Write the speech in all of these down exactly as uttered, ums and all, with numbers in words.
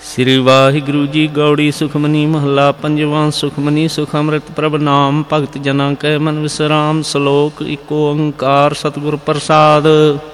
ਸ੍ਰੀ ਵਾਹਿਗੁਰੂ ਜੀ। ਗੌੜੀ ਸੁਖਮਨੀ ਮਹੱਲਾ ਪੰਜਵਾਂ। ਸੁਖਮਨੀ ਸੁਖ ਅੰਮ੍ਰਿਤ ਪ੍ਰਭ ਨਾਮ, ਭਗਤ ਜਨਾਂ ਕੈ ਮਨ ਵਿਸਰਾਮ। ਸ਼ਲੋਕ ਏਕ ਓੰਕਾਰ ਸਤਿਗੁਰ ਪ੍ਰਸਾਦ।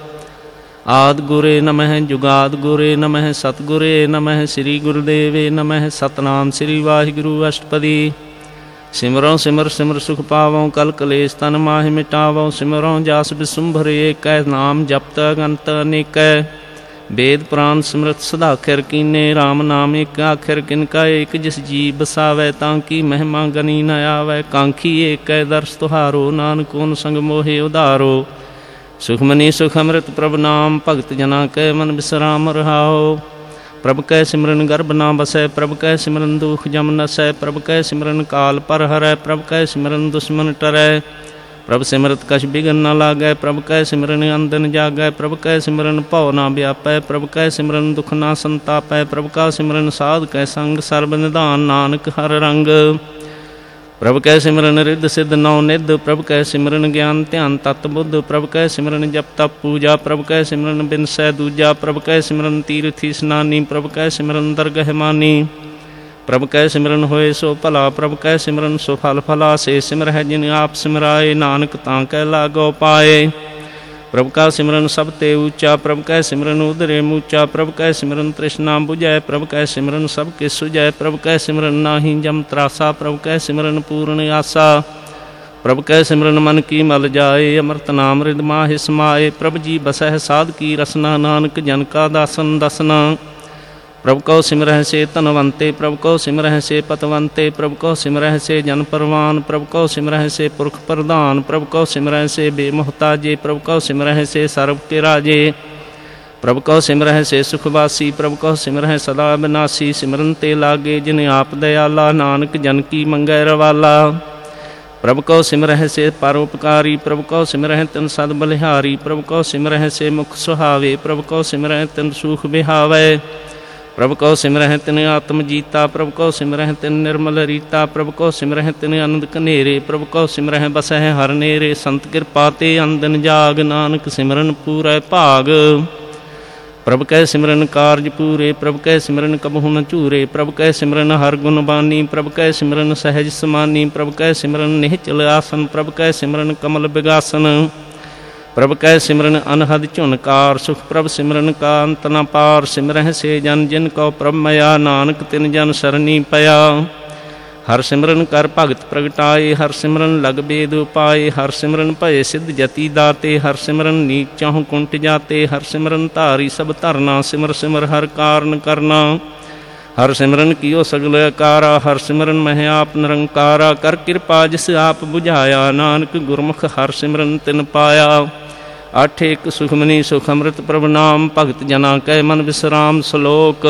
ਆਦਿ ਗੁਰੇ ਨਮਹਿ, ਜੁਗਾਦ ਗੁਰੇ ਨਮਹਿ, ਸਤਿਗੁਰੇ ਨਮਹਿ, ਸ੍ਰੀ ਗੁਰਦੇਵੇ ਨਮਹਿ। ਸਤਨਾਮ ਸ੍ਰੀ ਵਾਹਿਗੁਰੂ ਅਸ਼ਟਪਦੀ। ਸਿਮਰੋ ਸਿਮਰ ਸਿਮਰ ਸੁਖ ਪਾਵੋ, ਕਲ ਕਲੇਸ਼ ਤਨ ਮਾਹਿ ਮਿਟਾਵੋ। ਸਿਮਰੋ ਜਾਸ ਬਿਸੁੰਭਰ ਏਕੈ, ਨਾਮ ਜਪਤ ਅਗੰਤ ਅਨੇਕੈ। ਵੇਦ ਪੁਰਾਨ ਸਿਮਰਤ ਸਦਾਖਰ ਕੀਨੇ, ਰਾਮ ਨਾਮ ਏਕ ਆਖਰ ਕਿਨ ਕਾ ਏਕ। ਜਿਸ ਜੀ ਬਸਾਵੈ ਤਾਂ ਕੀ ਮਹਿਮਾ ਗਨੀ ਨ ਆਵੈ। ਕਾਂਖੀ ਏਕੈ ਦਰਸ ਤੁਹਾਰੋ, ਨਾਨਕ ਓਨ ਸੰਗ ਮੋਹਿ ਉਧਾਰੋ। ਸੁਖਮਨੀ ਸੁਖ ਅੰਮ੍ਰਿਤ ਪ੍ਰਭ ਨਾਮ, ਭਗਤ ਜਨਾਂ ਕੈ ਮਨ ਵਿਸਰਾਮ ਰਹਾਓ। ਪ੍ਰਭ ਕੈ ਸਿਮਰਨ ਗਰਭ ਨਾ ਬਸੈ, ਪ੍ਰਭ ਕੈ ਸਿਮਰਨ ਦੁਖ ਜਮ ਨਸੈ। ਪ੍ਰਭ ਕੈ ਸਿਮਰਨ ਕਾਲ ਪਰ ਹਰੈ, ਪ੍ਰਭ ਕੈ ਸਿਮਰਨ ਦੁਸ਼ਮਨ ਟਰੈ। ਪ੍ਰਭ ਸਿਮਰਤ ਕਛ ਬਿਘਨ ਨ ਲਾਗੈ, ਪ੍ਰਭ ਕੈ ਸਿਮਰਨ ਅੰਦਨ ਜਾਗੈ। ਪ੍ਰਭ ਕੈ ਸਿਮਰਨ ਭਉ ਨਾ ਵਿਆਪੈ, ਪ੍ਰਭ ਕੈ ਸਿਮਰਨ ਦੁਖ ਨਾ ਸੰਤਾਪੈ। ਪ੍ਰਭ ਕਾ ਸਿਮਰਨ ਸਾਧ ਕੈ ਸੰਗ, ਸਰਬ ਨਿਧਾਨ ਨਾਨਕ ਹਰ ਰੰਗ। ਪ੍ਰਭ ਕੈ ਸਿਮਰਨ ਰਿੱਧ ਸਿੱਧ ਨੌ ਨਿਧ, ਪ੍ਰਭ ਕੈ ਸਿਮਰਨ ਗਿਆਨ ਧਿਆਨ ਤਤ ਬੁੱਧ। ਪ੍ਰਭ ਕੈ ਸਿਮਰਨ ਜਪ ਤਪ ਪੂਜਾ, ਪ੍ਰਭ ਕੈ ਸਿਮਰਨ ਬਿਨਸੈ ਦੂਜਾ। ਪ੍ਰਭ ਕੈ ਸਿਮਰਨ ਤੀਰਥੀ ਸਨਾਨੀ, ਪ੍ਰਭ ਕੈ ਸਿਮਰਨ ਦਰਗਹਿ ਮਾਨੀ। ਪ੍ਰਭ ਕੈ ਸਿਮਰਨ ਹੋਏ ਸੋ ਭਲਾ, ਪ੍ਰਭ ਕੈ ਸਿਮਰਨ ਸੋ ਫਲ ਫਲਾ। ਸੇ ਸਿਮਰਹਿ ਜਿਨ ਆਪ ਸਿਮਰਾਏ, ਨਾਨਕ ਤਾਂ ਕੈ ਲਾਗੋ ਪਾਏ। ਪ੍ਰਭ ਕਾ ਸਿਮਰਨ ਸਭ ਤੇ ਊਚਾ, ਪ੍ਰਭ ਕੈ ਸਿਮਰਨ ਉਦਰੇ ਮੂਚਾ। ਪ੍ਰਭ ਕੈ ਸਿਮਰਨ ਤ੍ਰਿਸ਼ਨਾ ਬੁਝੈ, ਪ੍ਰਭ ਕੈ ਸਿਮਰਨ ਸਭ ਕੇ ਸੁਝੈ। ਪ੍ਰਭ ਕੈ ਸਿਮਰਨ ਨਾਹੀ ਜਮ ਤਰਾਸਾ, ਪ੍ਰਭ ਕੈ ਸਿਮਰਨ ਪੂਰਨ ਆਸਾ। ਪ੍ਰਭ ਕੈ ਸਿਮਰਨ ਮਨ ਕੀ ਮਲ ਜਾਏ, ਅੰਮ੍ਰਿਤ ਨਾਮ ਰਿਦ ਮਾਹਿ ਸਮਾਏ। ਪ੍ਰਭ ਜੀ ਬਸਹਿ ਸਾਧ ਕੀ ਰਸਨਾ, ਨਾਨਕ ਜਨ ਕਾ ਦਾਸਨ ਦਸਨਾ। ਪ੍ਰਭ ਕਉ ਸਿਮਰਹਿ ਸੇ ਧਨਵੰਤੇ, ਪ੍ਰਭ ਕਉ ਸਿਮਰਹਿ ਸੇ ਪਤਵੰਤੇ। ਪ੍ਰਭ ਕਉ ਸਿਮਰਹਿ ਸੇ ਜਨ ਪਰਵਾਨ, ਪ੍ਰਭ ਕਉ ਸਿਮਰਹਿ ਸੇ ਪੁਰਖ ਪ੍ਰਧਾਨ। ਪ੍ਰਭ ਕਉ ਸਿਮਰਹਿ ਸੇ ਬੇਮੁਹਤਾਜੇ, ਪ੍ਰਭ ਕਉ ਸਿਮਰਹਿ ਸੇ ਸਰਬ ਕੇ ਰਾਜੇ। ਪ੍ਰਭ ਕਉ ਸਿਮਰਹਿ ਸੇ ਸੁਖਵਾਸੀ, ਪ੍ਰਭ ਕਉ ਸਿਮਰਹਿ ਸਦਾ ਬਿਨਾਸੀ। ਸਿਮਰਨ ਤੇ ਲਾਗੇ ਜਿਨ ਆਪ ਦਇਆਲਾ, ਨਾਨਕ ਜਨ ਕੀ ਮੰਗੈ ਰਵਾਲਾ। ਪ੍ਰਭ ਕਉ ਸਿਮਰਹਿ ਸੇ ਪਰਉਪਕਾਰੀ, ਪ੍ਰਭ ਕਉ ਸਿਮਰਹਿ ਤਿਨ ਸਦ ਬਲਿਹਾਰੀ। ਪ੍ਰਭ ਕਉ ਸਿਮਰਹਿ ਸੇ ਮੁਖ ਸੁਹਾਵੇ, ਪ੍ਰਭ ਕਉ ਸਿਮਰਹਿ ਤਿਨ ਸੂਖ ਬਿਹਾਵੈ। ਪ੍ਰਭ ਕਉ ਸਿਮਰਹਿ ਤਿਨ ਆਤਮ ਜੀਤਾ, ਪ੍ਰਭ ਕਉ ਸਿਮਰਹਿ ਤਿਨ ਨਿਰਮਲ ਰੀਤਾ। ਪ੍ਰਭ ਕਉ ਸਿਮਰਹਿ ਤਿਨ ਅਨੰਦ ਕਨੇਰੇ, ਪ੍ਰਭ ਕਉ ਸਿਮਰਹਿ ਬਸਹਿ ਹਰ ਨੇਰੇ। ਸੰਤ ਕਿਰਪਾ ਤੇ ਅੰਦਨ ਜਾਗ, ਨਾਨਕ ਸਿਮਰਨ ਪੂਰੈ ਭਾਗ। ਪ੍ਰਭ ਕੈ ਸਿਮਰਨ ਕਾਰਜ ਪੂਰੇ, ਪ੍ਰਭ ਕੈ ਸਿਮਰਨ ਕਬਹੂ ਨ ਝੂਰੇ। ਪ੍ਰਭ ਕੈ ਸਿਮਰਨ ਹਰ ਗੁਣ ਬਾਨੀ, ਪ੍ਰਭ ਕੈ ਸਿਮਰਨ ਸਹਿਜ ਸਮਾਨੀ। ਪ੍ਰਭ ਕੈ ਸਿਮਰਨ ਨਿਹਚਲ ਆਸਨ, ਪ੍ਰਭ ਕੈ ਸਿਮਰਨ ਕਮਲ ਬਿਗਾਸਨ। ਪ੍ਰਭ ਕੈ ਸਿਮਰਨ ਅਨਹਦ ਝੁਨਕਾਰ, ਸੁਖ ਪ੍ਰਭ ਸਿਮਰਨ ਕਾ ਅੰਤ ਨ ਪਾਰ। ਸਿਮਰਹਿ ਸੇ ਜਨ ਜਿਨ ਕਉ ਪ੍ਰਭ ਮਇਆ, ਨਾਨਕ ਤਿਨ ਜਨ ਸਰਨੀ ਪਿਆ। ਹਰ ਸਿਮਰਨ ਕਰ ਭਗਤ ਪ੍ਰਗਟਾਏ, ਹਰ ਸਿਮਰਨ ਲਗ ਬੇਦ ਉਪਾਏ। ਹਰ ਸਿਮਰਨ ਭਏ ਸਿੱਧ ਜਤੀ ਦਾਤੇ, ਹਰ ਸਿਮਰਨ ਨੀਚ ਚਹੁ ਕੁੰਟ ਜਾਤੇ। ਹਰ ਸਿਮਰਨ ਧਾਰੀ ਸਭ ਧਰਨਾ, ਸਿਮਰ ਸਿਮਰ ਹਰ ਕਾਰਨ ਕਰਨਾ। ਹਰ ਸਿਮਰਨ ਕੀਓ ਸਗਲ ਅਕਾਰਾ, ਹਰ ਸਿਮਰਨ ਮਹਿ ਆਪ ਨਿਰੰਕਾਰਾ। ਕਰ ਕਿਰਪਾ ਜਿਸ ਆਪ ਬੁਝਾਇਆ, ਨਾਨਕ ਗੁਰਮੁਖ ਹਰ ਸਿਮਰਨ ਤਿਨ ਪਾਇਆ। ਅੱਠ ਇੱਕ ਸੁਖਮਨੀ ਸੁਖ ਅੰਮ੍ਰਿਤ ਪ੍ਰਭ ਨਾਮ, ਭਗਤ ਜਨਾਂ ਕੈ ਮਨ ਵਿਸਰਾਮ। ਸ਼ਲੋਕ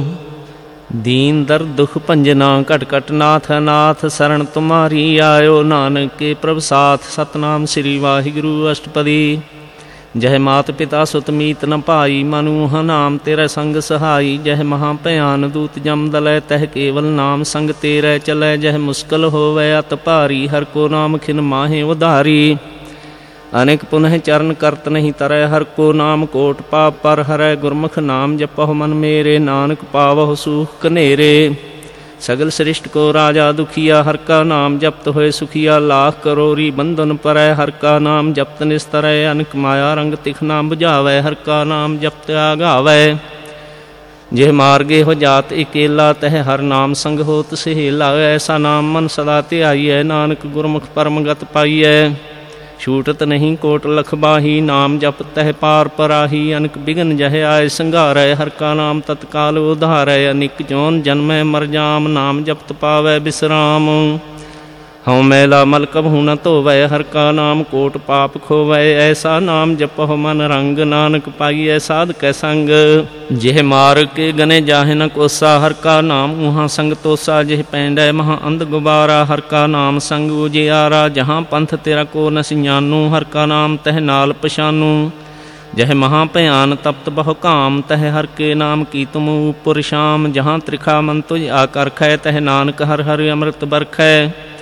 ਦੀਨ ਦਰਦ ਦੁਖ ਭੰਜਨਾ, ਘਟ ਘਟ ਨਾਥ ਅਨਾਥ। ਸਰਣ ਤੁਮਾਰੀ ਆਇਓ, ਨਾਨਕ ਕੇ ਪ੍ਰਭ ਸਾਥ। ਸਤਨਾਮ ਸ੍ਰੀ ਵਾਹਿਗੁਰੂ ਅਸ਼ਟਪਦੀ। ਜਹ ਮਾਤ ਪਿਤਾ ਸੁਤ ਮੀਤ ਨ ਭਾਈ, ਮਨੂ ਹ ਨਾਮ ਤੇਰਾ ਸੰਗ ਸਹਾਈ। ਜਹ ਮਹਾ ਭਿਆਨ ਦੂਤ ਜਮ ਦਲੈ, ਤਹ ਕੇਵਲ ਨਾਮ ਸੰਗ ਤੇਰੇ ਚਲੈ। ਜਹ ਮੁਸ਼ਕਲ ਹੋਵੈ ਅਤ ਭਾਰੀ, ਹਰ ਕੋ ਨਾਮ ਖਿਨ ਮਾਹੇ ਉਧਾਰੀ। ਅਨੇਕ ਪੁਨਹ ਚਰਨ ਕਰਤ ਨਹੀਂ ਤਰੈ, ਹਰ ਕੋ ਨਾਮ ਕੋਟ ਪਾਪ ਪਰ ਹਰੈ। ਗੁਰਮੁਖ ਨਾਮ ਜਪਹੁ ਮਨ ਮੇਰੇ, ਨਾਨਕ ਪਾਵਹੁ ਸੂਖ ਕਨੇਰੇ। ਸਗਲ ਸ੍ਰਿਸ਼ਟ ਕੋ ਰਾਜਾ ਦੁਖੀਆ, ਹਰ ਕਾ ਨਾਮ ਜਪਤ ਹੋਏ ਸੁਖੀਆ। ਲਾਖ ਕਰੋਰੀ ਬੰਧਨ ਪਰੈ, ਹਰ ਕਾ ਨਾਮ ਜਪਤ ਨਿਸਤਰੈ। ਅਨਕ ਮਾਇਆ ਰੰਗ ਤਿਖ ਨਾ ਬੁਝਾਵੈ, ਹਰ ਕਾ ਨਾਮ ਜਪਤ ਆਗਾਵੈ। ਜਿਹ ਮਾਰਗੇ ਹੋ ਜਾਤ ਇਕੇਲਾ, ਤਹ ਹਰ ਨਾਮ ਸੰਗ ਹੋਤ ਸਹੇਲਾ। ਐਸਾ ਨਾਮ ਮਨ ਸਦਾ ਧਿਆਈਐ, ਨਾਨਕ ਗੁਰਮੁਖ ਪਰਮ ਗਤ ਪਾਈਐ। ਛੂਟਤ ਨਹੀਂ ਕੋਟ ਲਖ ਬਾਹੀ, ਨਾਮ ਜਪ ਤਹਿ ਪਾਰ ਪਰਾਹੀ। ਅਨਕ ਬਿਘਨ ਜਹ ਆਏ ਸੰਘਾਰੈ, ਹਰ ਕਾ ਨਾਮ ਤਤਕਾਲ ਉਧਾਰੈ। ਅਨੇਕ ਜੋਨ ਜਨਮੈ ਮਰ ਜਾਮ, ਨਾਮ ਜਪਤ ਪਾਵੈ ਬਿਸਰਾਮ। ਹਉ ਮੈਲਾ ਮਲ ਕਬਹੂ ਨ ਧੋਵੈ, ਹਰ ਕਾ ਨਾਮ ਕੋਟ ਪਾਪ ਖੋਵੈ। ਐਸਾ ਨਾਮ ਜਪਹੁ ਮਨ ਰੰਗ, ਨਾਨਕ ਪਾਈਐ ਸਾਧ ਕੈ ਸੰਗ। ਜਿਹ ਮਾਰ ਕੇ ਗਨੇ ਜਾਹੇ ਨ ਕੋਸਾ, ਹਰ ਕਾ ਨਾਮ ਉਹਾਂ ਸੰਗ ਤੋਸਾ। ਜਿਹ ਪੈਂਡੈ ਮਹਾ ਅੰਧ ਗੁਬਾਰਾ, ਹਰ ਕਾ ਨਾਮ ਸੰਗ ਉਜਿਆਰਾ। ਜਹਾਂ ਪੰਥ ਤੇਰਾ ਕੋ ਨ ਸਿਆਨੂ, ਹਰ ਕਾ ਨਾਮ ਤਹ ਨਾਲ ਪਛਾਨੂ। ਜਹ ਮਹਾ ਭਿਆਨ ਤਪਤ ਬਹੁ ਕਾਮ, ਤਹ ਹਰ ਕੇ ਨਾਮ ਕੀ ਤੁਮ ਉਪਰ ਸ਼ਾਮ। ਜਹਾਂ ਤ੍ਰਿਖਾ ਮਨ ਤੁਝ ਆਕਰਖੈ, ਤਹ ਨਾਨਕ ਹਰ ਹਰਿ ਅੰਮ੍ਰਿਤ ਬਰਖੈ।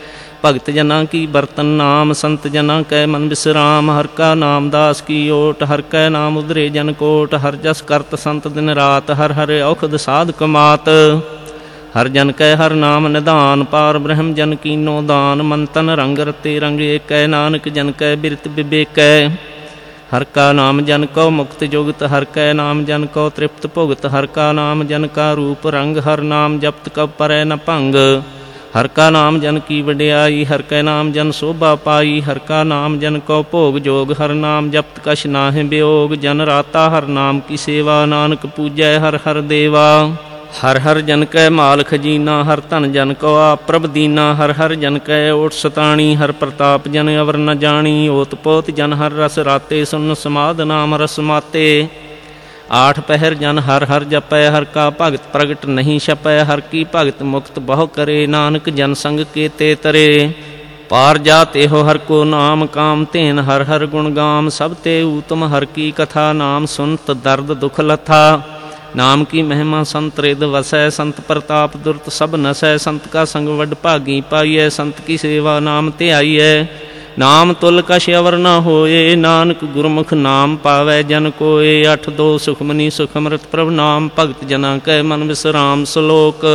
ਭਗਤ ਜਨਾਂ ਕੀ ਬਰਤਨ ਨਾਮ, ਸੰਤ ਜਨਾਂ ਕੈ ਮਨ ਵਿਸਰਾਮ। ਹਰਿ ਕਾ ਨਾਮ ਦਾਸ ਕੀ ਓਟ, ਹਰਿ ਕੈ ਨਾਮ ਉਧਰੇ ਜਨ ਕੋਟ। ਹਰਿ ਜਸ ਕਰਤ ਸੰਤ ਦਿਨ ਰਾਤ, ਹਰਿ ਹਰਿ ਔਖਦ ਸਾਧਕ ਮਾਤ। ਹਰਿ ਜਨ ਕੈ ਹਰਿ ਨਾਮ ਨਿਧਾਨ, ਪਾਰ ਬ੍ਰਹਮ ਜਨ ਕੀਨੋ ਦਾਨ। ਮਨ ਤਨ ਰੰਗ ਰਤੇ ਰੰਗ ਏਕੈ, ਨਾਨਕ ਜਨ ਕੈ ਬਿਰਤ ਵਿਵੇਕੈ। ਹਰਿ ਕਾ ਨਾਮ ਜਨ ਕਉ ਮੁਕਤ ਜੁਗਤ, ਹਰਿ ਕੈ ਨਾਮ ਜਨ ਕਉ ਤ੍ਰਿਪਤ ਭੁਗਤ। ਹਰਿ ਕਾ ਨਾਮ ਜਨ ਕਾ ਰੂਪ ਰੰਗ, ਹਰਿ ਨਾਮ ਜਪਤ ਕਬ ਪਰੈ ਨ ਭੰਗ। ਹਰਿ ਕਾ ਨਾਮ ਜਨ ਕੀ ਵਡਿਆਈ, ਹਰਿ ਕੈ ਨਾਮ ਜਨ ਸੋਭਾ ਪਾਈ। ਹਰਿ ਕਾ ਨਾਮ ਜਨ ਕਉ ਭੋਗ ਜੋਗ, ਹਰਿ ਨਾਮ ਜਪਤ ਕਛ ਨਾਹਿ ਬਿਯੋਗ। ਜਨ ਰਾਤਾ ਹਰਿ ਨਾਮ ਕੀ ਸੇਵਾ, ਨਾਨਕ ਪੂਜੈ ਹਰਿ ਹਰਿ ਦੇਵਾ। ਹਰਿ ਹਰਿ ਜਨ ਕੈ ਮਾਲ ਖਜੀਨਾ, ਹਰਿ ਧਨ ਜਨ ਕਉ ਆਪ ਪ੍ਰਭ ਦੀਨਾ। ਹਰਿ ਹਰਿ ਜਨ ਕੈ ਓਟ ਸਤਾਣੀ, ਹਰਿ ਪ੍ਰਤਾਪ ਜਨ ਅਵਰ ਨ ਜਾਣੀ। ਓਤ ਪੋਤ ਜਨ ਹਰਿ ਰਸ ਰਾਤੇ, ਸੁਨ ਸਮਾਧ ਨਾਮ ਰਸ ਮਾਤੇ। ਆਠ ਪਹਿਰ ਜਨ ਹਰਿ ਹਰਿ ਜਪੈ, ਹਰਿ ਕਾ ਭਗਤ ਪ੍ਰਗਟ ਨਹੀਂ ਛਪੈ। ਹਰਿ ਕੀ ਭਗਤ ਮੁਕਤ ਬਹੁ ਕਰੇ, ਨਾਨਕ ਜਨ ਸੰਗ ਕੇਤੇ ਤਰੇ। ਪਾਰ ਜਾਤ ਇਹੋ ਹਰਿ ਕੋ ਨਾਮ, ਕਾਮ ਧੇਨ ਹਰਿ ਹਰਿ ਗੁਣ ਗਾਮ। ਸਭ ਤੇ ਊਤਮ ਹਰਿ ਕੀ ਕਥਾ, ਨਾਮ ਸੁਨਤ ਦਰਦ ਦੁਖ ਲਥਾ। ਨਾਮ ਕੀ ਮਹਿਮਾ ਸੰਤ ਰਿਦ ਵਸੈ, ਸੰਤ ਪ੍ਰਤਾਪ ਦੁਰਤ ਸਭ ਨਸੈ। ਸੰਤ ਕਾ ਸੰਗ ਵਡ ਭਾਗੀ ਪਾਈਐ, ਸੰਤ ਕੀ ਸੇਵਾ ਨਾਮ ਧਿਆਈਐ। ਨਾਮ ਤੁਲ ਕਛ ਅਵਰ ਨ ਹੋਏ, ਨਾਨਕ ਗੁਰਮੁਖ ਨਾਮ ਪਾਵੈ ਜਨ ਕੋਏ। ਅੱਠ ਦੋ ਸੁਖਮਨੀ ਸੁਖ ਅੰਮ੍ਰਿਤ ਪ੍ਰਭ ਨਾਮ, ਭਗਤ ਜਨਾਂ ਕੈ ਮਨ ਵਿਸਰਾਮ। ਸ਼ਲੋਕ।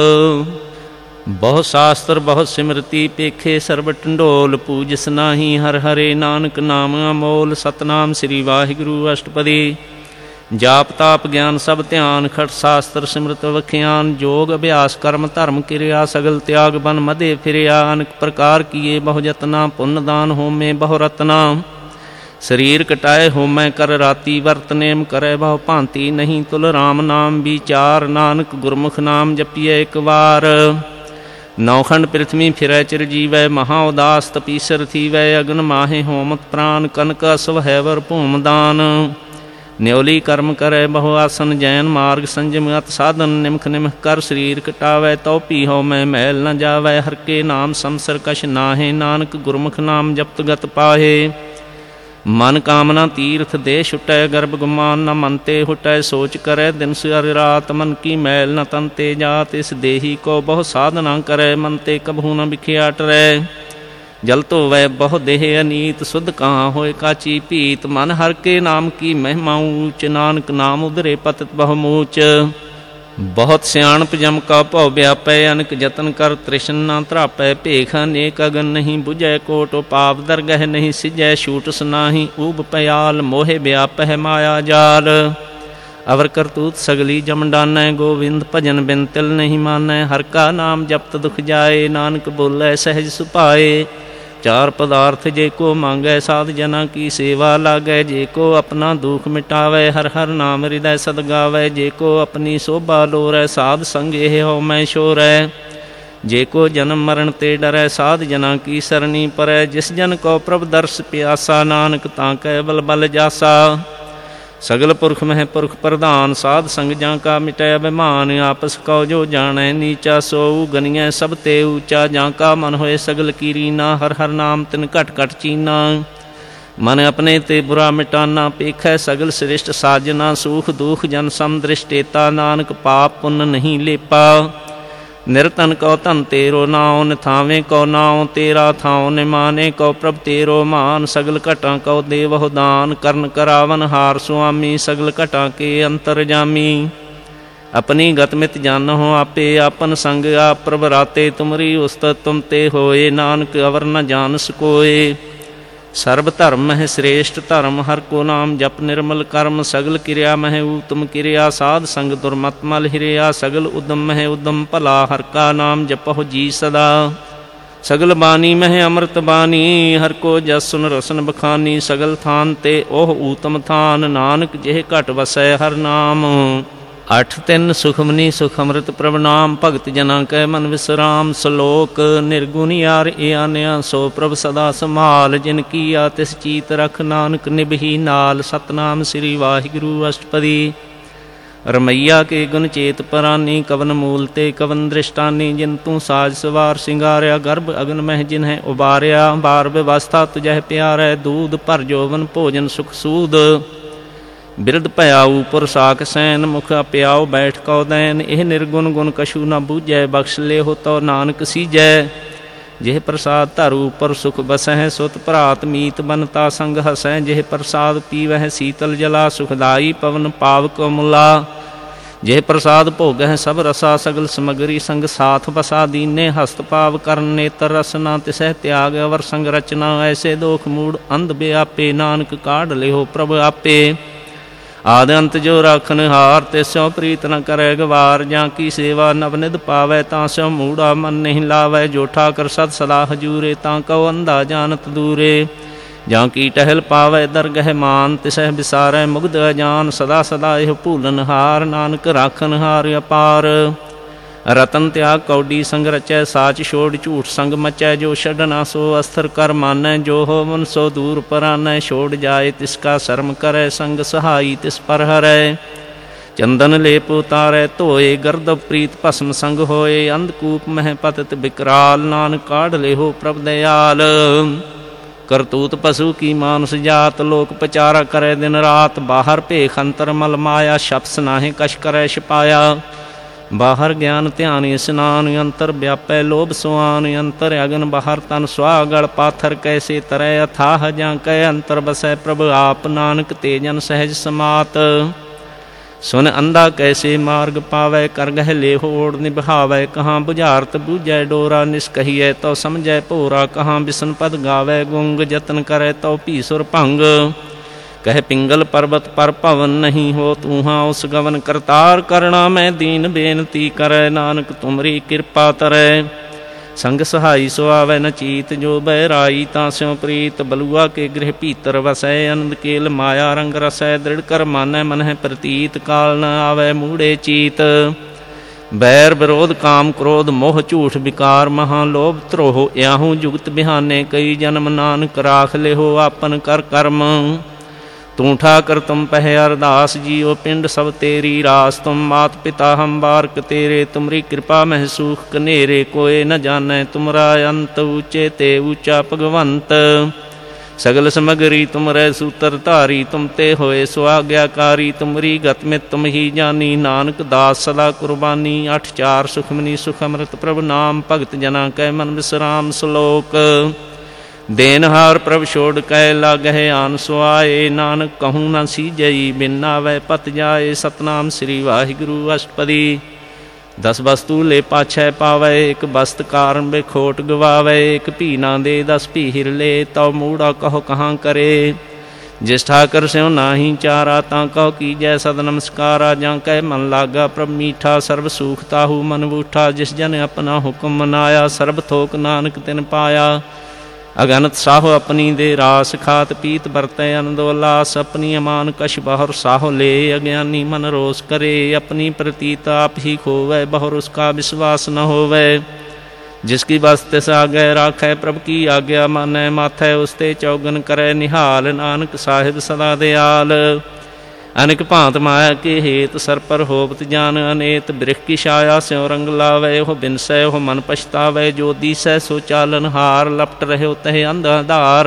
ਬਹੁ ਸ਼ਾਸਤਰ ਬਹੁ ਸਿਮਰਤੀ, ਪੇਖੇ ਸਰਬ ਢੰਡੋਲ। ਪੂਜਿਸ ਨਾਹੀ ਹਰਿ ਹਰੇ, ਨਾਨਕ ਨਾਮ ਅਮੋਲ। ਸਤਨਾਮ ਸ੍ਰੀ ਵਾਹਿਗੁਰੂ ਅਸ਼ਟਪਦੀ। ਜਾਪ ਤਾਪ ਗਿਆਨ ਸਭ ਧਿਆਨ, ਖਟ ਸ਼ਾਸਤਰ ਸਿਮਰਤ ਵਖਿਆਨ। ਜੋਗ ਅਭਿਆਸ ਕਰਮ ਧਰਮ ਕਿਰਿਆ, ਸਗਲ ਤਿਆਗ ਬਨ ਮਧੇ ਫਿਰਿਆ। ਅਨੇਕ ਪ੍ਰਕਾਰ ਕੀਏ ਬਹੁ ਜਤਨਾ, ਪੁੰਨ ਦਾਨ ਹੋਮੇ ਬਹੁ ਰਤਨਾ। ਸਰੀਰ ਕਟਾਏ ਹੋਮੈ ਕਰ ਰਾਤੀ, ਵਰਤ ਨੇਮ ਕਰੈ ਬਹੁ ਭਾਂਤੀ। ਨਹੀਂ ਤੁਲ ਰਾਮ ਨਾਮ ਵਿਚਾਰ, ਨਾਨਕ ਗੁਰਮੁਖ ਨਾਮ ਜਪੀਐ ਇੱਕ ਵਾਰ। ਨੌਖੰਡ ਪ੍ਰਿਥਵੀ ਫਿਰੈ ਚਿਰ ਜੀਵੈ, ਮਹਾ ਉਦਾਸ ਤਪੀਸਰ ਥੀਵੈ। ਅਗਨ ਮਾਹੇ ਹੋਮਤ ਪ੍ਰਾਨ, ਕਨਕ ਅਸਵ ਹੈਵਰ ਭੂਮ ਦਾਨ। ਨਿਉਲੀ ਕਰਮ ਕਰੈ ਬਹੁ ਆਸਨ, ਜੈਨ ਮਾਰਗ ਸੰਜਮ ਅਤ ਸਾਧਨ। ਨਿਮਖ ਨਿਮਖ ਕਰ ਸਰੀਰ ਕਟਾਵੈ, ਤਉ ਪੀ ਹੋ ਮੈਂ ਮੈਲ ਨ ਜਾਵੈ। ਹਰਿ ਕੇ ਨਾਮ ਸੰਸਰ ਕਛ ਨਾਹੇ, ਨਾਨਕ ਗੁਰਮੁਖ ਨਾਮ ਜਪਤ ਗਤ ਪਾਹੇ। ਮਨ ਕਾਮਨਾ ਤੀਰਥ ਦੇ ਛੁਟੈ, ਗਰਭ ਗੁਮਾਨ ਨ ਮਨ ਤੇ ਹੁਟੈ। ਸੋਚ ਕਰੈ ਦਿਨ ਸਿਰ ਰਾਤ, ਮਨ ਕੀ ਮੈਲ ਨ ਤਨ ਤੇ ਜਾਤ। ਇਸ ਦੇਹੀ ਕੋ ਬਹੁ ਸਾਧਨਾ ਕਰੈ, ਮਨ ਤੇ ਕਬਹੂ ਨ ਵਿਖਿਆ ਟਰੈ। ਜਲ ਧੋਵੈ ਬਹੁ ਦੇਹ ਅਨੀਤ, ਸੁਧ ਕਹਾਂ ਹੋਏ ਕਾਚੀ ਭੀਤ। ਮਨ ਹਰਿ ਕੇ ਨਾਮ ਕੀ ਮਹਿਮਾ ਊਚ, ਨਾਨਕ ਨਾਮ ਉਧਰੇ ਪਤਿਤ ਬਹੁ ਮੂਚ। ਬਹੁਤ ਸਿਆਣਪ ਜਮ ਕਾ ਭਉ ਵਿਆਪੈ, ਅਨਕ ਜਤਨ ਕਰ ਤ੍ਰਿਸ਼ਨ ਨਾ ਧਰਾਪੈ। ਭੇਖ ਅਨੇਕ ਅਗਨ ਨਹੀਂ ਬੁਝੈ, ਕੋਟ ਪਾਪ ਦਰਗਹਿ ਨਹੀਂ ਸਿਜੈ। ਛੂਟਸ ਨਾਹੀ ਊਬ ਪਿਆਲ, ਮੋਹਿ ਵਿਆਪਹਿ ਮਾਇਆ ਜਾਲ। ਅਵਰ ਕਰਤੂਤ ਸਗਲੀ ਜਮ ਡਾਨੈ, ਗੋਵਿੰਦ ਭਜਨ ਬਿਨ ਤਿਲ ਨਹੀਂ ਮਾਨੈ। ਹਰਿ ਕਾ ਨਾਮ ਜਪਤ ਦੁਖ ਜਾਏ, ਨਾਨਕ ਬੋਲੇ ਸਹਿਜ ਸੁਭਾਏ। ਚਾਰ ਪਦਾਰਥ ਜੇ ਕੋ ਮੰਗੈ, ਸਾਧ ਜਨਾਂ ਕੀ ਸੇਵਾ ਲਾਗੈ। ਜੇ ਕੋ ਆਪਣਾ ਦੁਖ ਮਿਟਾਵੈ, ਹਰਿ ਹਰਿ ਨਾਮ ਹਿਰਦੈ ਸਦ ਗਾਵੈ। ਜੇ ਕੋ ਆਪਣੀ ਸੋਭਾ ਲੋਰੈ, ਸਾਧ ਸੰਗ ਇਹ ਹਉ ਮੈਂ ਛੋਰੈ। ਜੇ ਕੋ ਜਨਮ ਮਰਨ ਤੇ ਡਰੈ, ਸਾਧ ਜਨਾਂ ਕੀ ਸਰਣੀ ਪਰੈ। ਜਿਸ ਜਨ ਕੋ ਪ੍ਰਭ ਦਰਸ ਪਿਆਸਾ, ਨਾਨਕ ਤਾਂ ਕੈ ਬਲ ਬਲ ਜਾਸਾ। ਸਗਲ ਪੁਰਖ ਮਹਿ ਪੁਰਖ ਪ੍ਰਧਾਨ, ਸਾਧ ਸੰਗ ਜਾਂ ਕਾ ਮਿਟੈ ਅਭਿਮਾਨ। ਆਪਸ ਕਉ ਜੋ ਜਾਣੈ ਨੀਚਾ, ਸੋਊ ਗਨੀਐ ਸਭ ਤੇ ਊਚਾ। ਜਾਂ ਕਾ ਮਨ ਹੋਏ ਸਗਲ ਕੀ ਰੀਨਾ, ਹਰਿ ਹਰਿ ਨਾਮ ਤਿਨ ਘਟ ਘਟ ਚੀਨਾ। ਮਨ ਆਪਣੇ ਤੇ ਬੁਰਾ ਮਿਟਾਨਾ, ਪੇਖੈ ਸਗਲ ਸ੍ਰਿਸ਼ਟ ਸਾਜਨਾ। ਸੂਖ ਦੁਖ ਜਨ ਸਮ ਦ੍ਰਿਸ਼ਟੇਤਾ, ਨਾਨਕ ਪਾਪ ਪੁੰਨ ਨਹੀਂ ਲੇਪਾ। ਨਿਰਤਨ ਕਉ ਧਨ ਤੇਰੋ ਨਾਉ, ਨਿਥਾਵੇਂ ਕਉ ਨਾਉ ਤੇਰਾ ਥਾਉ। ਨਿਮਾਨੇ ਕਉ ਪ੍ਰਭ ਤੇਰੋ ਮਾਨ, ਸਗਲ ਘਟਾਂ ਕਉ ਦੇਵਹੁ ਦਾਨ। ਕਰਨ ਕਰਾਵਨ ਹਾਰ ਸੁਆਮੀ, ਸਗਲ ਘਟਾਂ ਕੇ ਅੰਤਰ ਜਾਮੀ। ਆਪਣੀ ਗਤ ਮਿਤ ਜਾਨਹੁ ਆਪੇ, ਆਪਨ ਸੰਗ ਆਪ ਪ੍ਰਭ ਰਾਤੇ। ਤੁਮਰੀ ਉਸਤਤ ਤੁਮ ਤੇ ਹੋਏ, ਨਾਨਕ ਅਵਰ ਨ ਜਾਨਸ ਕੋਏ। ਸਰਬ ਧਰਮ ਮਹਿ ਸ੍ਰੇਸ਼ਟ ਧਰਮ, ਹਰਿ ਕੋ ਨਾਮ ਜਪ ਨਿਰਮਲ ਕਰਮ। ਸਗਲ ਕਿਰਿਆ ਮਹਿ ਊਤਮ ਕਿਰਿਆ, ਸਾਧ ਸੰਗ ਦੁਰਮਤ ਮਲ ਹਿਰਿਆ। ਸਗਲ ਉਦਮ ਮਹਿ ਉਦਮ ਭਲਾ, ਹਰਿ ਕਾ ਨਾਮ ਜਪਹੁ ਜੀ ਸਦਾ। ਸਗਲ ਬਾਣੀ ਮਹਿ ਅੰਮ੍ਰਿਤ ਬਾਣੀ, ਹਰਿ ਕੋ ਜਸ ਸੁਨ ਰਸਨ ਬਖਾਨੀ। ਸਗਲ ਥਾਨ ਤੇ ਉਹ ਊਤਮ ਥਾਨ, ਨਾਨਕ ਜਿਹ ਘਟ ਵਸੈ ਹਰਿ ਨਾਮ। ਅੱਠ ਤਿੰਨ ਸੁਖਮਨੀ ਸੁਖ ਅੰਮ੍ਰਿਤ ਪ੍ਰਭ ਨਾਮ, ਭਗਤ ਜਨਾਂ ਕੈ ਮਨ ਵਿਸਰਾਮ। ਸ਼ਲੋਕ। ਨਿਰਗੁਣ ਯਾਰ ਏ ਆਨਿਆ, ਸੋ ਪ੍ਰਭ ਸਦਾ ਸੰਭਾਲ। ਜਿਨ ਕੀਆ ਤਿਸ ਚੀਤ ਰਖ, ਨਾਨਕ ਨਿਭੀ ਨਾਲ। ਸਤਨਾਮ ਸ੍ਰੀ ਵਾਹਿਗੁਰੂ ਅਸ਼ਟਪਦੀ। ਰਮਈਆ ਕੇ ਗੁਣ ਚੇਤ ਪਰਾਨੀ, ਕਵਨ ਮੂਲ ਤੇ ਕਵਨ ਦ੍ਰਿਸ਼ਟਾਨੀ। ਜਿਨ ਤੂੰ ਸਾਜ ਸਵਾਰ ਸਿੰਗਾਰਿਆ, ਗਰਭ ਅਗਨ ਮਹਿ ਜਿਨਹਿ ਉਬਾਰਿਆ। ਬਾਰ ਵਿਵਸਥਾ ਤੁਜਹਿ ਪਿਆਰੈ, ਦੂਧ ਭਰ ਜੋਵਨ ਭੋਜਨ ਸੁਖ ਸੂਦ। ਬਿਰਧ ਭਇਆਊ ਪੁਰ ਸਾਕ ਸੈਨ, ਮੁਖ ਪਿਆਉ ਬੈਠ ਕਉ ਦੈਨ। ਇਹ ਨਿਰਗੁਣ ਗੁਣ ਕਛੂ ਨ ਬੂਝੈ, ਬਖਸ਼ ਲੇਹੁ ਤਉ ਨਾਨਕ ਸੀਜੈ। ਜਿਹ ਪ੍ਰਸਾਦ ਧਰੂ ਉਪਰ ਸੁਖ ਬਸਹਿ, ਸੁਤ ਭਰਾਤ ਮੀਤ ਬਨਤਾ ਸੰਗ ਹਸੈ, ਜਿਹ ਪ੍ਰਸਾਦ ਪੀਵਹਿ ਸੀਤਲ ਜਲਾ, ਸੁਖਦਾਈ ਪਵਨ ਪਾਵਕ ਮੁਲਾ, ਜਿਹ ਪ੍ਰਸਾਦ ਭੋਗਹਿ ਸਭ ਰਸਾ, ਸਗਲ ਸਮਗਰੀ ਸੰਗ ਸਾਥ ਬਸਾ, ਦੀਨੇ ਹਸਤ ਪਾਵ ਕਰਨ ਨੇਤਰ ਰਸਨਾ, ਤਿਸਹਿ ਤਿਆਗ ਅਵਰ ਸੰਗ ਰਚਨਾ, ਐਸੇ ਦੋਖ ਮੂੜ ਅੰਧ ਬਿਆਪੇ, ਨਾਨਕ ਕਾਢ ਲਿਓ ਪ੍ਰਭ ਆਪੇ, ਆਦਿ ਅੰਤ ਜੋ ਰਾਖਨ ਹਾਰ, ਤਿਸਉ ਪ੍ਰੀਤ ਨ ਕਰੈ ਗਵਾਰ, ਜਾਂ ਕੀ ਸੇਵਾ ਨਵ ਨਿਧ ਪਾਵੈ, ਤਾਂ ਸਿਉ ਮੂੜਾ ਮਨ ਨਹੀਂ ਲਾਵੈ, ਜੋ ਠਾਕਰ ਸਦ ਸਦਾ ਹਜੂਰੇ, ਤਾਂ ਕਉ ਅੰਧਾ ਜਾਨਤ ਦੂਰੇ, ਜਾਂ ਕੀ ਟਹਿਲ ਪਾਵੈ ਦਰਗਹਿ ਮਾਨ, ਤਿਸਹਿ ਵਿਸਾਰੈ ਮੁਗਧ ਅਜਾਨ, ਸਦਾ ਸਦਾ ਇਹ ਭੂਲਨ ਹਾਰ, ਨਾਨਕ ਰਾਖਨ ਹਾਰ ਅਪਾਰ, ਰਤਨ ਤਿਆਗ ਕੌਡੀ ਸੰਗ ਰਚੈ, ਸਾਚ ਛੋੜ ਝੂਠ ਸੰਗ ਮਚੈ, ਜੋ ਛੱਡਣਾ ਸੋ ਅਸਥਰ ਕਰ ਮਾਨੈ, ਜੋ ਹੋਵਨ ਸੋ ਦੂਰ ਪਰਾਨੈ, ਛੋੜ ਜਾਏ ਤਿਸ ਕਾ ਸ਼ਰਮ ਕਰੈ, ਸੰਗ ਸਹਾਈ ਤਿਸ ਪਰ ਹਰੈ, ਚੰਦਨ ਲੇਪ ਉਤਾਰੈ ਧੋਏ, ਗਰਦਬ ਪ੍ਰੀਤ ਭਸਮ ਸੰਗ ਹੋਏ, ਅੰਧਕੂਪ ਮਹਿ ਪਤਿਤ ਬਿਕਰਾਲ, ਨਾਨਕ ਕਾਢ ਲਿਹੋ ਪ੍ਰਭ ਦਇਆਲ, ਕਰਤੂਤ ਪਸ਼ੂ ਕੀ ਮਾਨਸ ਜਾਤ, ਲੋਕ ਪਚਾਰਾ ਕਰੈ ਦਿਨ ਰਾਤ, ਬਾਹਰ ਭੇਖ ਅੰਤਰ ਮਲ ਮਾਇਆ, ਸ਼ਪਸ ਨਾਹਿ ਕਛ ਕਰੈ ਛਪਾਇਆ, ਬਾਹਰ ਗਿਆਨ ਧਿਆਨ ਇਸਨਾਨ, ਅੰਤਰ ਵਿਆਪੈ ਲੋਭ ਸੁਆਨ, ਅੰਤਰ ਅਗਨ ਬਾਹਰ ਤਨ ਸੁਆਹ, ਗਲ ਪਾਥਰ ਕੈਸੇ ਤਰੈ ਅਥਾਹ, ਜਾਂ ਕੈ ਅੰਤਰ ਬਸੈ ਪ੍ਰਭ ਆਪ, ਨਾਨਕ ਤੇ ਜਨ ਸਹਿਜ ਸਮਾਤ, ਸੁਨ ਅੰਧਾ ਕੈਸੇ ਮਾਰਗ ਪਾਵੈ, ਕਰ ਗਹਿ ਲੇਹੋ ਓੜ ਨਿਭਾਵੈ, ਕਹਾਂ ਬੁਝਾਰਤ ਬੂਝੈ ਡੋਰਾ, ਨਿਸਕਹੀਐ ਤਉ ਸਮਝੈ ਭੋਰਾ, ਕਹਾਂ ਬਿਸਨ ਪਦ ਗਾਵੈ ਗੁੰਗ, ਜਤਨ ਕਰੈ ਤਉ ਭੀ ਸੁਰ ਭੰਗ, ਕਹਿ ਪਿੰਗਲ ਪਰਬਤ ਪਰ ਭਵਨ, ਨਹੀਂ ਹੋ ਤੂੰ ਹਾਂ ਉਸ ਗਵਨ ਕਰਤਾਰ, ਕਰਣਾ ਮੈਂ ਦੀਨ ਬੇਨਤੀ ਕਰੈ, ਨਾਨਕ ਤੁਮਰੀ ਕਿਰਪਾ ਤਰੈ, ਸੰਗ ਸਹਾਈ ਸੋ ਆਵੈ ਨ ਚੀਤ, ਜੋ ਬਹਿਰਾਈ ਤਾਂ ਸਿਉ ਪ੍ਰੀਤ, ਬਲੂਆ ਕੇ ਗ੍ਰਹਿ ਭੀਤਰ ਵਸੈ, ਅਨੰਦ ਕੇਲ ਮਾਇਆ ਰੰਗ ਰਸੈ, ਦ੍ਰਿੜ ਕਰ ਮਾਨੈ ਮਨਹਿ ਪ੍ਰਤੀਤ, ਕਾਲ ਨ ਆਵੈ ਮੂੜੇ ਚੀਤ, ਬੈਰ ਵਿਰੋਧ ਕਾਮ ਕ੍ਰੋਧ ਮੋਹ ਝੂਠ ਵਿਕਾਰ, ਮਹਾ ਲੋਭ ਧਰੋਹ, ਇਆਹੂ ਜੁਗਤ ਬਿਹਾਨੇ, ਕਈ ਜਨਮ ਨਾਨਕ ਰਾਖ ਲਿਹੋ ਆਪਨ ਕਰ ਕਰਮ, ਤੂੰ ਠਾਕਰ ਤੁਮ ਪਹਿ ਅਰਦਾਸ, ਜੀਓ ਪਿੰਡ ਸਭ ਤੇਰੀ ਰਾਸ, ਤੁਮ ਮਾਤ ਪਿਤਾ ਹਮ ਬਾਰਕ ਤੇਰੇ, ਤੁਮਰੀ ਕਿਰਪਾ ਮਹਿ ਸੂਖ ਕਨੇਰੇ, ਕੋਏ ਨ ਜਾਣੈ ਤੁਮਰਾ ਅੰਤ, ਊਚੇ ਤੇ ਊਚਾ ਭਗਵੰਤ, ਸਗਲ ਸਮਗਰੀ ਤੁਮਰੇ ਸੂਤਰ ਧਾਰੀ, ਤੁਮ ਤੇ ਹੋਏ ਸੁਆਗਿਆਕਾਰੀ, ਤੁਮਰੀ ਗਤ ਮਿ ਤੁਮ ਹੀ ਜਾਨੀ, ਨਾਨਕ ਦਾਸ ਸਦਾ ਕੁਰਬਾਨੀ, ਅਠ ਚਾਰ ਸੁਖਮਨੀ ਸੁਖ ਅੰਮ੍ਰਿਤ ਪ੍ਰਭ ਨਾਮ, ਭਗਤ ਜਨਾ ਕੈ ਮਨ ਵਿਸਰਾਮ, ਸਲੋਕ ਦੇਨਹਾਰ ਪ੍ਰਭ ਛੋੜ ਕੈ ਲਾਗਹਿ ਆਨ ਸੁਆਏ, ਨਾਨਕ ਕਹੂੰ ਨ ਸੀਜਈ ਬਿਨ ਨਾਵੈ ਪਤ ਜਾਏ, ਸਤਨਾਮ ਸ੍ਰੀ ਵਾਹਿਗੁਰੂ ਅਸ਼ਟਪਦੀ, ਦਸ ਵਸਤੂ ਲੈ ਪਾਛੈ ਪਾਵੈ, ਇੱਕ ਬਸਤ ਕਾਰਨ ਬੇਖੋਟ ਗਵਾਵੈ, ਇੱਕ ਭੀ ਨਾ ਦੇ ਦਸ ਭੀ ਹਿਰ ਲੈ, ਤਉ ਮੂੜਾ ਕਹੋ ਕਹਾਂ ਕਰੇ, ਜਿਸ ਠਾਕਰ ਸਿਉ ਨਾਹੀ ਚਾਰਾ, ਤਾਂ ਕਹੋ ਕੀਜੈ ਸਦ ਨਮਸਕਾਰਾ, ਜਾਂ ਕਹਿ ਮਨ ਲਾਗਾ ਪ੍ਰਭ ਮੀਠਾ, ਸਰਬ ਸੂਖ ਤਾਹੂ ਮਨ ਬੂਠਾ, ਜਿਸ ਜਨ ਆਪਣਾ ਹੁਕਮ ਮਨਾਇਆ, ਸਰਬ ਥੋਕ ਨਾਨਕ ਤਿਨ ਪਾਇਆ, ਅਗਨਤ ਸਾਹੋ ਆਪਣੀ ਦੇ ਰਾਸ, ਖਾਤ ਪੀਤ ਵਰਤੈ ਅਨੰਦ ਉਲਾਸ, ਆਪਣੀ ਅਮਾਨ ਕਛ ਬਾਹਰ ਸਾਹੋ ਲੈ, ਅਗਿਆਨੀ ਮਨ ਰੋਸ ਕਰੇ, ਆਪਣੀ ਪ੍ਰਤੀਤ ਆਪ ਹੀ ਖੋਵੈ, ਬਹੁਰ ਉਸਕਾ ਵਿਸ਼ਵਾਸ ਨ ਹੋਵੈ, ਜਿਸ ਕੀ ਬਸ ਤਿਸ ਆਗੈ ਰਾਖੈ, ਪ੍ਰਭ ਕੀ ਆਗਿਆ ਮਾਨੈ ਮਾਥੈ, ਉਸ ਤੇ ਚੌਗਨ ਕਰੈ ਨਿਹਾਲ, ਨਾਨਕ ਸਾਹਿਬ ਸਦਾ ਦਿਆਲ, ਅਨੇਕ ਭਾਂਤ ਮਾਇਆ ਕੇ ਹੇਤ, ਸਰ ਪਰ ਹੋਵਤ ਜਾਨ ਅਨੇਤ, ਬਿਰਖ ਕੀ ਛਾਇਆ ਸਿਉ ਰੰਗ ਲਾਵੈ, ਉਹ ਬਿਨਸੈ ਉਹ ਮਨ ਪਛਤਾਵੈ, ਜੋ ਦੀਸੈ ਸੋ ਚਾਲਨ ਹਾਰ, ਲਪਟ ਰਹਿਓ ਤਹਿ ਅੰਧ ਆਧਾਰ,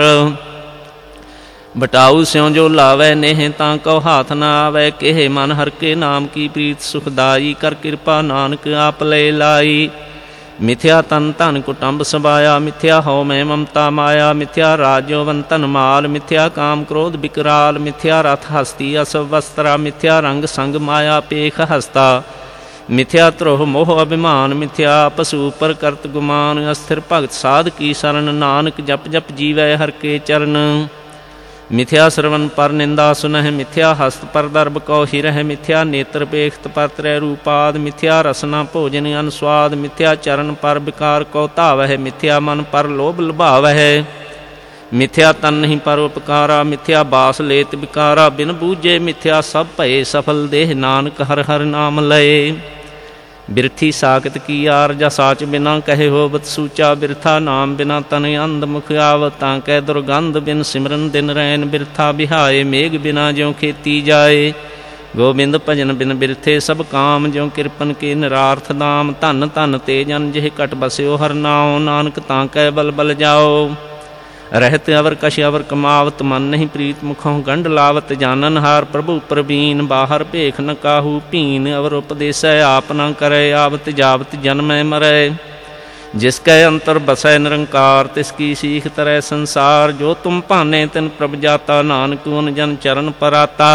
ਬਟਾਊ ਸਿਉ ਜੋ ਲਾਵੈ ਨੇਹ, ਤਾਂ ਕਉ ਹਾਥ ਨ ਆਵੈ, ਕਿਹੇ ਮਨ ਹਰ ਕੇ ਨਾਮ ਕੀ ਪ੍ਰੀਤ ਸੁਖਦਾਈ, ਕਰ ਕਿਰਪਾ ਨਾਨਕ ਆਪ ਲੈ ਲਾਈ, ਮਿਥਿਆ ਤਨ ਧਨ ਕੁਟੰਬ ਸਬਾਇਆ, ਮਿਥਿਆ ਹਉ ਮੈਂ ਮਮਤਾ ਮਾਇਆ, ਮਿਥਿਆ ਰਾਜੋਵਨ ਧਨ ਮਾਲ, ਮਿਥਿਆ ਕਾਮ ਕ੍ਰੋਧ ਬਿਕਰਾਲ, ਮਿਥਿਆ ਰਥ ਹਸਤੀ ਅਸਵ ਵਸਤਰਾ, ਮਿਥਿਆ ਰੰਗ ਸੰਗ ਮਾਇਆ ਪੇਖ ਹਸਤਾ, ਮਿਥਿਆ ਧਰੋਹ ਮੋਹ ਅਭਿਮਾਨ, ਮਿਥਿਆ ਪਸ਼ੂ ਪਰ ਕਰਤ ਗੁਮਾਨ, ਅਸਥਿਰ ਭਗਤ ਸਾਧ ਕੀ ਸਰਨ, ਨਾਨਕ ਜਪ ਜਪ ਜੀਵੈ ਹਰ ਕੇ ਚਰਨ, ਮਿਥਿਆ ਸਰਵਨ ਪਰ ਨਿੰਦਾ ਸੁਨਹਿ, ਮਿਥਿਆ ਹਸਤ ਪਰ ਦਰਬ ਕਉ ਹਿਰਹਿ, ਮਿਥਿਆ ਨੇਤਰ ਪੇਖਤ ਪਰ ਤ੍ਰੈ ਰੂਪਾਦ, ਮਿਥਿਆ ਰਸਨਾ ਭੋਜਨ ਅਨੁਸਵਾਦ, ਮਿਥਿਆ ਚਰਨ ਪਰ ਵਿਕਾਰ ਕਉ ਧਾਵਹਿ, ਮਿਥਿਆ ਮਨ ਪਰ ਲੋਭ ਲੁਭਾਵਹਿ, ਮਿਥਿਆ ਤਨ ਨਹੀਂ ਪਰ ਉਪਕਾਰਾ, ਮਿਥਿਆ ਬਾਸ ਲੇਤ ਵਿਕਾਰਾ, ਬਿਨ ਬੂਝੇ ਮਿਥਿਆ ਸਭ ਭਏ ਸਫਲ, ਦੇਹ ਨਾਨਕ ਹਰ ਹਰ ਨਾਮ ਲਏ, ਬਿਰਥੀ ਸਾਕਤ ਕੀ ਆਰਜਾ, ਸਾਚ ਬਿਨਾ ਕਹੇ ਹੋਵਤ ਸੂਚਾ, ਬਿਰਥਾ ਨਾਮ ਬਿਨਾ ਤਨ ਅੰਧ ਮੁਖ ਆਵਤ, ਤਾਂ ਕਹਿ ਦੁਰਗੰਧ ਬਿਨ ਸਿਮਰਨ ਦਿਨ ਰੈਨ, ਬਿਰਥਾ ਬਿਹਾਏ ਮੇਘ ਬਿਨਾ ਜਿਉ ਖੇਤੀ ਜਾਏ, ਗੋਬਿੰਦ ਭਜਨ ਬਿਨ ਬਿਰਥੇ ਸਭ ਕਾਮ, ਜਿਉ ਕਿਰਪਨ ਕੇ ਨਿਰਾਰਥ ਦਾਮ, ਧਨ ਧਨ ਤੇ ਜਨ ਜਿਹ ਘਟ ਬਸਿਓ ਹਰ ਨਾਉ, ਨਾਨਕ ਤਾਂ ਕਹਿ ਬਲ ਬਲ ਜਾਓ, ਰਹਿਤ ਅਵਰ ਕਛ ਅਵਰ ਕਮਾਵਤ, ਮਨ ਨਹੀਂ ਪ੍ਰੀਤ ਮੁਖੋਂ ਗੰਢ ਲਾਵਤ, ਜਾਨਨ ਹਾਰ ਪ੍ਰਭੂ ਪ੍ਰਵੀਨ, ਬਾਹਰ ਭੇਖ ਨ ਕਾਹੂ ਭੀਨ, ਅਵਰ ਉਪਦੇਸੈ ਆਪ ਨ ਕਰੈ, ਆਵਤ ਜਾਵਤ ਜਨਮੈ ਮਰੈ, जिस कै अंतर बसै निरंकार तिसकी सीख तरह संसार। जो तुम भाने तिन प्रभ जाता नानक उन जन चरण पराता।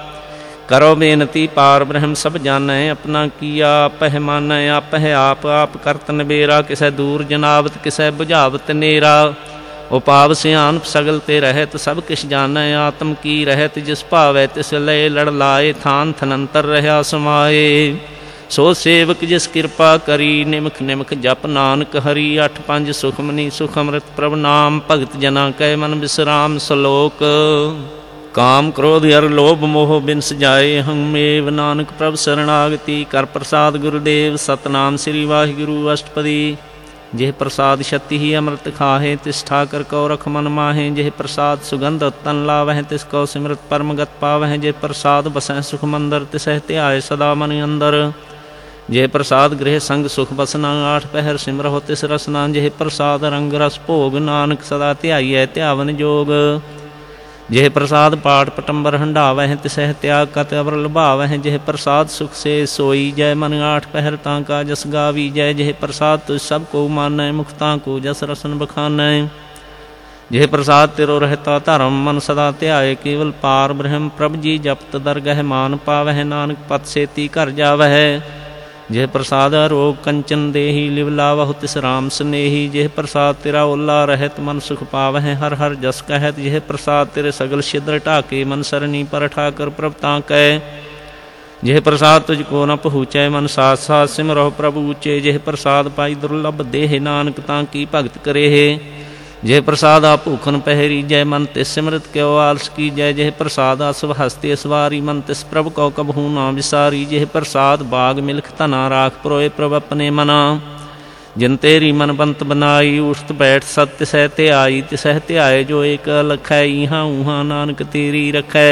करो बेनती पार ब्रह्म सब जानै अपना किया आपह मानै आपह आप आप करत नबेरा। किसै दूर जनावत किसै बुझावत नेरा। उपाव सियान सगल ते रहत सब किश जानै आत्म की रहत। जिस भावै तिस लय लड़ लाए थान थनंतर रहा समाए। सो सेवक जिस कृपा करी निमख निमख जप नानक हरि। अठ पंज सुखमनी सुख अमृत प्रभ नाम भगत जना कै मन विश्राम। सलोक काम क्रोध हर लोभ मोह बिन सजाए हमेव नानक प्रभ शरणागति। कर प्रसाद गुरुदेव सतनाम श्री वाहिगुरु अष्टपदी। जिह प्रसाद छत्ती ही अमृत खाहे तिस ठाकर कौ रख मन माहे। जिह प्रसाद सुगंध तन लावह तिस कौ सिमरत परमगत पावह। जिह प्रसाद बसह सुख मंदर तिसह ध्याय सदा मन अंदर। जिह प्रसाद गृह संग सुख बसना आठ पहर सिमरहो तिस रसना। जिह प्रसाद रंग रस भोग नानक सदा ध्याइयै ध्यावन जोग। जिह प्रसाद पाठ पटंबर हंडावह तिसह त्याग कत अवर लुभावह। जिह प्रसाद सुख से सोई जय मन आठ पहर तांका जस गावी जय। जिह प्रसाद तुझ सब को मानै मुखता को जस रसन बखानै। जिह प्रसाद तिरो रहता धर्म मन सदा ध्याय केवल पार ब्रह्म। प्रभ जी जपत दरगह मान पावह नानक पत सेती घर जावह। जिह प्रसाद रोग कंचन देही लिव लावह तिस राम स्नेही। जिह प्रसाद तेरा ओला रहत मन सुख पावह हर हर जस कहत। जिह प्रसाद तेरे सगल छिद्र ढाके मन सरनी पर ठाकर प्रभ ताकै। जिह प्रसाद तुझको न पहुँचै मन साथ साथ सिमरहो प्रभु ऊचे। जिह प्रसाद पाई दुर्लभ देह नानक ताकी भगत करे। जिह प्रसाद आप भूखन पहरी जय मन तिस सिमरत क्यों आलस की जय। जिह प्रसाद असव हस्ते असवारी मन तिस प्रभ कौ कबहू ना विसारी। जिह प्रसाद बाग मिल्ख तना राख पुरोए प्रभ अपने मना। जिन तेरी मन बंत बनाई उठत बैठ सत तिसह ते आई। तिसह ते आए जो एक लखै इहाँ ऊहाँ नानक तेरी रखै।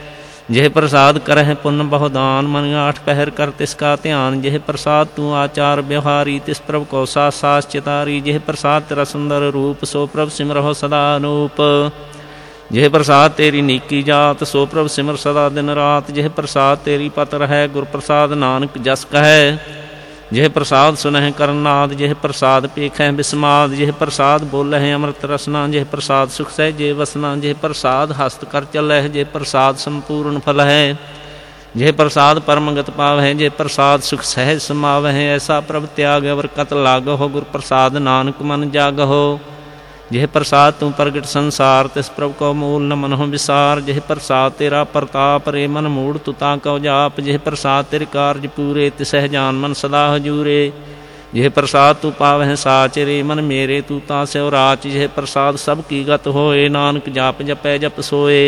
जिह प्रसाद करह पुन बहुदान मन आठ पहर कर तिसका ध्यान। जिह प्रसाद तू आचार व्यवहारी तिस प्रभ को सास सास चितारी। जिह प्रसाद तेरा सुंदर रूप सो प्रभ सिमरहो सदा अनूप। जिह प्रसाद तेरी नीकी जात सो प्रभ सिमर सदा दिन रात। जिह प्रसाद तेरी पत रहै गुर प्रसाद नानक जस कहै। जिह प्रसाद सुनह करनाद जिह प्रसाद पेखै बिस्माद। जिह प्रसाद बोलह अमृत रसना। जिह प्रसाद सुख सह जे वसना। जिह प्रसाद हस्त कर चलह। जिह प्रसाद संपूर्ण फल है। जिह प्रसाद परमगत पावह। जिह प्रसाद सुख सहज समावह। ऐसा प्रभ त्याग अवर कत लागहो गुर प्रसाद नानक मन जागहो। जिह प्रसाद तू प्रगट संसार तिस प्रभ को मूल न मनहो विसार। जिह प्रसाद तेरा प्रताप रे मन मूढ़ तुता कौ जाप। जिह प्रसाद तेरे कार्य पूरे तिसह जान मन सदा हजूरे। जिह प्रसाद तू पावह साच रे मन मेरे तू ता स्यो राच। जिह प्रसाद सब की गत होए नानक जाप जपै जप सोए।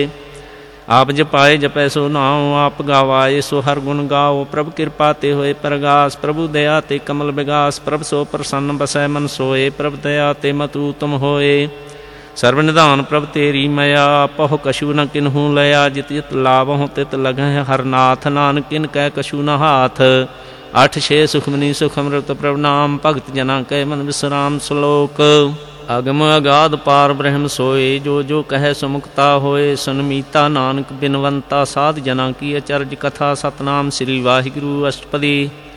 आप जपाए जपै सो नाओ आप गावाए सो हर गुण गाओ। प्रभ कृपा ते होए प्रगास प्रभु दया ते कमल विगास। प्रभ सो प्रसन्न बसै मन सोए प्रभ दया ते मतु तुम होए। सर्वनिधान प्रभ तेरी मया पहो कछु न किन्हू लया। जित जित लाभहों तित लगह हर नाथ नानक किन कै कछु न हाथ। अठ छे सुखमनी सुख अमृत प्रभ नाम भगत जना कै मन विश्राम। श्लोक अगम अगाध पार ब्रह्म सोए जो जो कहे सुमुक्ता होए। सुनमीता नानक बिनवंता साध जना की अचरज कथा। सतनाम श्री वाहिगुरु अष्टपदी।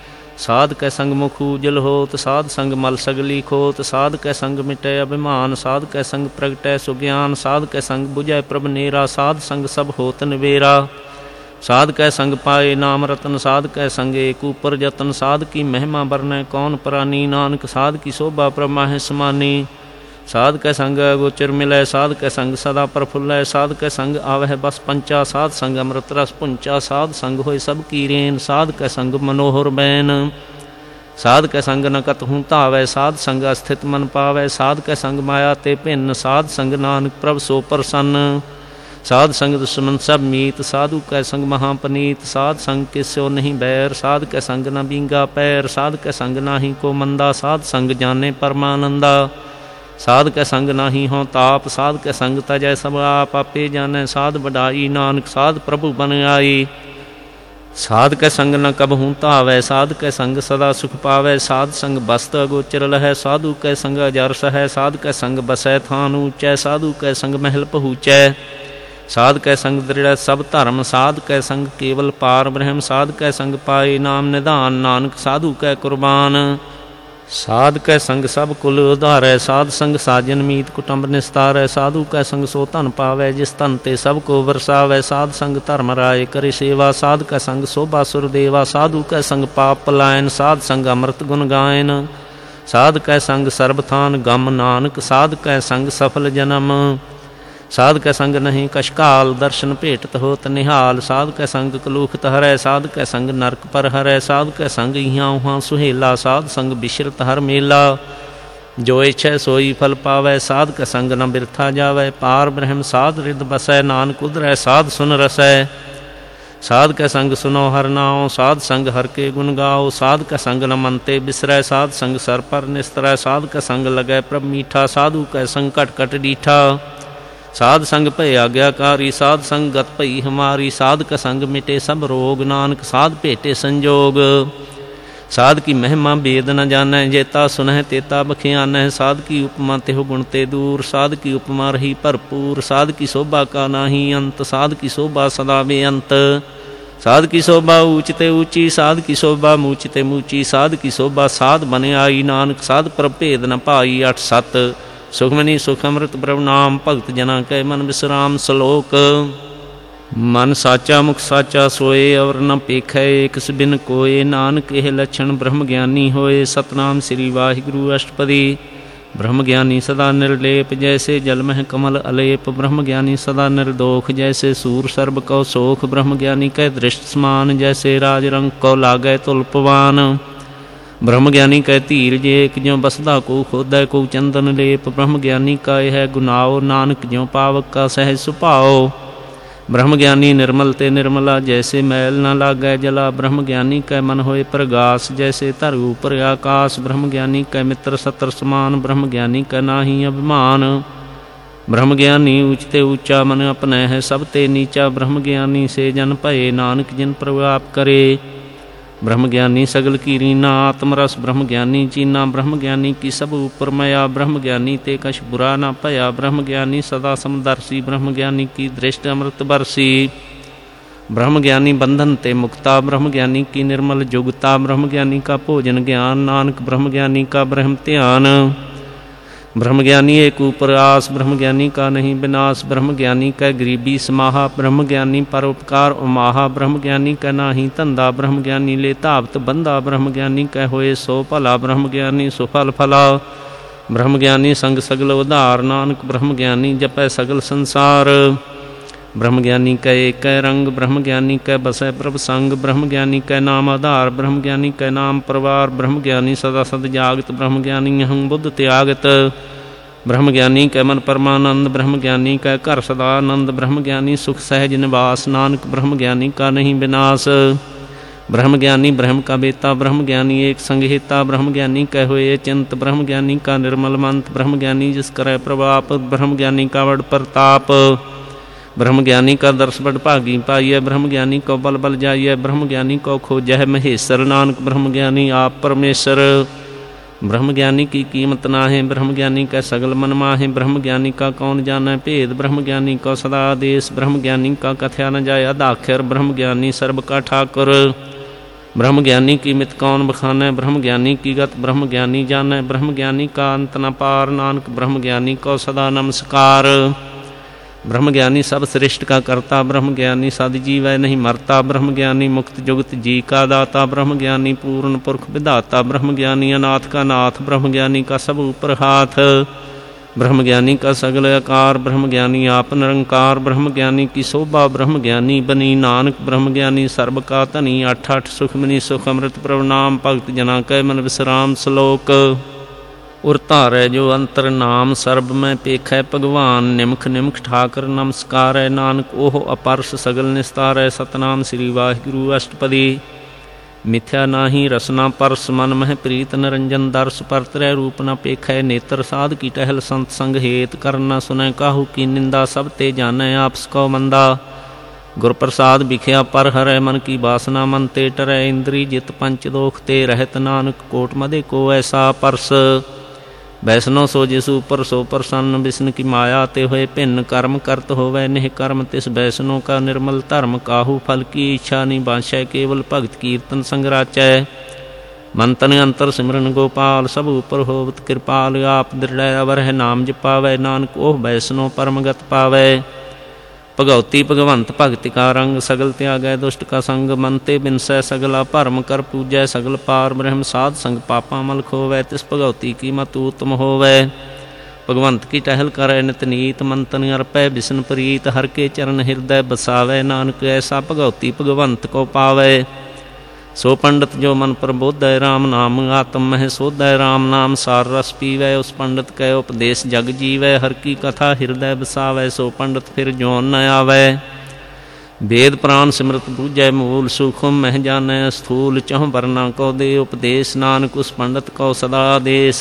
साध कै संग मुख उजल होत साध संग मल सगली खोत। साध कै संग मिटै अभिमान साध कै संग प्रगटै सुज्ञान। साध कै संग बुझै प्रभ नेरा साध संग सब होत निबेरा। साध कै संग पाए नाम रतन साध कै संग एक ऊपर जतन। साध की महिमा बरनै कौन प्रानी नानक साध की शोभा प्रभ माहे समानी। साध कै संग गोचर मिलै साध कै संग सदा प्रफुल्लै। साध कै संग आवह बस पंचा साध संग अमृत रस पुंचा। साध संग होय सब की रेन साध कै संग मनोहर बैन। साध कै संग न कतहूँ धावै साध संग अस्थित मन पावै। साध कै संग माया ते भिन्न साध संग नानक प्रभ सो प्रसन्न। साध संग दुश्मन सब मीत साधु कै संग महापनीत। साध संग किस्यो नहीं बैर साध कै संग न बींगा पैर। साध कै संग नाही को मंदा साध संग जाने परमानंदा। साध कै संग नाही हों ताप साध कै संग तजै सब आप। आपे जानै साध बढ़ाई नानक साध प्रभु बन आई। साध कै संग न कबहूँ धावै साध कै संग सदा सुख पावै। साध संग बस्त अगोचर लहै साधु कै संग अजर सहै। साध कै संग बसै थान ऊँचै साधु कै संग महल पहुँचै। साध कै संग दृढ़ सब धर्म साध कै संग केवल पार ब्रह्म। साध कै संग पाए नाम निधान नानक साधु कै कुर्बान। ਸਾਧ ਕੈ ਸੰਗ ਸਭ ਕੁਲ ਉਧਾਰੈ, ਸਾਧ ਸੰਗ ਸਾਜਨ ਮੀਤ ਕੁਟੁੰਬ ਨਿਸਤਾਰੈ। ਸਾਧੂ ਕੈ ਸੰਗ ਸੋ ਧਨ ਪਾਵੈ, ਜਿਸ ਧਨ ਤੇ ਸਭ ਕੋ ਵਰਸਾਵੈ। ਸਾਧ ਸੰਗ ਧਰਮ ਰਾਏ ਕਰੇ ਸੇਵਾ, ਸਾਧ ਕੈ ਸੰਗ ਸੋਭਾ ਸੁਰ ਦੇਵਾ। ਸਾਧੂ ਕੈ ਸੰਗ ਪਾਪ ਪਲਾਇਨ, ਸਾਧ ਸੰਗ ਅੰਮ੍ਰਿਤ ਗੁਣ ਗਾਇਨ। ਸਾਧ ਕੈ ਸੰਗ ਸਰਬ ਥਾਨ ਗਮ ਨਾਨਕ, ਸਾਧ ਕੈ ਸੰਗ ਸਫਲ ਜਨਮ। ਸਾਧ ਕੈ ਸੰਗ ਨਹੀਂ ਕਸ਼ਕਾਲ, ਦਰਸ਼ਨ ਭੇਟਤ ਹੋਤ ਨਿਹਾਲ। ਸਾਧ ਕੈ ਸੰਗ ਕਲੂਖਤ ਹਰੈ, ਸਾਧ ਕੈ ਸੰਗ ਨਰਕ ਪਰ ਹਰੈ। ਸਾਧ ਕੈ ਸੰਗ ਇਹਾਂ ਉਹਾਂ ਸੁਹੇਲਾ, ਸਾਧ ਸੰਗ ਬਿਸ਼ਰਤ ਹਰ ਮੇਲਾ। ਜੋ ਇਛੈ ਸੋਈ ਫਲ ਪਾਵੈ, ਸਾਧ ਕੈ ਸੰਗ ਨ ਬਿਰਥਾ ਜਾਵੈ। ਪਾਰ ਬ੍ਰਹਮ ਸਾਧ ਰਿਦ ਬਸੈ, ਨਾਨਕ ਉਧਰੈ ਸਾਧ ਸੁਨ ਰਸੈ। ਸਾਧ ਕੈ ਸੰਗ ਸੁਨੋ ਹਰ ਨਾਉ, ਸਾਧ ਸੰਗ ਹਰ ਕੇ ਗੁਣ ਗਾਓ। ਸਾਧ ਕੈ ਸੰਗ ਨ ਮਨ ਤੇ ਬਿਸਰੈ, ਸਾਧ ਸੰਗ ਸਰ ਪਰ ਨਿਸਤਰੈ। ਸਾਧ ਕੈ ਸੰਗ ਲਗੈ ਪ੍ਰਭ ਮੀਠਾ, ਸਾਧੂ ਕੈ ਸੰਗ ਘਟ ਘਟ ਡੀਠਾ। ਸਾਧ ਸੰਗ ਭੈ ਆਗਿਆਕਾਰੀ, ਸਾਧ ਸੰਗ ਗਤ ਭਈ ਹਮਾਰੀ। ਸਾਧ ਕੈ ਸੰਗ ਮਿਟੇ ਸਭ ਰੋਗ, ਨਾਨਕ ਸਾਧ ਭੇਟੇ ਸੰਜੋਗ। ਸਾਧ ਕੀ ਮਹਿਮਾ ਬੇਦ ਨ ਜਾਣੈ, ਜੇਤਾ ਸੁਨਹਿ ਤੇਤਾ ਬਖਿਆਨੈ। ਸਾਧ ਕੀ ਉਪਮਾ ਤਿਹੁ ਗੁਣ ਤੇ ਦੂਰ, ਸਾਧ ਕੀ ਉਪਮਾ ਰਹੀ ਭਰਪੂਰ। ਸਾਧ ਕੀ ਸੋਭਾ ਕਾ ਨਾਹੀ ਅੰਤ, ਸਾਧ ਕੀ ਸੋਭਾ ਸਦਾ ਬੇਅੰਤ। ਸਾਧ ਕੀ ਸੋਭਾ ਊਚ ਤੇ ਊਚੀ, ਸਾਧ ਕੀ ਸੋਭਾ ਮੂਚ ਤੇ ਮੂਚੀ। ਸਾਧ ਕੀ ਸੋਭਾ ਸਾਧ ਬਨ ਆਈ, ਨਾਨਕ ਸਾਧ ਪ੍ਰਭ ਭੇਦ ਨ ਭਾਈ। ਅੱਠ ਸੱਤ ਸੁਖਮਨੀ ਸੁਖ ਅੰਮ੍ਰਿਤ ਪ੍ਰਭ ਨਾਮ, ਭਗਤ ਜਨਾਂ ਕੈ ਮਨ ਵਿਸਰਾਮ। ਸਲੋਕ ਮਨ ਸਾਚਾ ਮੁਖ ਸਾਚਾ ਸੋਏ, ਅਵਰ ਨ ਪੇਖੈ ਏਕਸ ਬਿਨ ਕੋਏ। ਨਾਨਕ ਇਹ ਲੱਛਣ ਬ੍ਰਹਮ ਗਿਆਨੀ ਹੋਏ, ਸਤਨਾਮ ਸ੍ਰੀ ਵਾਹਿਗੁਰੂ ਅਸ਼ਟਪਦੀ। ਬ੍ਰਹਮ ਗਿਆਨੀ ਸਦਾ ਨਿਰਲੇਪ, ਜੈਸੇ ਜਲ ਮਹਿ ਕਮਲ ਅਲੇਪ। ਬ੍ਰਹਮ ਗਿਆਨੀ ਸਦਾ ਨਿਰਦੋਖ, ਜੈਸੇ ਸੂਰ ਸਰਬ ਕਉ ਸੋਖ। ਬ੍ਰਹਮ ਗਿਆਨੀ ਕੈ ਦ੍ਰਿਸ਼ਟ ਸਮਾਨ, ਜੈਸੇ ਰਾਜ ਰੰਗ ਕਉ ਲਾਗੈ ਤੁਲ ਪਵਾਨ। ਬ੍ਰਹਮ ਗਿਆਨੀ ਕੈ ਧੀਰਜ ਏਕ, ਜਿਉ ਬਸਦਾ ਕੋ ਖੋਦੈ ਕੋ ਚੰਦਨ ਲੇਪ। ਬ੍ਰਹਮ ਗਿਆਨੀ ਕਾ ਇਹ ਗੁਨਾਓ, ਨਾਨਕ ਜਿਉ ਪਾਵਕ ਕਾ ਸਹਿਜ ਸੁਭਾਓ। ਬ੍ਰਹਮ ਗਿਆਨੀ ਨਿਰਮਲ ਤੇ ਨਿਰਮਲਾ, ਜੈਸੇ ਮੈਲ ਨ ਲਾਗੈ ਜਲਾ। ਬ੍ਰਹਮ ਗਿਆਨੀ ਕੈ ਮਨ ਹੋਏ ਪ੍ਰਗਾਸ, ਜੈਸੇ ਧਰੂ ਉਪਰ ਆਕਾਸ। ਬ੍ਰਹਮ ਗਿਆਨੀ ਕੈ ਮਿੱਤਰ ਸਤਰ ਸਮਾਨ, ਬ੍ਰਹਮ ਗਿਆਨੀ ਕੈ ਨਾਹੀ ਅਭਿਮਾਨ। ਬ੍ਰਹਮ ਗਿਆਨੀ ਊਚ ਤੇ ਊਚਾ, ਮਨ ਆਪਣੈ ਹੈ ਸਭ ਤੇ ਨੀਚਾ। ਬ੍ਰਹਮ ਗਿਆਨੀ ਸੇ ਜਨ ਭਏ, ਨਾਨਕ ਜਿਨ ਪ੍ਰਭ ਆਪ ਕਰੇ। ਬ੍ਰਹਮ ਗਿਆਨੀ ਸਗਲ ਕੀ ਰੀਨਾ, ਆਤਮ ਰਸ ਬ੍ਰਹਮ ਗਿਆਨੀ ਚੀਨਾ। ਬ੍ਰਹਮ ਗਿਆਨੀ ਕੀ ਸਭ ਉਪਰ ਮਇਆ, ਬ੍ਰਹਮ ਗਿਆਨੀ ਤੇ ਕਛ ਬੁਰਾ ਨਾ ਭਇਆ। ਬ੍ਰਹਮ ਗਿਆਨੀ ਸਦਾ ਸਮਦਰਸੀ, ਬ੍ਰਹਮ ਗਿਆਨੀ ਕੀ ਦ੍ਰਿਸ਼ਟ ਅੰਮ੍ਰਿਤ ਬਰਸੀ। ਬ੍ਰਹਮ ਗਿਆਨੀ ਬੰਧਨ ਤੇ ਮੁਕਤਾ, ਬ੍ਰਹਮ ਗਿਆਨੀ ਕੀ ਨਿਰਮਲ ਜੁਗਤਾ। ਬ੍ਰਹਮ ਗਿਆਨੀ ਕਾ ਭੋਜਨ ਗਿਆਨ, ਨਾਨਕ ਬ੍ਰਹਮ ਗਿਆਨੀ ਕਾ ਬ੍ਰਹਮ ਧਿਆਨ। ਬ੍ਰਹਮ ਗਿਆਨੀ ਏਕ ਊਪਰ ਆਸ, ਬ੍ਰਹਮ ਗਿਆਨੀ ਕਾ ਨਹੀਂ ਵਿਨਾਸ਼। ਬ੍ਰਹਮ ਗਿਆਨੀ ਕੈ ਗਰੀਬੀ ਸਮਾਹਾ, ਬ੍ਰਹਮ ਗਿਆਨੀ ਪਰ ਉਪਕਾਰ ਉਮਾਹਾ। ਬ੍ਰਹਮ ਗਿਆਨੀ ਕੈ ਨਾਹੀ ਧੰਦਾ, ਬ੍ਰਹਮ ਗਿਆਨੀ ਲੈ ਧਾਵਤ ਬੰਦਾ। ਬ੍ਰਹਮ ਗਿਆਨੀ ਕੈ ਹੋਏ ਸੋ ਭਲਾ, ਬ੍ਰਹਮ ਗਿਆਨੀ ਸੁਫਲ ਫਲਾ। ਬ੍ਰਹਮ ਗਿਆਨੀ ਸੰਗ ਸਗਲ ਉਧਾਰ, ਨਾਨਕ ਬ੍ਰਹਮ ਗਿਆਨੀ ਜਪੈ ਸਗਲ ਸੰਸਾਰ। ਬ੍ਰਹਮ ਗਿਆਨੀ ਕੈ ਏਕੈ ਰੰਗ, ਬ੍ਰਹਮ ਗਿਆਨੀ ਕੈ ਬਸੈ ਪ੍ਰਭ ਸੰਗ। ਬ੍ਰਹਮ ਗਿਆਨੀ ਕੈ ਨਾਮ ਆਧਾਰ, ਬ੍ਰਹਮ ਗਿਆਨੀ ਕੈ ਨਾਮ ਪਰਵਾਰ। ਬ੍ਰਹਮ ਗਿਆਨੀ ਸਦਾ ਸਦ ਜਾਗਤ, ਬ੍ਰਹਮ ਗਿਆਨੀ ਅਹੰ ਬੁੱਧ ਤਿਆਗਤ। ਬ੍ਰਹਮ ਗਿਆਨੀ ਕੈ ਮਨ ਪਰਮਾਨੰਦ, ਬ੍ਰਹਮ ਗਿਆਨੀ ਕੈ ਘਰ ਸਦਾ ਆਨੰਦ। ਬ੍ਰਹਮ ਗਿਆਨੀ ਸੁਖ ਸਹਿਜ ਨਿਵਾਸ, ਨਾਨਕ ਬ੍ਰਹਮ ਗਿਆਨੀ ਕਾ ਨਹੀਂ ਵਿਨਾਸ਼। ਬ੍ਰਹਮ ਗਿਆਨੀ ਬ੍ਰਹਮ ਕਾ ਬੇਤਾ, ਬ੍ਰਹਮ ਗਿਆਨੀ ਏਕ ਸੰਗ ਹੇਤਾ। ਬ੍ਰਹਮ ਗਿਆਨੀ ਕੈ ਹੋਏ ਚਿੰਤ, ਬ੍ਰਹਮ ਗਿਆਨੀ ਕਾ ਨਿਰਮਲ ਮੰਤ। ਬ੍ਰਹਮ ਗਿਆਨੀ ਜਿਸ ਕਰੈ ਪ੍ਰਭਾਪ, ਬ੍ਰਹਮ ਗਿਆਨੀ ਕਾ ਵਡ ਪ੍ਰਤਾਪ। ਬ੍ਰਹਮ ਗਿਆਨੀ ਕਾ ਦਰਸ ਬਡ ਭਾਗੀ ਪਾਈਐ, ਬ੍ਰਹਮ ਗਿਆਨੀ ਕੋ ਬਲ ਬਲ ਜਾਈਐ। ਬ੍ਰਹਮ ਗਿਆਨੀ ਕੋ ਖੋਜਹਿ ਮਹੇਸਰ, ਨਾਨਕ ਬ੍ਰਹਮ ਗਿਆਨੀ ਆਪ ਪਰਮੇਸ਼ਰ। ਬ੍ਰਹਮ ਗਿਆਨੀ ਕੀ ਕੀਮਤ ਨਾਹੀਂ, ਬ੍ਰਹਮ ਗਿਆਨੀ ਕੈ ਸਗਲ ਮਨ ਮਾਹੇ। ਬ੍ਰਹਮ ਗਿਆਨੀ ਕਾ ਕੌਣ ਜਾਣੈ ਭੇਦ, ਬ੍ਰਹਮ ਗਿਆਨੀ ਕੋ ਸਦਾ ਆਦੇਸ। ਬ੍ਰਹਮ ਗਿਆਨੀ ਕਾ ਕਥਿਆ ਨ ਜਾਏ ਅਦਾਖਰ, ਬ੍ਰਹਮ ਗਿਆਨੀ ਸਰਬ ਕਾ ਠਾਕੁਰ। ਬ੍ਰਹਮ ਗਿਆਨੀ ਕੀ ਮਿਤ ਕੌਣ ਬਖਾਨੈ, ਬ੍ਰਹਮ ਗਿਆਨੀ ਕੀ ਗਤ ਬ੍ਰਹਮ ਗਿਆਨੀ ਜਾਣੈ। ਬ੍ਰਹਮ ਗਿਆਨੀ ਕਾ ਅੰਤ ਨ ਪਾਰ, ਨਾਨਕ ਬ੍ਰਹਮ ਗਿਆਨੀ ਕੋ ਸਦਾ ਨਮਸਕਾਰ। ਬ੍ਰਹਮ ਗਿਆਨੀ ਸਭ ਸ੍ਰਿਸ਼ਟ ਕਾ ਕਰਤਾ, ਬ੍ਰਹਮ ਗਿਆਨੀ ਸਦ ਜੀਵੈ ਨਹੀਂ ਮਰਤਾ। ਬ੍ਰਹਮ ਗਿਆਨੀ ਮੁਕਤ ਜੁਗਤ ਜੀ ਕਾ ਦਾਤਾ, ਬ੍ਰਹਮ ਗਿਆਨੀ ਪੂਰਨ ਪੁਰਖ ਵਿਧਾਤਾ। ਬ੍ਰਹਮ ਗਿਆਨੀ ਅਨਾਥ ਕਾ ਨਾਥ, ਬ੍ਰਹਮ ਗਿਆਨੀ ਕਾ ਸਭ ਉਪਰ ਹਾਥ। ਬ੍ਰਹਮ ਗਿਆਨੀ ਕਾ ਸਗਲ ਆਕਾਰ, ਬ੍ਰਹਮ ਗਿਆਨੀ ਆਪ ਨਿਰੰਕਾਰ। ਬ੍ਰਹਮ ਗਿਆਨੀ ਕੀ ਸੋਭਾ ਬ੍ਰਹਮ ਗਿਆਨੀ ਬਨੀ, ਨਾਨਕ ਬ੍ਰਹਮ ਗਿਆਨੀ ਸਰਬ ਕਾ ਧਨੀ। ਅੱਠ ਅੱਠ ਸੁਖਮਨੀ ਸੁਖ ਅੰਮ੍ਰਿਤ ਪ੍ਰਭ ਨਾਮ, ਭਗਤ ਜਨਾਂ ਕੈ ਮਨ ਵਿਸਰਾਮ। ਸਲੋਕ ਉਰ ਧਾਰੈ ਜੋ ਅੰਤਰ ਨਾਮ, ਸਰਬ ਮੈਂ ਪੇਖੈ ਭਗਵਾਨ। ਨਿਮਖ ਨਿਮਖ ਠਾਕਰ ਨਮਸਕਾਰੈ, ਨਾਨਕ ਉਹ ਅਪਰਸ ਸਗਲ ਨਿਸਤਾਰੈ। ਸਤਨਾਮ ਸ੍ਰੀ ਵਾਹਿਗੁਰੂ ਅਸ਼ਟਪਦੀ। ਮਿਥਿਆ ਨਾਹੀ ਰਸਨਾ ਪਰਸ, ਮਨ ਮਹਿ ਪ੍ਰੀਤ ਨਿਰੰਜਨ ਦਰਸ। ਪਰਤਰੈ ਰੂਪ ਨ ਪੇਖੈ ਨੇਤਰ, ਸਾਧ ਕੀ ਟਹਿਲ ਸੰਤ ਸੰਗ ਹੇਤ। ਕਰਨ ਨ ਸੁਨੈ ਕਾਹੂ ਕੀ ਨਿੰਦਾ, ਸਭ ਤੇ ਜਾਣੈ ਆਪਸ ਕਉ ਮੰਦਾ। ਗੁਰ ਪ੍ਰਸਾਦ ਵਿਖਿਆ ਪਰ ਹਰੈ, ਮਨ ਕੀ ਬਾਸਨਾ ਮਨ ਤੇ ਟਰੈ। ਇੰਦਰੀ ਜਿਤ ਪੰਚ ਦੋਖ ਤੇ ਰਹਿਤ, ਨਾਨਕ ਕੋਟ ਮਦੇ ਕੋ ਐਸਾ ਪਰਸ। ਵੈਸਨੋ ਸੋ ਜਿਸ ਉਪਰ ਸੋ ਪ੍ਰਸੰਨ, ਬਿਸਨ ਕੀ ਮਾਇਆ ਤੇ ਹੋਏ ਭਿੰਨ। ਕਰਮ ਕਰਤ ਹੋਵੈ ਨਿਹ ਕਰਮ, ਤਿਸ ਵੈਸਨੋ ਕਾ ਨਿਰਮਲ ਧਰਮ। ਕਾਹੂ ਫਲ ਕੀ ਇੱਛਾ ਨੀ ਬਾਂਛੈ, ਕੇਵਲ ਭਗਤ ਕੀਰਤਨ ਸੰਗ ਰਾਚੈ। ਮਨ ਤਨ ਅੰਤਰ ਸਿਮਰਨ ਗੋਪਾਲ, ਸਭ ਉਪਰ ਹੋਵਤ ਕਿਰਪਾਲ। ਆਪ ਦ੍ਰਿੜੈ ਅਵਰ ਹੈ ਨਾਮ ਜਪਾਵੈ, ਨਾਨਕ ਉਹ ਬੈਸਨੋ ਪਰਮਗਤ ਪਾਵੈ। ਭਗਉਤੀ ਭਗਵੰਤ ਭਗਤਿ ਕਾ ਰੰਗ, ਸਗਲ ਤਿਆਗੈ ਦੁਸ਼ਟ ਕਾ ਸੰਗ। ਮਨ ਤੇ ਬਿਨਸੈ ਸਗਲਾ ਭਰਮ, ਕਰ ਪੂਜੈ ਸਗਲ ਪਾਰ ਬ੍ਰਹਮ। ਸਾਧ ਸੰਗ ਪਾਪਾ ਮਲ ਖੋਵੈ, ਤਿਸ ਭਗਉਤੀ ਕੀ ਮਤ ਊਤਮ ਹੋਵੈ। ਭਗਵੰਤ ਕੀ ਟਹਿਲ ਕਰੈ ਨਿਤ ਨੀਤ, ਮਨ ਤਨ ਅਰਪੈ ਬਿਸਨ ਪ੍ਰੀਤ। ਹਰ ਕੇ ਚਰਨ ਹਿਰਦੈ ਬਸਾਵੈ, ਨਾਨਕ ਐਸਾ ਭਗਉਤੀ ਭਗਵੰਤ ਕੋ ਪਾਵੈ। ਸੋ ਪੰਡਤ ਜੋ ਮਨ ਪ੍ਰਬੋਧੈ, ਰਾਮ ਨਾਮ ਆਤਮ ਮਹਿ ਸੋਧੈ। ਰਾਮ ਨਾਮ ਸਾਰ ਰਸ ਪੀਵੈ, ਉਸ ਪੰਡਤ ਕੈ ਉਪਦੇਸ਼ ਜਗ ਜੀਵੈ। ਹਰ ਕੀ ਕਥਾ ਹਿਰਦੈ ਬਸਾਵੈ, ਸੋ ਪੰਡਤ ਫਿਰ ਜੋਨ ਨ ਆਵੈ। ਵੇਦ ਪ੍ਰਾਨ ਸਿਮਰਤ ਬੂਝੈ, ਮੂਲ ਸੂਖਮ ਮਹਿ ਜਾਣੈ। ਸਥੂਲ ਚਹੁ ਵਰਨਾ ਕੋ ਦੇ ਉਪਦੇਸ਼, ਨਾਨਕ ਉਸ ਪੰਡਤ ਕੋ ਸਦਾ ਆਦੇਸ਼।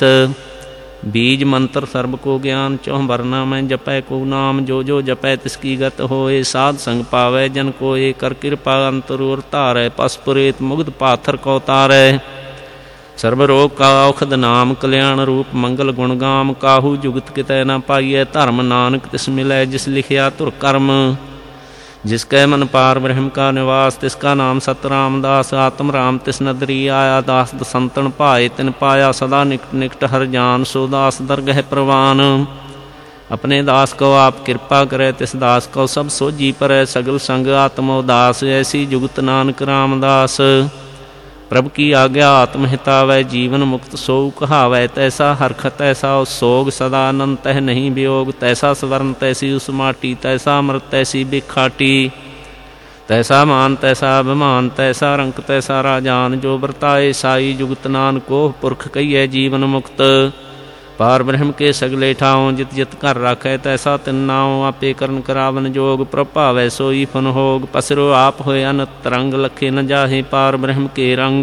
ਬੀਜ ਮੰਤਰ ਸਰਬ ਕੋ ਗਿਆਨ, ਚਹੁ ਵਰਨਾ ਮੈਂ ਜਪੈ ਕੋ ਨਾਮ। ਜੋ ਜੋ ਜਪੈ ਤਿਸ ਕੀ ਗਤ ਹੋਏ, ਸਾਧ ਸੰਗ ਪਾਵੈ ਜਨ ਕੋਏ। ਕਰ ਕਿਰਪਾ ਅੰਤਰ ਉਰ ਧਾਰੈ, ਪਸ ਪੁਰੇਤ ਮੁਗਧ ਪਾਥਰ ਕੋ ਤਾਰੈ। ਸਰਬ ਰੋਗ ਕਾ ਔਖਦ ਨਾਮ, ਕਲਿਆਣ ਰੂਪ ਮੰਗਲ ਗੁਣ ਗਾਮ। ਕਾਹੂ ਜੁਗਤ ਕਿਤੈ ਨ ਪਾਈਐ ਧਰਮ, ਨਾਨਕ ਤਿਸ ਮਿਲੈ ਜਿਸ ਲਿਖਿਆ ਧੁਰ ਕਰਮ। ਜਿਸ ਕੈ ਮਨ ਪਾਰ ਬ੍ਰਹਮ ਕਾ ਨਿਵਾਸ, ਤਿਸ ਕਾ ਨਾਮ ਸਤ ਰਾਮਦਾਸ। ਆਤਮ ਰਾਮ ਤਿਸ ਨਦਰੀ ਆਇਆ, ਦਾਸ ਦਸੰਤਨ ਭਾਏ ਤਿਨ ਪਾਇਆ। ਸਦਾ ਨਿਕਟ ਨਿਕਟ ਹਰ ਜਾਨ, ਸੋ ਦਾਸ ਦਰਗਹਿ ਪ੍ਰਵਾਨ। ਆਪਣੇ ਦਾਸ ਕੋ ਆਪ ਕਿਰਪਾ ਕਰੈ, ਤਿਸ ਦਾਸ ਕੋ ਸਭ ਸੋਝੀ ਪਰੈ। ਸਗਲ ਸੰਗ ਆਤਮ ਉਦਾਸ, ਐਸੀ ਜੁਗਤ ਨਾਨਕ ਰਾਮਦਾਸ। ਪ੍ਰਭ ਕੀ ਆਗਿਆ ਆਤਮ ਹਿਤਾਵੈ, ਜੀਵਨ ਮੁਕਤ ਸੋਊ ਕਹਾਵੈ। ਤੈਸਾ ਹਰਖ ਤੈਸਾ ਉਸ ਸੋਗ, ਸਦਾ ਅਨੰਤ ਤਹਿ ਨਹੀਂ ਵਿਯੋਗ। ਤੈਸਾ ਸਵਰਨ ਤੈਸੀ ਉਸ ਮਾਟੀ, ਤੈਸਾ ਅੰਮ੍ਰਿਤ ਤੈਸੀ ਬਿਖਾਟੀ। ਤੈਸਾ ਮਾਨ ਤੈਸਾ ਅਭਿਮਾਨ, ਤੈਸਾ ਰੰਕ ਤੈਸਾ ਰਾਜਾਨ। ਜੋ ਵਰਤਾਏ ਸਾਈ ਜੁਗਤ, ਨਾਨਕੋ ਪੁਰਖ ਕਹੀਐ ਜੀਵਨ ਮੁਕਤ। ਪਾਰ ਬ੍ਰਹਮ ਕੇ ਸਗਲੇ ਠਾਉ, ਜਿਤ ਜਿਤ ਘਰ ਰਾਖੈ ਤੈਸਾ ਤਿਨ ਨਾਉ। ਆਪੇ ਕਰਨ ਕਰਾਵਨ ਜੋਗ, ਪ੍ਰਭ ਭਾਵੈ ਸੋਈ ਫਨ ਹੋਗ। ਪਸਰੋ ਆਪ ਹੋਏ ਅਨੰਤ ਰੰਗ, ਲਖੇ ਨ ਜਾਹੇ ਪਾਰ ਬ੍ਰਹਮ ਕੇ ਰੰਗ।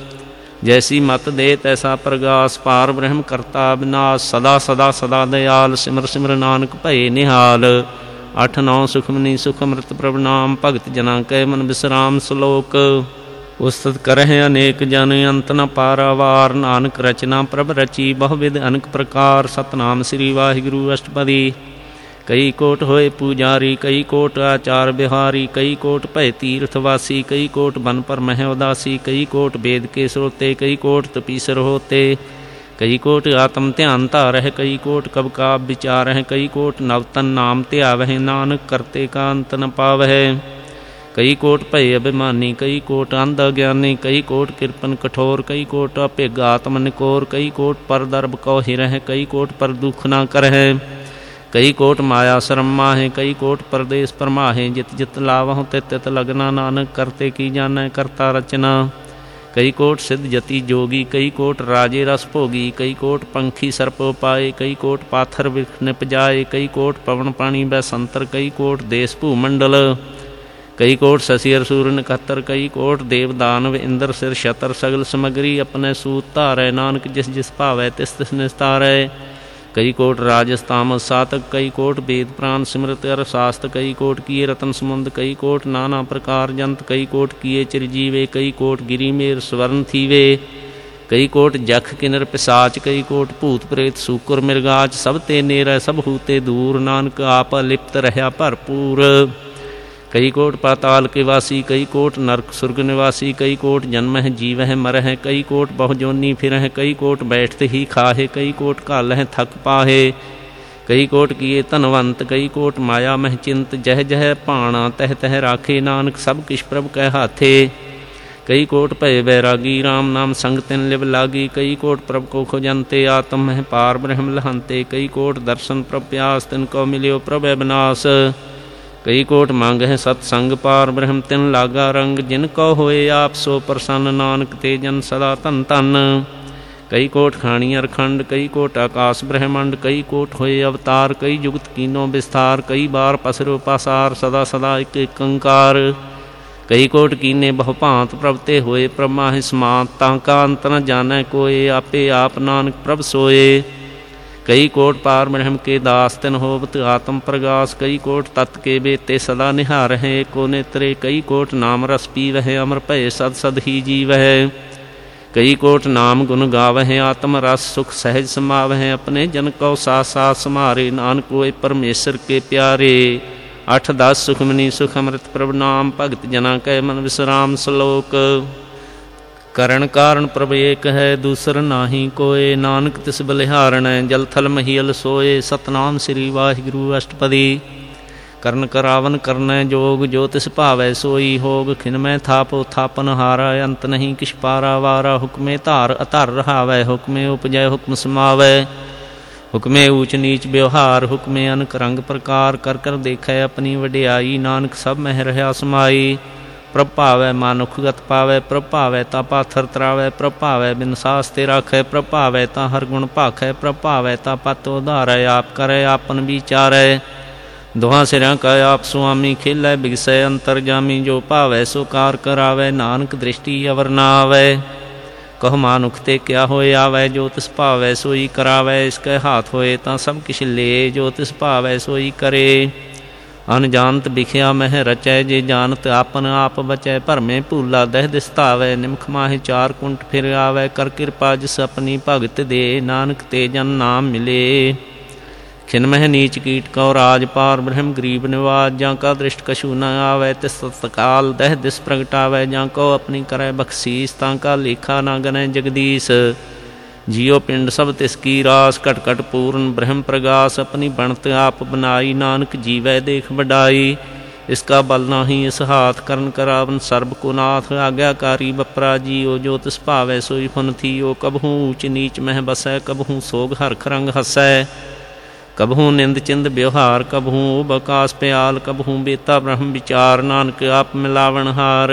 ਜੈਸੀ ਮਤ ਦੇ ਤੈਸਾ ਪ੍ਰਗਾਸ, ਪਾਰ ਬ੍ਰਹਮ ਕਰਤਾ ਬਿਨਾਸ਼। ਸਦਾ ਸਦਾ ਸਦਾ ਦਇਆਲ, ਸਿਮਰ ਸਿਮਰ ਨਾਨਕ ਭਏ ਨਿਹਾਲ। ਅੱਠ ਨੌ ਸੁਖਮਨੀ ਸੁਖ ਅੰਮ੍ਰਿਤ ਪ੍ਰਭ ਨਾਮ, ਭਗਤ ਜਨਾਂ ਕੈ ਮਨ ਬਿਸਰਾਮ। ਸਲੋਕ ਉਸਤਤ ਕਰਹਿ ਅਨੇਕ ਜਨ, ਅੰਤ ਨ ਪਾਰਾਵਾਰ। ਨਾਨਕ ਰਚਨਾ ਪ੍ਰਭ ਰਚੀ, ਬਹੁ ਵਿਧ ਅਨਕ ਪ੍ਰਕਾਰ। ਸਤਨਾਮ ਸ੍ਰੀ ਵਾਹਿਗੁਰੂ ਅਸ਼ਟਪਦੀ। ਕਈ ਕੋਟ ਹੋਏ ਪੂਜਾਰੀ, ਕਈ ਕੋਟ ਆਚਾਰ ਬਿਹਾਰੀ। ਕਈ ਕੋਟ ਭਏ ਤੀਰਥ ਵਾਸੀ, ਕਈ ਕੋਟ ਬਨ ਪਰ ਮਹਿ ਉਦਾਸੀ। ਕਈ ਕੋਟ ਵੇਦ ਕੇ ਸਰੋਤੇ, ਕਈ ਕੋਟ ਤਪੀਸਰ ਹੋਤੇ। ਕਈ ਕੋਟ ਆਤਮ ਧਿਆਨ ਧਾਰਹਿ, ਕਈ ਕੋਟ ਕਬ ਕਾਬ ਵਿਚਾਰਹਿ। ਕਈ ਕੋਟ ਨਵਤਨ ਨਾਮ ਧਿਆਵਹਿ, ਨਾਨਕ ਕਰਤੇ ਕਾ ਅੰਤ ਨ ਪਾਵਹਿ। ਕਈ ਕੋਟ ਭਏ ਅਭਿਮਾਨੀ, ਕਈ ਕੋਟ ਅੰਧ ਅਗਿਆਨੀ। ਕਈ ਕੋਟ ਕਿਰਪਨ ਕਠੋਰ, ਕਈ ਕੋਟ ਅਭਿਗ ਆਤਮ ਨਿਕੋਰ। ਕਈ ਕੋਟ ਪਰ ਦਰਬ ਕਉ ਹਿਰਹਿ, ਕਈ ਕੋਟ ਪਰ ਦੁਖ ਨਾ ਕਰਹਿ। ਕਈ ਕੋਟ ਮਾਇਆ ਸ਼ਰਮ ਮਾਹੇ, ਕਈ ਕੋਟ ਪਰਦੇਸ ਪਰਮਾਹੇ। ਜਿਤ ਜਿਤ ਲਾਵਹੁ ਤਿਤ ਤਿਤ ਲਗਨਾ, ਨਾਨਕ ਕਰਤੇ ਕੀ ਜਾਣੈ ਕਰਤਾ ਰਚਨਾ। ਕਈ ਕੋਟ ਸਿੱਧ ਜਤੀ ਜੋਗੀ, ਕਈ ਕੋਟ ਰਾਜੇ ਰਸ ਭੋਗੀ। ਕਈ ਕੋਟ ਪੰਖੀ ਸਰਪ ਉਪਾਏ, ਕਈ ਕੋਟ ਪਾਥਰ ਬਿਖ ਨਿਪਜਾਏ। ਕਈ ਕੋਟ ਪਵਨ ਪਾਣੀ ਬੈ ਸੰਤਰ, ਕਈ ਕੋਟ ਦੇਸ ਭੂ ਮੰਡਲ। ਕਈ ਕੋਟ ਸਸੀ ਅਰਸੂਰ ਨਖੱਤਰ, ਕਈ ਕੋਟ ਦੇਵ ਦਾਨਵ ਇੰਦਰ ਸਿਰ ਛਤਰ। ਸਗਲ ਸਮਗਰੀ ਆਪਣੇ ਸੂਤ ਧਾਰੈ, ਨਾਨਕ ਜਿਸ ਜਿਸ ਭਾਵੈ ਤਿਸ ਤਿਸ ਨਿਸਤਾਰੈ। ਕਈ ਕੋਟ ਰਾਜਸ ਤਾਮਸ ਸਾਤਕ, ਕਈ ਕੋਟ ਵੇਦ ਪ੍ਰਾਨ ਸਿਮਰਤ ਅਰ ਸਾਸਤ। ਕਈ ਕੋਟ ਕੀਏ ਰਤਨ ਸਮੁੰਦ, ਕਈ ਕੋਟ ਨਾਨਾ ਪ੍ਰਕਾਰ ਜੰਤ। ਕਈ ਕੋਟ ਕੀਏ ਚਿਰਜੀਵੇ, ਕਈ ਕੋਟ ਗਿਰੀ ਮੇਰ ਸਵਰਨ ਥੀਵੇ। ਕਈ ਕੋਟ ਜਖ ਕਿਨਰ ਪਿਸਾਚ, ਕਈ ਕੋਟ ਭੂਤ ਪ੍ਰੇਤ ਸੂਕਰ ਮਿਰਗਾਚ। ਸਭ ਤੇ ਨੇਰੈ ਸਭ ਹੂਤੇ ਦੂਰ, ਨਾਨਕ ਆਪ ਲਿਪਤ ਰਹਿਆ ਭਰਪੂਰ। ਕਈ ਕੋਟ ਪਾਤਾਲ ਕੇ ਵਾਸੀ, ਕਈ ਕੋਟ ਨਰਕ ਸੁਰਗ ਨਿਵਾਸੀ। ਕਈ ਕੋਟ ਜਨਮਹਿ ਜੀਵਹਿ ਮਰਹਿ, ਕਈ ਕੋਟ ਬਹੁ ਜੋਨੀ ਫਿਰਹਿ। ਕਈ ਕੋਟ ਬੈਠਤ ਹੀ ਖਾਹੇ, ਕਈ ਕੋਟ ਘਾਲਹਿ ਥਕ ਪਾਹੇ। ਕਈ ਕੋਟ ਕੀਏ ਧਨਵੰਤ, ਕਈ ਕੋਟ ਮਾਇਆ ਮਹਿ ਚਿੰਤ। ਜਹ ਜਹ ਭਾਣਾ ਤਹ ਤਹ ਰਾਖੇ, ਨਾਨਕ ਸਭ ਕਿਛ ਪ੍ਰਭ ਕੈ ਹਾਥੇ। ਕਈ ਕੋਟ ਭਏ ਬੈਰਾਗੀ, ਰਾਮ ਨਾਮ ਸੰਗ ਤਿਨ ਲਿਵ ਲਾਗੀ। ਕਈ ਕੋਟ ਪ੍ਰਭ ਕੋ ਖੋਜੰਤੇ, ਆਤਮ ਮਹਿ ਪਾਰ ਬ੍ਰਹਮ ਲਹੰਤੇ। ਕਈ ਕੋਟ ਦਰਸ਼ਨ ਪ੍ਰਭ ਪਿਆਸ, ਤਿਨ ਕੋ ਮਿਲਿਓ ਪ੍ਰਭ ਅਬਿਨਾਸ। ਕਈ ਕੋਟ ਮੰਗ ਹੈ ਸਤ ਸੰਗ, ਪਾਰ ਬ੍ਰਹਮ ਤਿਨ ਲਾਗਾ ਰੰਗ। ਜਿਨ ਕਉ ਹੋਏ ਆਪ ਸੋ ਪ੍ਰਸੰਨ, ਨਾਨਕ ਤੇ ਜਨ ਸਦਾ ਧਨ ਧਨ। ਕਈ ਕੋਟ ਖਾਣੀ ਅਰਖੰਡ, ਕਈ ਕੋਟ ਆਕਾਸ ਬ੍ਰਹਮੰਡ। ਕਈ ਕੋਟ ਹੋਏ ਅਵਤਾਰ, ਕਈ ਜੁਗਤ ਕੀਨੋ ਵਿਸਥਾਰ। ਕਈ ਬਾਰ ਪਸਰੋ ਪਾਸਾਰ, ਸਦਾ ਸਦਾ ਇੱਕ ਇੱਕ ਓੰਕਾਰ। ਕਈ ਕੋਟ ਕੀਨੇ ਬਹੁ ਭਾਂਤ, ਪ੍ਰਭ ਤੇ ਹੋਏ ਪ੍ਰਮਾ ਹਿ ਸਮਾਤ। ਤਾਂ ਕਾ ਅੰਤ ਨ ਜਾਣੈ ਕੋਏ, ਆਪੇ ਆਪ ਨਾਨਕ ਪ੍ਰਭ ਸੋਏ। ਕਈ ਕੋਟ ਪਾਰ ਬ੍ਰਹਮ ਕੇ ਦਾਸ, ਤਿਨ ਹੋਵਤ ਆਤਮ ਪ੍ਰਗਾਸ। ਕਈ ਕੋਟ ਤਤ ਕੇ ਬੇਤੇ ਸਦਾ ਨਿਹਾਰਹਿ ਕੋ ਨੇਤਰੇ। ਕਈ ਕੋਟ ਨਾਮ ਰਸ ਪੀਵਹਿ, ਅਮਰ ਭਏ ਸਦ ਸਦ ਹੀ ਜੀਵਹਿ। ਕਈ ਕੋਟ ਨਾਮ ਗੁਣ ਗਾਵਹਿ, ਆਤਮ ਰਸ ਸੁਖ ਸਹਿਜ ਸਮਾਵਹਿ। ਆਪਣੇ ਜਨ ਕਉ ਸਾਥ ਸਾਥ ਸਮਾਰੇ, ਨਾਨਕ ਹੋਏ ਪਰਮੇਸ਼ਰ ਕੇ ਪਿਆਰੇ। ਅੱਠ ਦਸ ਸੁਖਮਨੀ ਸੁਖ ਅੰਮ੍ਰਿਤ ਪ੍ਰਭ ਨਾਮ, ਭਗਤ ਜਨਾਂ ਕੈ ਮਨ ਵਿਸਰਾਮ। ਸਲੋਕ ਕਰਨ ਕਾਰਨ ਪ੍ਰਭ ਏਕ ਹੈ, ਦੂਸਰ ਨਾਹੀ ਕੋਏ। ਨਾਨਕ ਤਿਸ ਬਲਿਹਾਰਣੈ, ਜਲ ਥਲ ਮਹੀਲ ਸੋਏ। ਸਤਨਾਮ ਸ੍ਰੀ ਵਾਹਿਗੁਰੂ ਅਸ਼ਟਪਦੀ। ਕਰਨ ਕਰਾਵਨ ਕਰਨੈ ਜੋਗ, ਜੋ ਤਿਸ ਭਾਵੈ ਸੋਈ ਹੋਗ। ਖਿਨਮੈ ਥਾਪੋ ਥਾਪਨ ਹਾਰਾ, ਅੰਤ ਨਹੀਂ ਕਿਛ ਪਾਰਾ ਵਾਰਾ। ਹੁਕਮੇ ਧਾਰ ਅਧਰ ਰਹਾਵੈ, ਹੁਕਮੇ ਉਪਜੈ ਹੁਕਮ ਸਮਾਵੈ। ਹੁਕਮੇ ਊਚ ਨੀਚ ਵਿਵਹਾਰ, ਹੁਕਮੇ ਅਨਕ ਰੰਗ ਪ੍ਰਕਾਰ। ਕਰ ਕਰ ਦੇਖੈ ਆਪਣੀ ਵਡਿਆਈ, ਨਾਨਕ ਸਭ ਮਹਿ ਰਹਾ ਸਮਾਈ। ਪ੍ਰਭ ਭਾਵੈ ਮਾਨੁਖ ਗਤ ਪਾਵੈ, ਪ੍ਰਭ ਭਾਵੈ ਤਾਂ ਪਾਥਰ ਤਰਾਵੈ। ਪ੍ਰਭ ਭਾਵੈ ਬਿਨ ਸਾਸ ਤੇ ਰਾਖੈ, ਪ੍ਰਭ ਭਾਵੈ ਤਾਂ ਹਰ ਗੁਣ ਭਾਖੈ। ਪ੍ਰਭ ਭਾਵੈ ਤਾਂ ਪਤ ਉਧਾਰੈ, ਆਪ ਕਰੈ ਆਪਨ ਵਿਚਾਰੈ। ਦੋਹਾਂ ਸਿਰਾਂ ਕਾ ਆਪ ਸੁਆਮੀ, ਖੇਲੈ ਬਿਗਸੈ ਅੰਤਰਜਾਮੀ। ਜੋ ਭਾਵੈ ਸੋ ਕਾਰ ਕਰਾਵੈ, ਨਾਨਕ ਦ੍ਰਿਸ਼ਟੀ ਅਵਰ ਨਾ ਆਵੈ। ਕਹ ਮਾਨੁਖ ਤੇ ਕਿਆ ਹੋਏ ਆਵੈ, ਜੋ ਤਿਸ ਭਾਵੈ ਸੋਈ ਕਰਾਵੈ। ਇਸ ਕੈ ਹਾਥ ਹੋਏ ਤਾਂ ਸਭ ਕਿਛ ਲੇ, ਜੋ ਤਿਸ ਭਾਵੈ ਸੋਈ ਕਰੇ। ਅਨਜਾਨਤ ਵਿਖਿਆ ਮਹਿ ਰਚੈ, ਜੇ ਜਾਨਤ ਆਪਨ ਆਪ ਬਚੈ। ਭਰਮੇ ਭੂਲਾ ਦਹਿ ਦਿਸ ਧਾਵੈ, ਨਿਮਖ ਮਾਹੇ ਚਾਰ ਕੁੰਟ ਫਿਰ ਆਵੈ। ਕਰ ਕਿਰਪਾ ਜਿਸ ਆਪਣੀ ਭਗਤ ਦੇ, ਨਾਨਕ ਤੇ ਜਨ ਨਾਮ ਮਿਲੇ। ਖਿਨਮਹਿ ਨੀਚ ਕੀਟ ਕਉ ਰਾਜ, ਪਾਰ ਬ੍ਰਹਮ ਗਰੀਬ ਨਿਵਾਜ। ਜਾਂ ਕਾ ਦ੍ਰਿਸ਼ਟ ਕਛੂ ਨ ਆਵੈ, ਤਿਸ ਤਤਕਾਲ ਦਹਿ ਦਿਸ ਪ੍ਰਗਟਾਵੈ। ਜਾਂ ਕਉ ਆਪਣੀ ਕਰੈ ਬਖਸ਼ੀਸ, ਤਾਂ ਕਾ ਲੇਖਾ ਨਾ ਗਣੈ ਜਗਦੀਸ਼। ਜੀਉ ਪਿੰਡ ਸਭ ਤਿਸ ਕੀ ਰਾਸ, ਘਟ ਘਟ ਪੂਰਨ ਬ੍ਰਹਮ ਪ੍ਰਗਾਸ। ਆਪਣੀ ਬਣਤ ਆਪ ਬਨਾਈ, ਨਾਨਕ ਜੀਵੈ ਦੇਖ ਵਡਾਈ। ਇਸ ਕਾ ਬਲ ਨਾਹੀ ਇਸ ਹਾਥ, ਕਰਨ ਕਰਾਵਨ ਸਰਬ ਕੋ ਨਾਥ। ਆਗਿਆਕਾਰੀ ਬਪਰਾ ਜੀਉ, ਜੋ ਤਿਸ ਭਾਵੈ ਸੋਈ ਫੁਨ ਥੀਓ। ਕਬਹੂ ਊਚ ਨੀਚ ਮਹਿ ਬਸੈ, ਕਬਹੂ ਸੋਗ ਹਰਖ ਰੰਗ ਹਸੈ। ਕਬਹੂ ਨਿੰਦ ਚਿੰਦ ਵਿਵਹਾਰ, ਕਬਹੂ ਬਕਾਸ ਪਿਆਲ। ਕਬਹੂ ਬੇਤਾ ਬ੍ਰਹਮ ਵਿਚਾਰ, ਨਾਨਕ ਆਪ ਮਿਲਾਵਣ ਹਾਰ।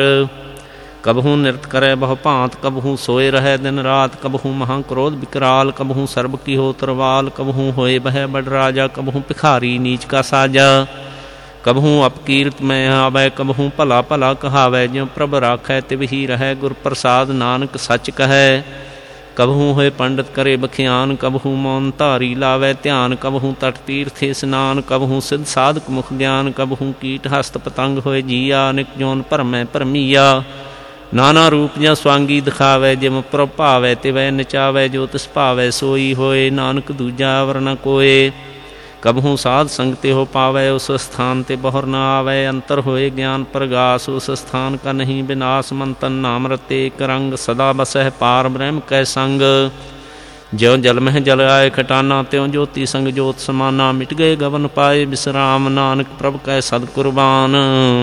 ਕਬਹੂ ਨਿਰਤ ਕਰੈ ਬਹੁ ਭਾਂਤ, ਕਬਹੂ ਸੋਏ ਰਹੈ ਦਿਨ ਰਾਤ। ਕਬਹੂ ਮਹਾਂ ਕ੍ਰੋਧ ਵਿਕਰਾਲ, ਕਬਹੂ ਸਰਬ ਕੀ ਹੋ ਤਰਵਾਲ। ਕਬਹੂ ਹੋਏ ਬਹਿ ਬੜ ਰਾਜਾ, ਕਬਹੂ ਭਿਖਾਰੀ ਨੀਚ ਕਾ ਸਾਜਾ। ਕਬਹੂ ਅਪਕੀਰਤ ਮੈਂ ਆਵੈ, ਕਬਹੂ ਭਲਾ ਭਲਾ ਕਹਾਵੈ। ਜਿਉ ਪ੍ਰਭ ਰਾਖੈ ਤਿਵ ਹੀ ਰਹੈ, ਗੁਰ ਪ੍ਰਸਾਦ ਨਾਨਕ ਸੱਚ ਕਹੈ। ਕਬਹੂ ਹੋਏ ਪੰਡਿਤ ਕਰੇ ਬਖਿਆਨ, ਕਬਹੂ ਮੌਨ ਧਾਰੀ ਲਾਵੈ ਧਿਆਨ। ਕਬਹੂ ਤਟ ਤੀਰਥ ਇਸਨਾਨ, ਕਬਹੂ ਸਿੱਧ ਸਾਧਕ ਮੁਖ ਗਿਆਨ। ਕਬਹੂ ਕੀਟ ਹਸਤ ਪਤੰਗ ਹੋਏ ਜੀਆ, ਅਨਿਕ ਜੋਨ ਭਰਮੈ ਭਰਮੀਆ। ਨਾਨਾ ਰੂਪ ਜਾਂ ਸਵਾਂਗੀ ਦਿਖਾਵੈ, ਜਿਮ ਪ੍ਰਭ ਭਾਵੈ ਤਿਵੈ ਨਚਾਵੈ। ਜੋ ਤਿਸ ਭਾਵੈ ਸੋਈ ਹੋਏ, ਨਾਨਕ ਦੂਜਾ ਅਵਰ ਨ ਕੋਏ। ਕਬਹੂ ਸਾਧ ਸੰਗ ਤੇ ਹੋ ਪਾਵੈ, ਉਸ ਸਥਾਨ ਤੇ ਬਹੁਰ ਨ ਆਵੈ। ਅੰਤਰ ਹੋਏ ਗਿਆਨ ਪ੍ਰਗਾਸ, ਉਸ ਸਥਾਨ ਕਾ ਨਹੀਂ ਬਿਨਾਸ। ਮੰਤਨ ਨਾਮ ਰਤੇ ਇੱਕ ਰੰਗ, ਸਦਾ ਬਸਹਿ ਪਾਰ ਬ੍ਰਹਮ ਕੈ ਸੰਗ। ਜਿਉ ਜਲ ਮਹਿ ਜਲ ਆਏ ਖਟਾਨਾ, ਤਿਉ ਜੋਤੀ ਸੰਗ ਜੋਤ ਸਮਾਨਾ। ਮਿਟ ਗਏ ਗਵਨ ਪਾਏ ਬਿਸਰਾਮ, ਨਾਨਕ ਪ੍ਰਭ ਕੈ ਸਦ ਕੁਰਬਾਨ।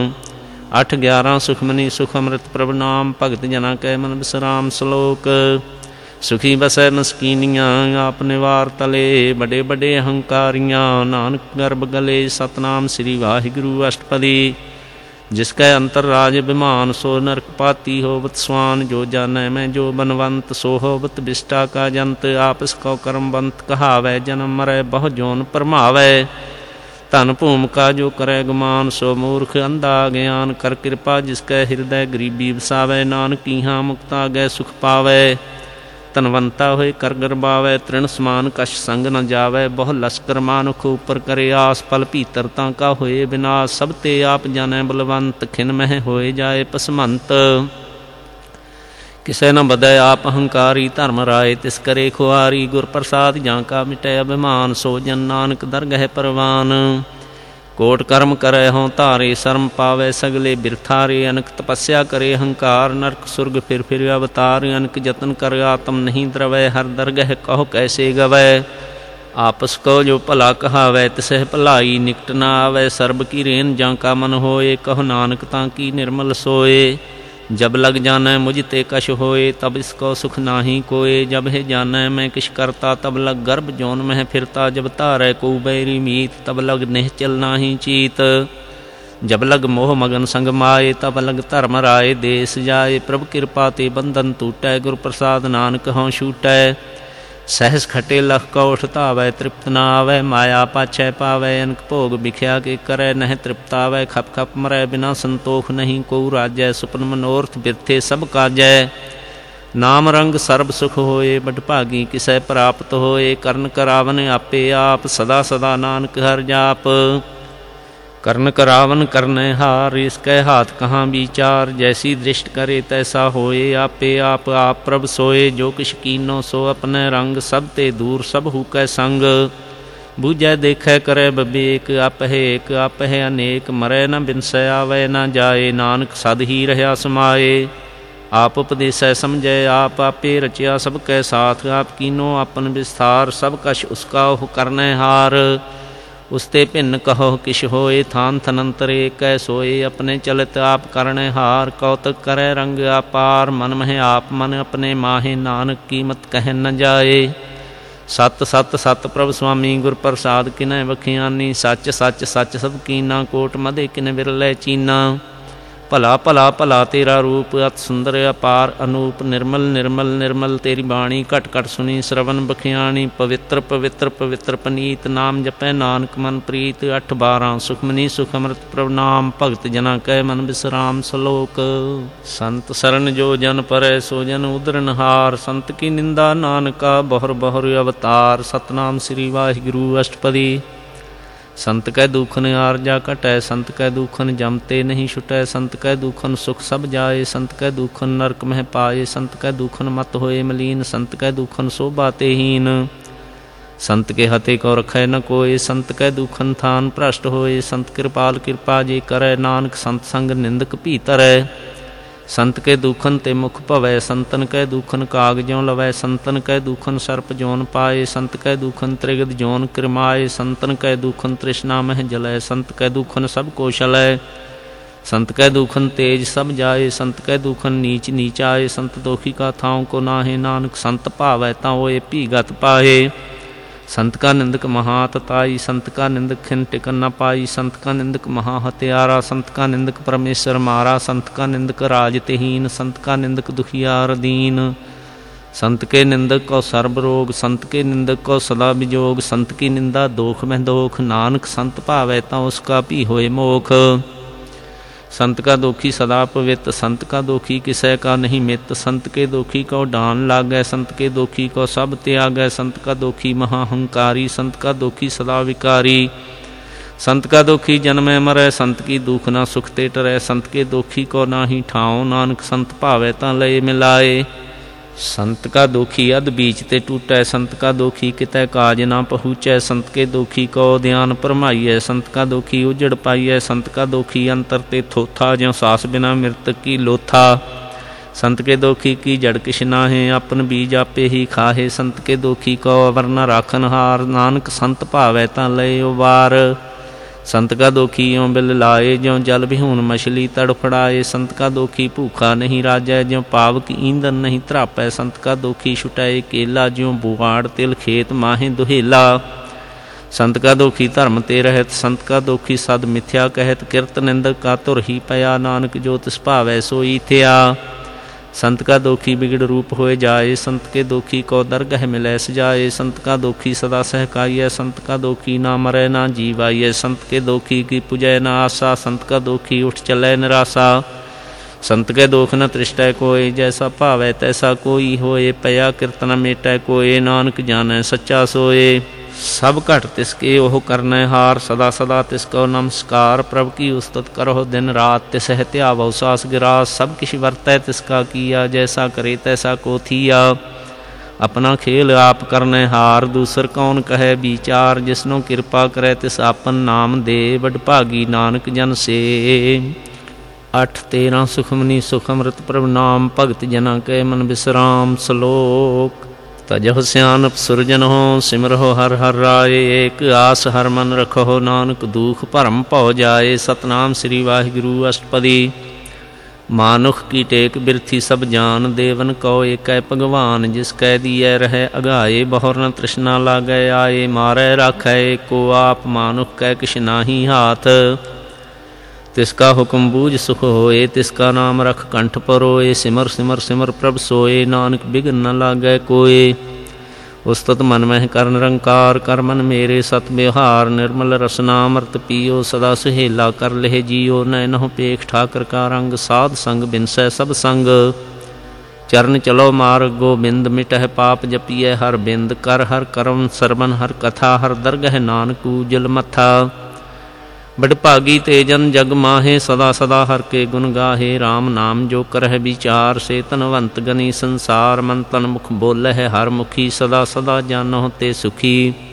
ਅੱਠ ਗਿਆਰਾਂ ਸੁਖਮਨੀ ਸੁਖ ਅੰਮ੍ਰਿਤ ਪ੍ਰਭ ਨਾਮ, ਭਗਤ ਜਨਾ ਕੈ ਮਨ ਬਿਸਰਾਮ। ਸਲੋਕ ਸੁਖੀ ਬਸੈ ਮਸਕੀਨੀਆਂ, ਆਪ ਨਿਵਾਰ ਤਲੇ ਬੜੇ ਬੜੇ ਅਹੰਕਾਰੀਆਂ। ਨਾਨਕ ਗਰਭ ਗਲੇ ਸਤਨਾਮ ਸ੍ਰੀ ਵਾਹਿਗੁਰੂ ਅਸ਼ਟਪਦੀ। ਜਿਸ ਕੈ ਅੰਤਰ ਰਾਜ ਬਿਮਾਨ, ਸੋ ਨਰਕ ਪਾਤੀ ਹੋਵਤ ਸਵਾਨ। ਜੋ ਜਾਨੈ ਮੈਂ ਜੋ ਬਨਵੰਤ, ਸੋ ਹੋਵਤ ਬਿਸ਼ਟਾ ਕਾ ਜੰਤ। ਆਪਸ ਕਉ ਕਰਮਵੰਤ ਕਹਾਵੈ, ਜਨਮ ਮਰੈ ਬਹੁ ਜੋਨ ਭਰਮਾਵੈ। ਧਨ ਭੂਮਿਕਾ ਜੋ ਕਰੈ ਗੁਮਾਨ, ਸੋ ਮੂਰਖ ਅੰਧਾ ਗਿਆਨ। ਕਰ ਕਿਰਪਾ ਜਿਸ ਕੈ ਹਿਰਦੈ ਗਰੀਬੀ ਵਸਾਵੈ, ਨਾਨਕ ਇਹਾਂ ਮੁਕਤਾ ਗੈ ਸੁਖ ਪਾਵੈ। ਧਨਵੰਤਾ ਹੋਏ ਕਰ ਗਰਬਾਵੈ, ਤ੍ਰਿਣ ਸਮਾਨ ਕਛ ਸੰਗ ਨ ਜਾਵੈ। ਬਹੁ ਲਸਕਰ ਮਾਨੁਖ ਉਪਰ ਕਰੇ ਆਸ, ਪਲ ਭੀਤਰ ਤਾਂ ਕਾ ਹੋਏ ਬਿਨਾਸ਼। ਸਭ ਤੇ ਆਪ ਜਾਣੈ ਬਲਵੰਤ, ਖਿਨ ਮਹਿ ਹੋਏ ਜਾਏ ਪਸਮੰਤ। ਕਿਸੇ ਨ ਬਦੈ ਆਪ ਅਹੰਕਾਰੀ, ਧਰਮ ਰਾਏ ਤਿਸ ਕਰੇ ਖੁਆਰੀ। ਗੁਰ ਪ੍ਰਸਾਦ ਜਾਂ ਕਾ ਮਿਟੈ ਅਭਿਮਾਨ, ਸੋ ਜਨ ਨਾਨਕ ਦਰਗਹਿ ਪਰਵਾਨ। ਕੋਟ ਕਰਮ ਕਰੈ ਹੋਂ ਧਾਰੇ, ਸ਼ਰਮ ਪਾਵੈ ਸਗਲੇ ਬਿਰਥਾਰੇ। ਅਨਕ ਤਪੱਸਿਆ ਕਰੇ ਹੰਕਾਰ, ਨਰਕ ਸੁਰਗ ਫਿਰ ਫਿਰ ਅਵਤਾਰ। ਅਨਕ ਜਤਨ ਕਰ ਆਤਮ ਨਹੀਂ ਦਰਵੈ, ਹਰ ਦਰਗਹਿ ਕਹੋ ਕੈਸੇ ਗਵੈ। ਆਪਸ ਕੋ ਜੋ ਭਲਾ ਕਹਾਵੈ, ਤਿਸਹਿ ਭਲਾਈ ਨਿਕਟ ਨ ਆਵੈ। ਸਰਬ ਕੀ ਰੇਨ ਜਾਂ ਕਾ ਮਨ ਹੋਏ, ਕਹੋ ਨਾਨਕ ਤਾਂ ਕੀ ਨਿਰਮਲ ਸੋਏ। ਜਬ ਲਗ ਜਾਨੈ ਮੁਝ ਤੇ ਕਛ ਹੋਏ, ਤਬ ਇਸ ਕੋ ਸੁਖ ਨਾਹੀ ਕੋਏ। ਜਬ ਹੈ ਜਾਨੈ ਮੈਂ ਕਿਛ ਕਰਤਾ, ਤਬ ਲਗ ਗਰਭ ਜੋਨ ਮਹਿ ਫਿਰਤਾ। ਜਬ ਧਾਰੈ ਕੋ ਬੈਰੀ ਮੀਤ, ਤਬ ਲਗ ਨਿਹਚਲ ਨਾਹੀ ਚੀਤ। ਜਬ ਲਗ ਮੋਹ ਮਗਨ ਸੰਗ ਮਾਏ, ਤਬ ਲਗ ਧਰਮ ਰਾਏ ਦੇਸ ਜਾਏ। ਪ੍ਰਭ ਕਿਰਪਾ ਤੇ ਬੰਧਨ ਟੂਟੈ, ਗੁਰ ਪ੍ਰਸਾਦ ਨਾਨਕ ਹਉ ਛੂਟੈ। ਸਹਿਸ ਖਟੇ ਲਖ ਕਉਠ ਧਾਵੈ, ਤ੍ਰਿਪਤ ਨਾ ਆਵੈ। ਮਾਇਆ ਪਾਛੈ ਪਾਵੈ, ਅਨਕ ਭੋਗ ਵਿਖਿਆ ਕੇ ਕਰੈ ਨਹਿ ਤ੍ਰਿਪਤਾਵੈ। ਖਪ ਖਪ ਮਰੈ ਬਿਨਾ ਸੰਤੋਖ, ਨਹੀਂ ਕੋ ਰਾਜੈ। ਸੁਪਨ ਮਨੋਰਥ ਬਿਰਥੇ ਸਭ ਕਾਜੈ। ਨਾਮ ਰੰਗ ਸਰਬ ਸੁਖ ਹੋਏ, ਬਡ ਭਾਗੀ ਕਿਸੈ ਪ੍ਰਾਪਤ ਹੋਏ। ਕਰਨ ਕਰਾਵਨ ਆਪੇ ਆਪ, ਸਦਾ ਸਦਾ ਨਾਨਕ ਹਰਿ ਜਾਪ। ਕਰਨ ਕਰਾਵਨ ਕਰਨੈ ਹਾਰ, ਇਸ ਕੈ ਹਾਥ ਕਹਾਂ ਵਿਚਾਰ। ਜੈਸੀ ਦ੍ਰਿਸ਼ਟ ਕਰੇ ਤੈਸਾ ਹੋਏ, ਆਪੇ ਆਪ ਆਪ ਪ੍ਰਭ ਸੋਏ। ਜੋ ਕਿਛ ਕੀਨੋ ਸੋ ਆਪਣੈ ਰੰਗ, ਸਭ ਤੇ ਦੂਰ ਸਭ ਹੂਕੈ ਸੰਗ। ਬੂਝੈ ਦੇਖੈ ਕਰੈ ਬਬੇਕ, ਆਪਹਿ ਏਕ ਆਪਹਿ ਅਨੇਕ। ਮਰੈ ਨ ਬਿਨਸੈ ਆਵੈ ਨ ਜਾਏ, ਨਾਨਕ ਸਦ ਹੀ ਰਹਾ ਸਮਾਏ। आप उपदेसै समझै आप आपे रचिया सब कै साथ। आप कीनो आपन विस्तार सब कछ उसका ओह करनै हार। उसते भिन्न कहो किश होए थान थनंतरे कै सोए। अपने चलित आप करणे हार कौतक करै रंग अपार। मन मह आप मन अपने माहे नानक कीमत कह न जाए। सत सत सत प्रभ स्वामी गुर प्रसाद किनै बखियानी। सच सच सच सब कीना कोट मधे किन बिरलै चीना। भला भला भला तेरा रूप अत सुंदर अपार अनूप। निर्मल निर्मल निर्मल तेरी बाणी घट घट सुनी श्रवण बखियाणी। पवित्र पवित्र पवित्र पनीत नाम जपै नानक मन प्रीत। अठ बारह सुखमनी सुख अमृत प्रभ नाम भगत जना कै मन विश्राम। सलोक संत सरन जो जन परै सो जन उदरन हार। संत की निंदा नानका बहुर बहुर अवतार। सतनाम श्री वाहिगुरु अष्टपदी। संत कै दुखन आरजा घटै संत कै दुखन जमते नहीं छुटै। संत कै दुखन सुख सब जाए संत कै दुखन नरक मह पाए। संत कै दुखन मत होए मलीन संत कै दुखन शोभा तेहीन। संत के हते को रखै न कोय संत कै दुखन थान भ्रष्ट होए। संत कृपाल कृपा जे करै नानक संत संग निंदक भीतरै। संत के दुखन ते मुख भवै संतन कै दुखन काग ज्यों लवै। संतन कै दुखन सर्प जोन पाए संत कै दुखन त्रिगद जोन किरमाए। संतन कै दुखन तृष्णा मह जलै संत कै दुखन सब कोशलै। संत कै दुखन तेज सब जाए संत कै दुखन नीच नीच आए। संत दोखी का थाव को नाहे नानक संत भावै तां होए भीगत पाए। संत का निंदक महातताई संत का निंदक खिन टिकन न पाई। संत का निंदक महा हत्यारा संत का निंदक परमेश्वर मारा। संत का निंदक राज तेहीन संत का निंदक दुखियार दीन। संत के निंदक को सर्ब रोग संत के निंदक को सदा विजोग। संत की निंदा दोख में दोख नानक संत भावै तां उसका भी होए मोख। संत का दोखी सदा पवित संत का दोखी किसै का नहीं मित। संत के दोखी को डान लागै संत के दोखी को सब त्यागै। संत का दोखी महाहंकारी संत का दोखी सदा विकारी। संत का दोखी जन्मै मरै संत की दुख ना सुख ते टरै। संत के दोखी को नाही ठाओ नानक संत भावै तां लय मिलाए। संत का दोखी अध बीच ते टूटै संत का दोखी कितै काज ना पहुँचै। संत के दोखी को ध्यान भरमाइयै संत का दोखी उजड़ पाइयै। संत का दोखी अंतर ते थोथा ज्यों सास बिना मृतक की लोथा। संत के दोखी की जड़ किश नाहे अपन बीज आपे ही खाहे। संत के दोखी को अवर न राखन हार नानक संत भावै तां लय उबार। संत का दोखी यों बिल लाए ज्यों जल विहून मछली तड़फड़ाए। संत का दोखी भूखा नहीं राजै ज्यों पावक ईंधन नहीं त्रापै। संत का दोखी छुटाए केला ज्यों बुआड़ तिल खेत माहे दुहेला। संत का दोखी धर्म ते रहत संत का दोखी सद मिथ्या कहत। किरत निंदक का तुर ही पया नानक जो तिस भावै सोई थिया। संत का दोखी बिगड़ रूप होए जाए संत के दोखी को दरगह मिलै सजाए। संत का दोखी सदा सहकाइयै संत का दोखी ना मरै ना जीवाइयै। संत के दोखी की पुजै न आशा संत का दोखी उठ चलै निराशा। संत के दोख न तृष्टै कोय जैसा भावै तैसा कोई होए। पया किरत न मेटै कोय नानक जानै सच्चा सोए। सब घट तिसके ओह करनै हार सदा सदा तिसको नमस्कार। प्रभ की उस्तत करो दिन रात तिस ध्यावो सास गिरास। सब किछ वरतै तिसका किया जैसा करे तैसा को थिया। अपना खेल आप करनै हार दूसर कौन कहे विचार। जिसनो कृपा करे तिस आपन नाम दे बड़ भागी नानक जन से। अठ तेरह सुखमनी सुख अमृत प्रभ नाम भगत जना कै मन विश्राम। सलोक तजह सियानप सुरजन हो सिमरहो हर हर राय। एक आस हर मन रखो नानक दुख भरम भौ जाए। सतनाम श्री वाहिगुरु अष्टपदी। मानुख की टेक बिरथी सब जान देवन को एक भगवान। जिस कै दिए रहे अगाए बहुर न तृष्णा लागै आए। मारै राखै को आप मानुख कै किछ नाही हाथ। तिसका हुक्म बूझ सुख होए तिसका नाम रख कंठ परोए। सिमर सिमर सिमर प्रभ सोए नानक बिघन न लागै कोय। उस्तत मन मह कर निरंकार कर मन मेरे सत व्यवहार। निर्मल रसनामृत पियो सदा सुहेला कर लेह जियो। नैनहुँ पेख ठाकर का रंग साध संग बिनसै सब संग। चरण चलो मार्ग गोबिंद मिटह पाप जपिय हर बिंद। कर हर करम सरवन हर कथा हर दरगह नानक उजल मथा। बड़ भागी ते जन जग माहे सदा सदा हर के गुण गाहे। राम नाम जो करह विचार से तनवंत गनी संसार। मन तन मुख बोलह हर मुखी सदा सदा जानो ते सुखी।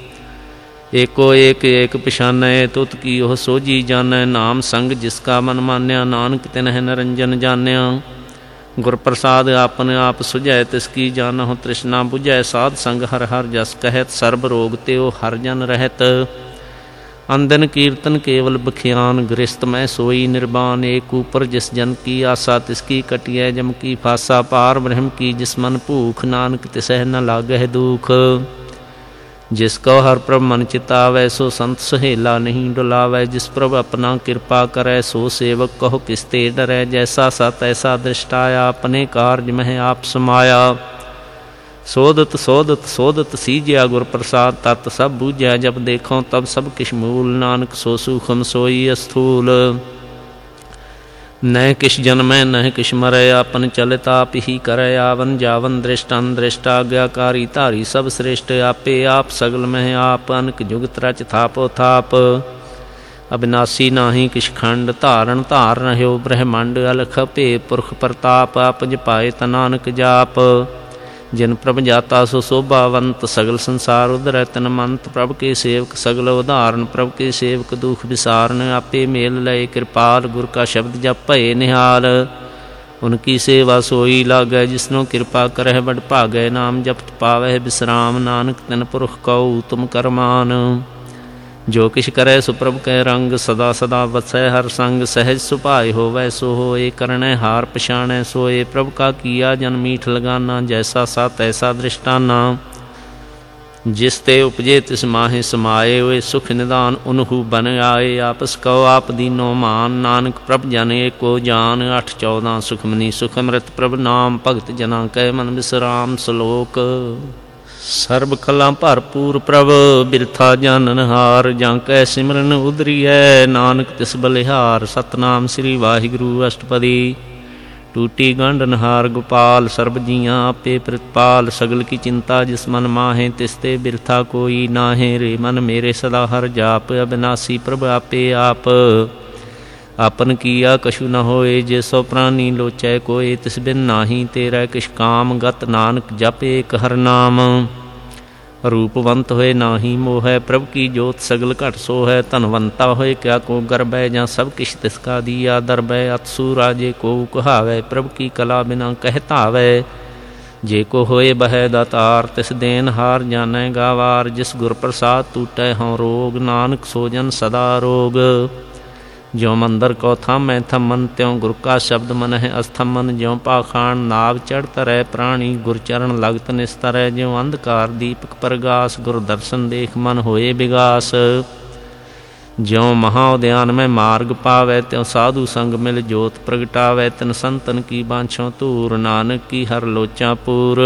एको एक एक पिछानै तुत की ओह सोजी जानै। नाम संग जिसका मन मान्या नानक तिनह निरंजन जान्या। ਗੁਰ ਪ੍ਰਸਾਦ ਆਪਨ ਆਪ ਸੁਝੈ ਤਿਸ ਕੀ ਜਾਨਹੁ ਤ੍ਰਿਸ਼ਨਾ ਬੁਝੈ ਸਾਧ ਸੰਗ ਹਰ ਹਰ ਜਸ ਕਹਿਤ ਸਰਬ ਰੋਗ ਤਿਉ ਹਰ ਜਨ ਰਹਿਤ ਅੰਦਨ ਕੀਰਤਨ ਕੇਵਲ ਬਖਿਆਨ ਗ੍ਰਸਤ ਮੈਂ ਸੋਈ ਨਿਰਬਾਨ ਏਕ ਊਪਰ ਜਿਸ ਜਨ ਕੀ ਆਸਾ ਤਿਸ ਕੀ ਕਟਿਐ ਜਮ ਕੀ ਫਾਸਾ ਪਾਰ ਬ੍ਰਹਮ ਕੀ ਜਿਸ ਮਨ ਭੂਖ ਨਾਨਕ ਤਿਸਹਿ ਨ ਲਾਗਹਿ ਦੁਖ ਜਿਸ ਕਉ ਹਰ ਪ੍ਰਭ ਮਨ ਚਿਤਾਵੈ ਸੋ ਸੰਤ ਸੁਹੇਲਾ ਨਹੀਂ ਡੁਲਾਵੈ ਜਿਸ ਪ੍ਰਭ ਆਪਣਾ ਕਿਰਪਾ ਕਰੈ ਸੋ ਸੇਵਕ ਕਹੋ ਕਿਸ ਤੇ ਡਰੈ ਜੈਸਾ ਸਤ ਐਸਾ ਦ੍ਰਿਸ਼ਟਾਇਆ ਆਪਣੇ ਕਾਰਜ ਮਹਿ ਆਪ ਸਮਾਇਆ ਸੋਧਤ ਸੋਧਤ ਸੋਧਤ ਸੀਜਿਆ ਗੁਰ ਪ੍ਰਸਾਦ ਤਤ ਸਭ ਬੂਝਿਆ ਜਬ ਦੇਖੋ ਤਬ ਸਭ ਕਿਛ ਮੂਲ ਨਾਨਕ ਸੋ ਸੂਖਮ ਸੋਈ ਅਸਥੂਲ ਨਹਿ ਕਿਛ ਜਨਮੈ ਨਹਿ ਕਿਛ ਮਰੈ ਆਪਨ ਚਲਿਤ ਆਪ ਹੀ ਕਰੈ ਆਵਨ ਜਾਵਨ ਦ੍ਰਿਸ਼ਟ ਅੰਦ੍ਰਿਸ਼ਟ ਆਗਿਆਕਾਰੀ ਧਾਰੀ ਸਭ ਸ੍ਰੇਸ਼ਟ ਆਪੇ ਆਪ ਸਗਲ ਮਹਿ ਆਪ ਅਨਕ ਜੁਗਤ ਰਚ ਥਾਪੋ ਥਾਪ ਅਬਿਨਾਸੀ ਨਾਹੀ ਕਿਛ ਖੰਡ ਧਾਰਨ ਧਾਰ ਰਹਿਓ ਬ੍ਰਹਮੰਡ ਅਲਖ ਭੇ ਪੁਰਖ ਪ੍ਰਤਾਪ ਆਪ ਜਪਾਏ ਤਾ ਨਾਨਕ ਜਾਪ ਜਿਨ ਪ੍ਰਭ ਜਾਤਾ ਸੋ ਸੋਭਾਵੰਤ ਸਗਲ ਸੰਸਾਰ ਉਧਰੈ ਤਨ ਮੰਤ ਪ੍ਰਭ ਕੇ ਸੇਵਕ ਸਗਲ ਉਦਾਹਰਨ ਪ੍ਰਭ ਕੇ ਸੇਵਕ ਦੁਖ ਵਿਸਾਰਨ ਆਪੇ ਮੇਲ ਲਏ ਕਿਰਪਾਲ ਗੁਰ ਕਾ ਸ਼ਬਦ ਜਪ ਭਏ ਨਿਹਾਲ ਉਨਕੀ ਸੇਵਾ ਸੋਈ ਲਾਗੈ ਜਿਸਨੋ ਕਿਰਪਾ ਕਰਹਿ ਬੜ ਭਾਗੈ ਨਾਮ ਜਪਤ ਪਾਵਹਿ ਬਿਸਰਾਮ ਨਾਨਕ ਤਿਨ ਪੁਰਖ ਕਉ ਤੁਮ ਕਰਮਾਨ ਜੋ ਕਿਛ ਕਰੈ ਸੋ ਪ੍ਰਭ ਕੈ ਰੰਗ ਸਦਾ ਸਦਾ ਵਸੈ ਹਰ ਸੰਗ ਸਹਿਜ ਸੁਭਾਇ ਹੋਵੈ ਸੋ ਹੋਏ ਕਰਣੈ ਹਾਰ ਪਛਾਣੈ ਸੋਏ ਪ੍ਰਭ ਕਾ ਕੀਆ ਜਨ ਮੀਠ ਲਗਾਨਾ ਜੈਸਾ ਸਤ ਐਸਾ ਦ੍ਰਿਸ਼ਟਾਨਾ ਜਿਸ ਤੇ ਉਪਜੇ ਤਿਸ ਮਾਹੇ ਸਮਾਏ ਹੋਏ ਸੁਖ ਨਿਦਾਨ ਉਨਹੂ ਬਨ ਆਏ ਆਪਸ ਕਉ ਆਪ ਦੀਨੋ ਮਾਨ ਨਾਨਕ ਪ੍ਰਭ ਜਨ ਏਕੋ ਜਾਨ ਅੱਠ ਚੌਦਾਂ ਸੁਖਮਨੀ ਸੁਖ ਅੰਮ੍ਰਿਤ ਪ੍ਰਭ ਨਾਮ ਭਗਤ ਜਨਾਂ ਕੈ ਮਨ ਵਿਸਰਾਮ ਸਲੋਕ ਸਰਬ ਕਲਾ ਭਰਪੂਰ ਪ੍ਰਭ ਬਿਰਥਾ ਜਾਨਨਹਾਰ ਜਾਂ ਕੈ ਸਿਮਰਨ ਉਦਰੀਐ ਨਾਨਕ ਤਿਸ ਬਲਿਹਾਰ ਸਤਨਾਮ ਸ੍ਰੀ ਵਾਹਿਗੁਰੂ ਅਸ਼ਟਪਦੀ ਟੂਟੀ ਗੰਢ ਨਹਾਰ ਗੋਪਾਲ ਸਰਬ ਜੀਆਂ ਆਪੇ ਪ੍ਰਤਪਾਲ ਸਗਲ ਕੀ ਚਿੰਤਾ ਜਿਸ ਮਨ ਮਾਹੇ ਤਿਸ ਤੇ ਬਿਰਥਾ ਕੋਈ ਨਾਹੇ ਰੇ ਮਨ ਮੇਰੇ ਸਦਾ ਹਰ ਜਾਪ ਅਬਿਨਾਸੀ ਪ੍ਰਭ ਆਪੇ ਆਪ ਆਪਨ ਕੀਆ ਕਛੂ ਨ ਹੋਏ ਜੇ ਸੋ ਪ੍ਰਾਨੀ ਲੋਚੈ ਕੋਏ ਤਿਸ ਬਿਨ ਨਾਹੀ ਤੇਰਾ ਕਿਛ ਕਾਮ ਗਤ ਨਾਨਕ ਜਪ ਏਕ ਹਰ ਨਾਮ ਰੂਪਵੰਤ ਹੋਏ ਨਾਹੀ ਮੋਹੈ ਪ੍ਰਭ ਕੀ ਜੋਤ ਸਗਲ ਘਟ ਸੋ ਹੈ ਧਨਵੰਤਾ ਹੋਏ ਕਿਆ ਕੋ ਗਰਬੈ ਜਾਂ ਸਭ ਕਿਛ ਤਿਸ ਕਾ ਦੀਆ ਦਰਬੈ ਅਤਸੂ ਰਾਜੇ ਕੋ ਕਹਾਵੈ ਪ੍ਰਭ ਕੀ ਕਲਾ ਬਿਨਾ ਕਹਿ ਧਾਵੈ ਜੇ ਕੋ ਹੋਏ ਬਹਿ ਦਾਤਾਰ ਤਿਸ ਦੇਨ ਹਾਰ ਜਾਣੈ ਗਾਵਾਰ ਜਿਸ ਗੁਰ ਪ੍ਰਸਾਦ ਟੂਟੈ ਹਉ ਰੋਗ ਨਾਨਕ ਸੋ ਜਨ ਸਦਾ ਰੋਗ ਜਿਉ ਮੰਦਰ ਕੋ ਥਾਮੈ ਥੰਮਨ ਤਿਉ ਗੁਰ ਕਾ ਸ਼ਬਦ ਮਨ ਹੈ ਅਸਥਮਨ ਜਿਉ ਪਾਖਾਣ ਨਾਭ ਚੜ੍ਹ ਤਰੈ ਪ੍ਰਾਣੀ ਗੁਰ ਚਰਨ ਲਗਤ ਨਿਸਤਰੈ ਜਿਉ ਅੰਧਕਾਰ ਦੀਪਕ ਪ੍ਰਗਾਸ ਗੁਰ ਦਰਸ਼ਨ ਦੇਖ ਮਨ ਹੋਏ ਵਿਗਾਸ ਜਿਉ ਮਹਾ ਉਦਿਆਨ ਮੈਂ ਮਾਰਗ ਪਾਵੈ ਤਿਉ ਸਾਧੂ ਸੰਗ ਮਿਲ ਜੋਤ ਪ੍ਰਗਟਾਵੈ ਤਿਨ ਸੰਤਨ ਕੀ ਬਾਂਛੋ ਧੂਰ ਨਾਨਕ ਕੀ ਹਰ ਲੋਚਾ ਪੂਰ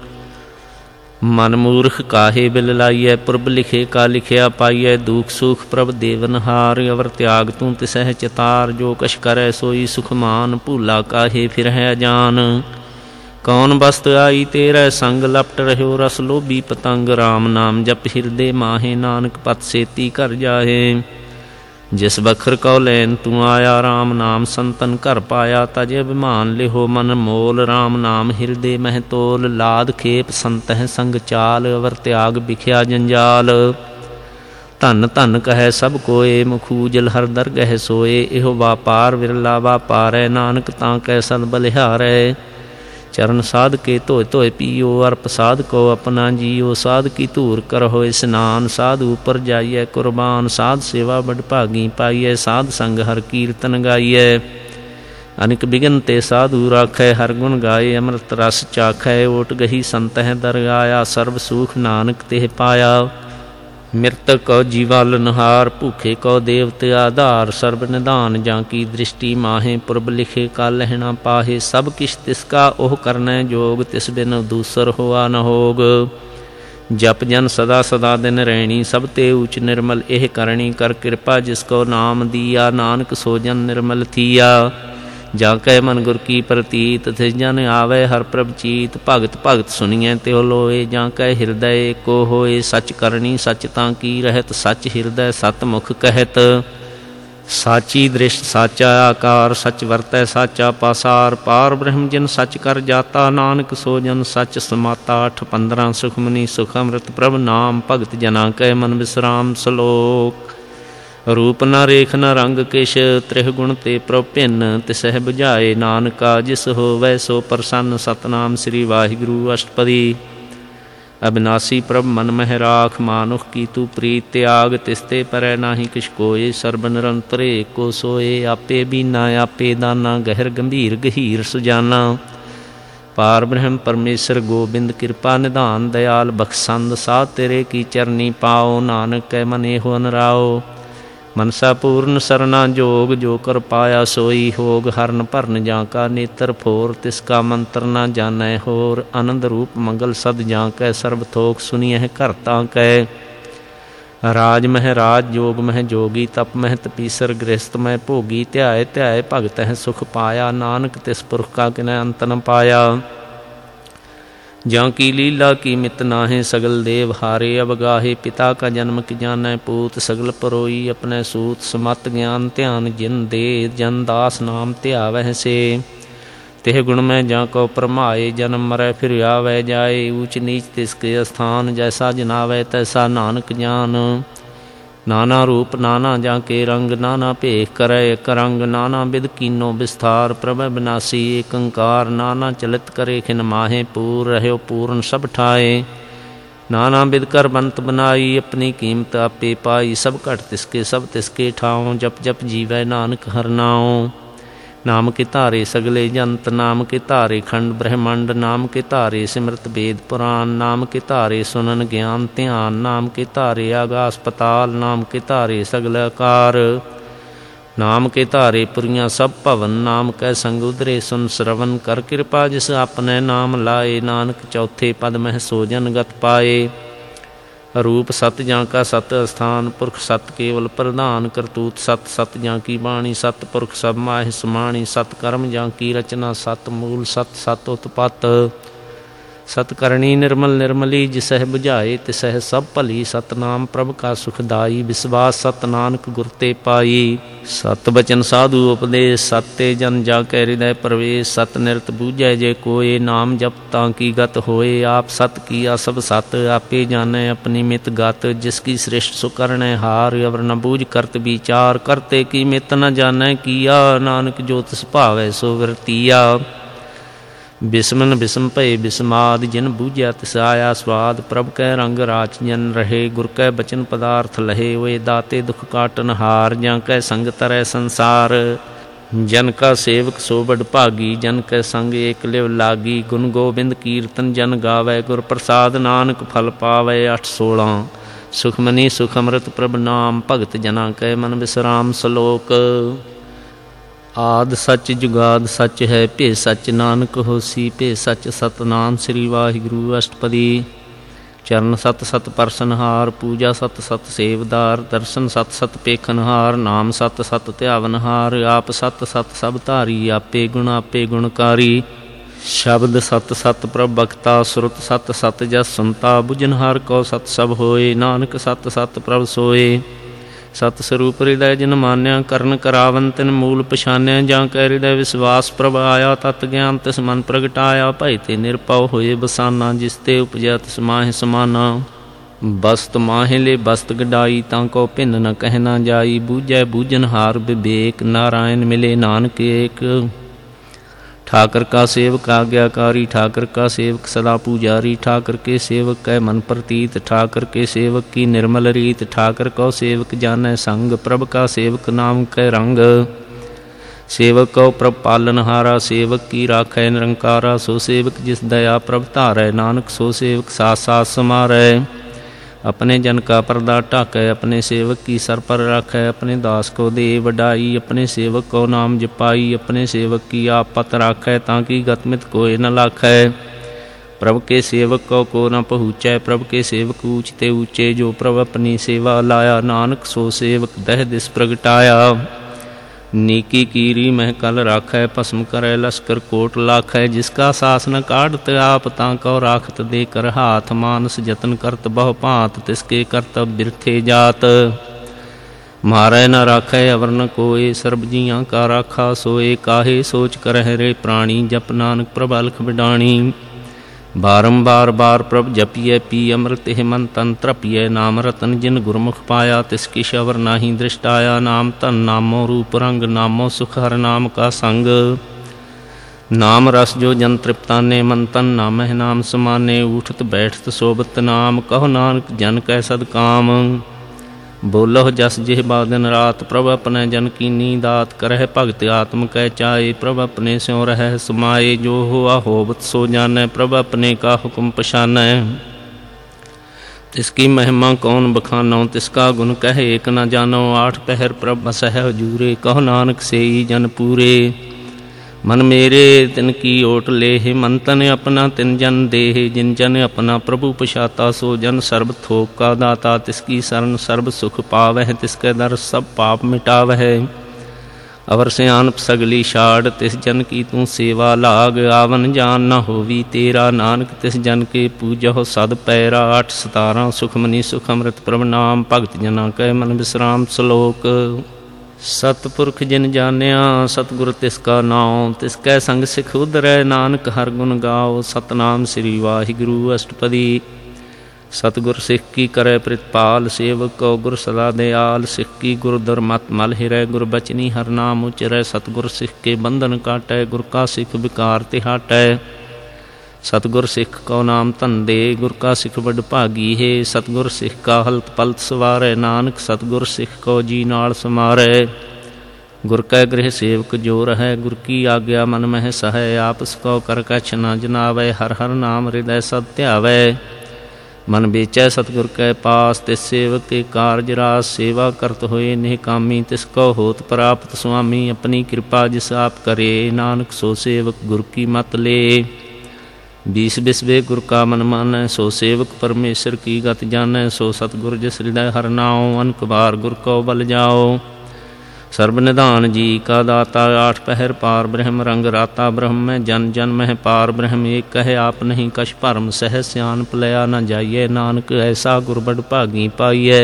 ਮਨ ਮੂਰਖ ਕਾਹੇ ਬਿਲ ਲਾਈਐ ਪੁਰਬ ਲਿਖੇ ਕਾ ਲਿਖਿਆ ਪਾਈਐ ਦੁਖ ਸੁਖ ਪ੍ਰਭ ਦੇਵਨਹਾਰ ਅਵਰ ਤਿਆਗ ਤੂੰ ਤਿਸਹਿ ਚਿਤਾਰ ਜੋ ਕਛ ਕਰੈ ਸੋਈ ਸੁਖਮਾਨ ਭੂਲਾ ਕਾਹੇ ਫਿਰਹਿ ਅਜਾਨ ਕੌਣ ਬਸਤ ਆਈ ਤੇਰਾ ਸੰਗ ਲਪਟ ਰਹਿਓ ਰਸ ਲੋਭੀ ਪਤੰਗ ਰਾਮ ਨਾਮ ਜਪ ਹਿਰਦੇ ਮਾਹੇ ਨਾਨਕ ਪਤ ਸੇਤੀ ਘਰ ਜਾਹੇ ਜਿਸ ਬਖਰ ਕਉ ਲੈਨ ਤੂੰ ਆਇਆ ਰਾਮ ਨਾਮ ਸੰਤਨ ਘਰ ਪਾਇਆ ਤਜ ਅਭਿਮਾਨ ਲਿਹੋ ਮਨ ਮੋਲ ਰਾਮ ਨਾਮ ਹਿਰਦੇ ਮਹਿ ਤੋਲ ਲਾਦ ਖੇਪ ਸੰਤਹਿ ਸੰਗ ਚਾਲ ਅਵਰ ਤਿਆਗ ਬਿਖਿਆ ਜੰਜਾਲ ਧਨ ਧਨ ਕਹੈ ਸਭ ਕੋਏ ਮੁਖੂਜਲ ਹਰ ਦਰਗਹਿ ਸੋਏ ਇਹੋ ਵਾਪਾਰ ਵਿਰਲਾ ਵਾਪਾਰੈ ਨਾਨਕ ਤਾਂ ਕੈ ਸਦ ਬਲਿਹਾਰੈ ਚਰਨ ਸਾਧ ਕੇ ਧੋਏ ਧੋਏ ਪੀਓ ਅਰ ਪ੍ਰਸਾਦ ਕੋ ਆਪਣਾ ਜੀਓ ਸਾਧ ਕੀ ਧੂਰ ਕਰੋ ਇਸਨਾਨ ਸਾਧ ਉਪਰ ਜਾਈਐ ਕੁਰਬਾਨ ਸਾਧ ਸੇਵਾ ਬੜ ਭਾਗੀ ਪਾਈਐ ਸਾਧ ਸੰਗ ਹਰ ਕੀਰਤਨ ਗਾਈਐ ਅਨਿਕ ਬਿਗਨ ਤੇ ਸਾਧੂ ਰਾਖੈ ਹਰ ਗੁਣ ਗਾਏ ਅੰਮ੍ਰਿਤ ਰਸ ਚਾਖੈ ਓਟ ਗਹੀ ਸੰਤਹਿ ਦਰਗਾਇਆ ਸਰਬ ਸੂਖ ਨਾਨਕ ਤੇ ਪਾਇਆ ਮਿਰਤਕ ਕਉ ਜੀਵਾਲ ਨਹਾਰ ਭੂਖੇ ਕਉ ਦੇਵਤ ਆਧਾਰ ਸਰਬ ਨਿਧਾਨ ਜਾਂ ਕੀ ਦ੍ਰਿਸ਼ਟੀ ਮਾਹੇ ਪੁਰਬ ਲਿਖੇ ਕਾ ਲਹਿਣਾ ਪਾਹੇ ਸਭ ਕਿਛ ਤਿਸ ਕਾ ਉਹ ਕਰਨੈ ਜੋਗ ਤਿਸ ਬਿਨ ਦੂਸਰ ਹੋਆ ਨ ਹੋਗ ਜਪ ਜਨ ਸਦਾ ਸਦਾ ਦਿਨ ਰਹਿਣੀ ਸਭ ਤੇ ਊਚ ਨਿਰਮਲ ਇਹ ਕਰਣੀ ਕਰ ਕਿਰਪਾ ਜਿਸ ਕੋ ਨਾਮ ਦੀਆ ਨਾਨਕ ਸੋ ਜਨ ਨਿਰਮਲ ਥੀਆ ਜਾਂ ਕੈ ਮਨ ਗੁਰ ਕੀ ਪ੍ਰਤੀਤ ਤਿਸ ਜਨ ਆਵੈ ਹਰ ਪ੍ਰਭ ਚੀਤ ਭਗਤ ਭਗਤ ਸੁਣੀਐ ਤਿਉ ਲੋਏ ਜਾਂ ਕੈ ਹਿਰਦੈ ਏਕੋ ਹੋਏ ਸੱਚ ਕਰਨੀ ਸੱਚ ਤਾਂ ਕੀ ਰਹਿਤ ਸੱਚ ਹਿਰਦੈ ਸਤ ਮੁਖ ਕਹਿਤ ਸਾਚੀ ਦ੍ਰਿਸ਼ਟ ਸਾਚਾ ਆਕਾਰ ਸੱਚ ਵਰਤੈ ਸਾਚਾ ਪਾਸਾਰ ਪਾਰ ਬ੍ਰਹਮ ਜਿਨ ਸੱਚ ਕਰ ਜਾਤਾ ਨਾਨਕ ਸੋ ਜਨ ਸੱਚ ਸਮਾਤਾ ਅੱਠ ਪੰਦਰਾਂ ਸੁਖਮਨੀ ਸੁਖ ਅੰਮ੍ਰਿਤ ਪ੍ਰਭ ਨਾਮ ਭਗਤ ਜਨਾਂ ਕੈ ਮਨ ਵਿਸਰਾਮ ਸਲੋਕ ਰੂਪ ਨਾ ਰੇਖ ਨਾ ਰੰਗ ਕਿਛ, ਤ੍ਰਿਹ ਗੁਣ ਤੇ ਪ੍ਰਭ ਭਿੰਨ, ਤਿਸਹਿ ਬੁਝਾਏ ਨਾਨਕਾ ਜਿਸ ਹੋਵੈ ਸੋ ਪ੍ਰਸੰਨ। ਸਤਨਾਮ ਸ੍ਰੀ ਵਾਹਿਗੁਰੂ ਅਸ਼ਟਪਦੀ। ਅਬਿਨਾਸੀ ਪ੍ਰਭ ਮਨ ਮਹਿ ਰਾਖ, ਮਾਨੁਖ ਕੀ ਤੂ ਪ੍ਰੀਤ ਤਿਆਗ, ਤਿਸਤੇ ਪਰੈ ਨਾਹੀ ਕਿਛ ਕੋਇ, ਸਰਬ ਨਿਰੰਤਰ ਏਕੋ ਸੋਏ। ਆਪੇ ਬੀਨਾ ਆਪੇ ਦਾਨਾ, ਗਹਿਰ ਗੰਭੀਰ ਗਹੀਰ ਸੁਜਾਨਾ। ਪਾਰ ਬ੍ਰਹਮ ਪਰਮੇਸ਼ਰ ਗੋਬਿੰਦ, ਕਿਰਪਾ ਨਿਧਾਨ ਦਇਆਲ ਬਖਸ਼ੰਦ। ਸਾਧ ਤੇਰੇ ਕੀ ਚਰਨੀ ਪਾਓ, ਨਾਨਕ ਕੈ ਮਨ ਇਹੋ ਅਨਰਾਓ। ਮਨਸਾ ਪੂਰਨ ਸਰਨਾ ਜੋਗ, ਜੋ ਕਰ ਪਾਇਆ ਸੋਈ ਹੋਗ। ਹਰਨ ਭਰਨ ਜਾਂ ਕਾ ਨੇਤਰ ਫੋਰ, ਤਿਸ ਕਾ ਮੰਤਰ ਨਾ ਜਾਣੈ ਹੋਰ। ਆਨੰਦ ਰੂਪ ਮੰਗਲ ਸਦ ਜਾਂ ਕੈ, ਸਰਬ ਥੋਕ ਸੁਨੀਐ ਘਰ ਤਾਂ ਕੈ। ਰਾਜ ਮਹਿ ਰਾਜ, ਜੋਗ ਮਹਿ ਜੋਗੀ, ਤਪ ਮਹਿ ਤਪੀਸਰ, ਗ੍ਰਸਤ ਮਹਿ ਭੋਗੀ। ਧਿਆਏ ਧਿਆਏ ਭਗਤ ਹੈ ਸੁਖ ਪਾਇਆ, ਨਾਨਕ ਤਿਸ ਪੁਰਖ ਕਾ ਕਿਨੈ ਅੰਤ ਨ ਪਾਇਆ। ਜਾਂ ਕੀ ਲੀਲਾ ਕੀ ਮਿਤ ਨਾਹੇ, ਸਗਲ ਦੇਵ ਹਾਰੇ ਅਵਗਾਹੇ। ਪਿਤਾ ਕਾ ਜਨਮ ਕਿ ਜਾਣੈ ਪੂਤ, ਸਗਲ ਪਰੋਈ ਆਪਣੇ ਸੂਤ। ਸਮਤ ਗਿਆਨ ਧਿਆਨ ਜਿਨ ਦੇ, ਜਨ ਦਾਸ ਨਾਮ ਧਿਆਵਹਿ ਸੇ। ਤਿਹ ਗੁਣ ਮੈਂ ਜਾਂ ਕੋ ਭਰਮਾਏ, ਜਨਮ ਮਰੈ ਫਿਰ ਆਵੈ ਜਾਏ। ਊਚ ਨੀਚ ਤਿਸ ਕੇ ਅਸਥਾਨ, ਜੈਸਾ ਜਨਾਵੈ ਤੈਸਾ ਨਾਨਕ ਜਾਨ। ਨਾਨਾ ਰੂਪ ਨਾਨਾ ਜਾਂ ਕੇ ਰੰਗ, ਨਾਨਾ ਭੇਖ ਕਰੈ ਇਕ ਰੰਗ। ਨਾਨਾ ਬਿਧ ਕੀਨੋ ਵਿਸਥਾਰ, ਪ੍ਰਭ ਬਿਨਾਸੀ ਏਕ ਓੰਕਾਰ। ਨਾਨਾ ਚਲਿਤ ਕਰੇ ਖਿਨ ਮਾਹੇ, ਪੂਰ ਰਹਿਓ ਪੂਰਨ ਸਭ ਠਾਏ। ਨਾਨਾ ਬਿਧ ਕਰ ਬੰਤ ਬਨਾਈ, ਆਪਣੀ ਕੀਮਤ ਆਪੇ ਪਾਈ। ਸਭ ਘਟ ਤਿਸਕੇ ਸਭ ਤਿਸਕੇ ਠਾਉ, ਜਪ ਜਪ ਜੀਵੈ ਨਾਨਕ ਹਰਿ ਨਾਉ। ਨਾਮ ਕੇ ਧਾਰੇ ਸਗਲੇ ਜੰਤ, ਨਾਮ ਕੇ ਧਾਰੇ ਖੰਡ ਬ੍ਰਹਮੰਡ। ਨਾਮ ਕੇ ਧਾਰੇ ਸਿਮਰਤ ਵੇਦ ਪੁਰਾਨ, ਨਾਮ ਕੇ ਧਾਰੇ ਸੁਨਨ ਗਿਆਨ ਧਿਆਨ। ਨਾਮ ਕੇ ਧਾਰੇ ਆਗਾਸ ਪਤਾਲ, ਨਾਮ ਕੇ ਧਾਰੇ ਸਗਲ ਆਕਾਰ। ਨਾਮ ਕੇ ਧਾਰੇ ਪੁਰੀਆਂ ਸਭ ਭਵਨ, ਨਾਮ ਕੈ ਸੰਗ ਉਦਰੇ ਸੁਨ ਸਰਵਨ। ਕਰ ਕਿਰਪਾ ਜਿਸ ਆਪਣੇ ਨਾਮ ਲਾਏ, ਨਾਨਕ ਚੌਥੇ ਪਦ ਮਹਿ ਸੋ ਜਨ ਗਤ ਪਾਏ। ਰੂਪ ਸਤ ਜਾਂ ਕਾ ਸਤ ਅਸਥਾਨ, ਪੁਰਖ ਸਤ ਕੇਵਲ ਪ੍ਰਧਾਨ। ਕਰਤੂਤ ਸਤ ਸਤ ਜਾਂ ਕੀ ਬਾਣੀ, ਸਤ ਪੁਰਖ ਸਭ ਮਾਹਿ ਸਮਾਣੀ। ਸਤ ਕਰਮ ਜਾਂ ਕੀ ਰਚਨਾ, ਸਤ ਮੂਲ ਸਤ ਸਤ ਉਤਪਤ। ਸਤ ਕਰਨੀ ਨਿਰਮਲ ਨਿਰਮਲੀ, ਜਿਸਹਿ ਬੁਝਾਏ ਤਿਸਹਿ ਸਭ ਭਲੀ। ਸਤਨਾਮ ਪ੍ਰਭ ਕਾ ਸੁਖਦਾਈ, ਵਿਸਵਾਸ ਸਤ ਨਾਨਕ ਗੁਰ ਤੇ ਪਾਈ। ਸਤ ਬਚਨ ਸਾਧੂ ਉਪਦੇਸ਼, ਸਤ ਤੇ ਜਨ ਜਾ ਕੈ ਹਿਰਦੈ ਪ੍ਰਵੇਸ਼। ਸਤ ਨਿਰਤ ਬੂਝੈ ਜੇ ਕੋਏ, ਨਾਮ ਜਪ ਤਾਂ ਕੀ ਗਤ ਹੋਏ। ਆਪ ਸਤ ਕੀਆ ਸਭ ਸਤ, ਆਪੇ ਜਾਣੈ ਆਪਣੀ ਮਿਤ ਗਤ। ਜਿਸ ਕੀ ਸ੍ਰਿਸ਼ਟ ਸੋ ਕਰਣੈ ਹਾਰ, ਅਵਰ ਨ ਬੂਝ ਕਰਤ ਵਿਚਾਰ। ਕਰਤੇ ਕੀ ਮਿਤ ਨ ਜਾਣੈ ਕੀਆ, ਨਾਨਕ ਜੋ ਤਿਸ ਭਾਵੈ ਸੋ ਵਰਤੀਆ। ਬਿਸਮਨ ਬਿਸਮ ਭਏ ਬਿਸਮਾਦ, ਜਿਨ ਬੂਝਿਆ ਤਿਸ ਆਇਆ ਸਵਾਦ। ਪ੍ਰਭ ਕੈ ਰੰਗ ਰਾਚ ਜਨ ਰਹੇ, ਗੁਰ ਕੈ ਬਚਨ ਪਦਾਰਥ ਲਹੇ। ਹੋਏ ਦਾਤੇ ਦੁਖ ਕਾਟਨ ਹਾਰ, ਜਾਂ ਕੈ ਸੰਗ ਤਰੈ ਸੰਸਾਰ। ਜਨ ਕਾ ਸੇਵਕ ਸੋ ਬੜ ਭਾਗੀ, ਜਨ ਕੈ ਸੰਗ ਏਕ ਲਿਵ ਲਾਗੀ। ਗੁਣ ਗੋਬਿੰਦ ਕੀਰਤਨ ਜਨ ਗਾਵੈ, ਗੁਰ ਪ੍ਰਸਾਦ ਨਾਨਕ ਫਲ ਪਾਵੈ। ਅੱਠ ਸੋਲਾਂ ਸੁਖਮਨੀ ਸੁਖ ਅੰਮ੍ਰਿਤ ਪ੍ਰਭ ਨਾਮ, ਭਗਤ ਜਨਾਂ ਕੈ ਮਨ ਵਿਸਰਾਮ। ਸਲੋਕ ਆਦਿ ਸੱਚ ਜੁਗਾਦ ਸੱਚ ਹੈ, ਭੇ ਸੱਚ ਨਾਨਕ ਹੋਸੀ। ਭੇ ਸੱਚ ਸਤਨਾਮ ਸ੍ਰੀ ਵਾਹਿਗੁਰੂ ਅਸ਼ਟਪਦੀ। ਚਰਨ ਸਤ ਸਤ ਪਰਸਨਹਾਰ, ਪੂਜਾ ਸਤ ਸਤ ਸੇਵਦਾਰ। ਦਰਸ਼ਨ ਸਤ ਸਤ ਪੇਖਨਹਾਰ, ਨਾਮ ਸਤ ਸਤ ਧਿਆਵਨਹਾਰ। ਆਪ ਸਤ ਸਤ ਸਭ ਧਾਰੀ, ਆਪੇ ਗੁਣ ਆਪੇ ਗੁਣਕਾਰੀ। ਸ਼ਬਦ ਸਤ ਸਤ ਪ੍ਰਭ ਬਖਤਾ, ਸੁਰਤ ਸਤ ਸਤ ਜਸ ਸੁਨਤਾ। ਬੁਝਨਹਾਰ ਕੋ ਸਤ ਸਭ ਹੋਏ, ਨਾਨਕ ਸਤ ਸਤ ਪ੍ਰਭ ਸੋਏ। ਸਤ ਸਰੂਪ ਹਿਰਦੈ ਜਿਨ ਮਾਨਿਆ, ਕਰਨ ਕਰਾਵਨ ਤਿਨ ਮੂਲ ਪਛਾਨਿਆ। ਜਾਂ ਕੈ ਹਿਰਦੈ ਵਿਸਵਾਸ ਪ੍ਰਭ ਆਇਆ, ਤਤ ਗਿਆਨ ਤਿਸ ਮਨ ਪ੍ਰਗਟਾਇਆ। ਭਏ ਤੇ ਨਿਰਭਉ ਹੋਏ ਬਸਾਨਾ, ਜਿਸ ਤੇ ਉਪਜਿਆ ਤਿਸ ਮਾਹਿ ਸਮਾਨਾ। ਬਸਤ ਮਾਹਿ ਲੇ ਬਸਤ ਗਡਾਈ, ਤਾਂ ਕੋ ਭਿੰਨ ਨ ਕਹਿ ਨਾ ਜਾਈ। ਬੂਝੈ ਬੂਝਨਹਾਰ ਵਿਵੇਕ, ਨਾਰਾਇਣ ਮਿਲੇ ਨਾਨਕ ਏਕ। ठाकर का सेवक आज्ञाकारी, ठाकर का सेवक सदा पूजारी। ठाकर के सेवक कै मन प्रतीत, ठाकर के सेवक की निर्मल रीत। ठाकर को सेवक जानै संग, प्रभ का सेवक नाम कै रंग। सेवक को प्रभ पालनहारा, सेवक की राखै निरंकारा। सो सेवक जिस दया प्रभ धारै, नानक सो सेवक साथ साथ समारै। अपने जन का पर्दा ढाकै, अपने सेवक की सर पर राखै। अपने दास को दे वडाई, अपने सेवक को नाम जपाई। अपने सेवक की आप पत राखै, ताकि गतमित कोय न लाखै। प्रभ के सेवक को को न पहुँचै, प्रभ के सेवक ऊँचते ऊँचे। जो प्रभ अपनी सेवा लाया, नानक सो सेवक दह दिस प्रगटाया। नीकी कीरी मह कल राखै, भस्म करै लश्कर कोट लाखै। जिसका सास न काढ़त आप, ताको राखत दे कर हाथ। मानस जतन करत बहु भांत, तिसके करतब बिरथे जात। मारै न राखै अवर न कोय, सर्ब जियां का राखा सोए। काहे सोच करह रे प्राणी, जप नानक प्रभ अलख बिडाणी। बारंबार बार प्रभ जपिए पी अमृत मन तन त्रपिए नाम रतन जिन गुरमुख पाया तिसकी शवर नाही दृष्टाया नाम तन नामो रूप रंग नामो सुख हर नाम का संग नाम रस जो जन तृप्ताने मन तन नामह नाम समाने उठत बैठत सोबत नाम कहो नानक जन कै सद काम बोलो जस जिह दिन रात प्रभ अपने जन की नींदात करह भगत आत्म कै चाए प्रभ अपने स्यों रह समाए जो हुआ होबत सो जानै प्रभ अपने का हुक्म पछानै तिसकी महिमा कौन बखानो तिसका गुण कह एक न जानो आठ पहर प्रभ बसह हजूरे कहो नानक सेई जन पूरे मन मेरे तिन की ओट लेह मन तन अपना तिन जन देह जिन जन अपना प्रभु पछाता सो जन सर्ब थोक का दाता तिसकी शरण सर्ब सुख पावह तिसके दर सब पाप मिटावह अवर सियान सगली छाड़ तिस जन की तू सेवा लाग आवन जान न होवी तेरा नानक तिस जन के पूजहो सद पैरा आठ सतारा सुखमनी सुख अमृत प्रभ नाम भगत जना कै मन विश्राम श्लोक सतपुरख जिन जानिया सतगुर तिसका नाम तिसकै संग सिख उधरै नानक हर गुण गाओ सतनाम श्री वाहिगुरु अष्टपदी सतगुर सिख की करे प्रितपाल सेवक को गुर सदा दयाल सिख की गुर दुर्मत मल हिरै गुर बचनी हर नाम उचरै सतगुर सिख के बंधन काटै गुर का सिख विकार ते हटै सतगुर सिख को नाम धन दे गुर का सिख बड़ भागी है सतगुर सिख का हलत पलत सवारै नानक सतगुर सिख को जी नाल समारै गुर कै गृह सेवक जो रहै गुर की आज्ञा मन मह सहै आपस को कर कछ न जनावै हर हर नाम हृदय सद ध्यावै मन बेचै सतगुर कै पास तिस सेवक के कारज रास सेवा करत होए नेह कामी तिसको होत प्राप्त स्वामी अपनी कृपा जिस आप करे नानक सो सेवक गुर की मत ले बीस बिसवे गुर का मन मानै सो सेवक परमेश्वर की गत जानै सो सतगुर जिस हृदय हर नाओ अनक बार गुर को बल जाओ सर्ब निधान जी का दाता आठ पहर पार ब्रह्म रंग राता ब्रह्म में जन जन मह पार ब्रह्म एक कहे आप नहीं कछ भरम सह स्यान पलया न जाइए नानक ऐसा गुर बड़ भागी पाइए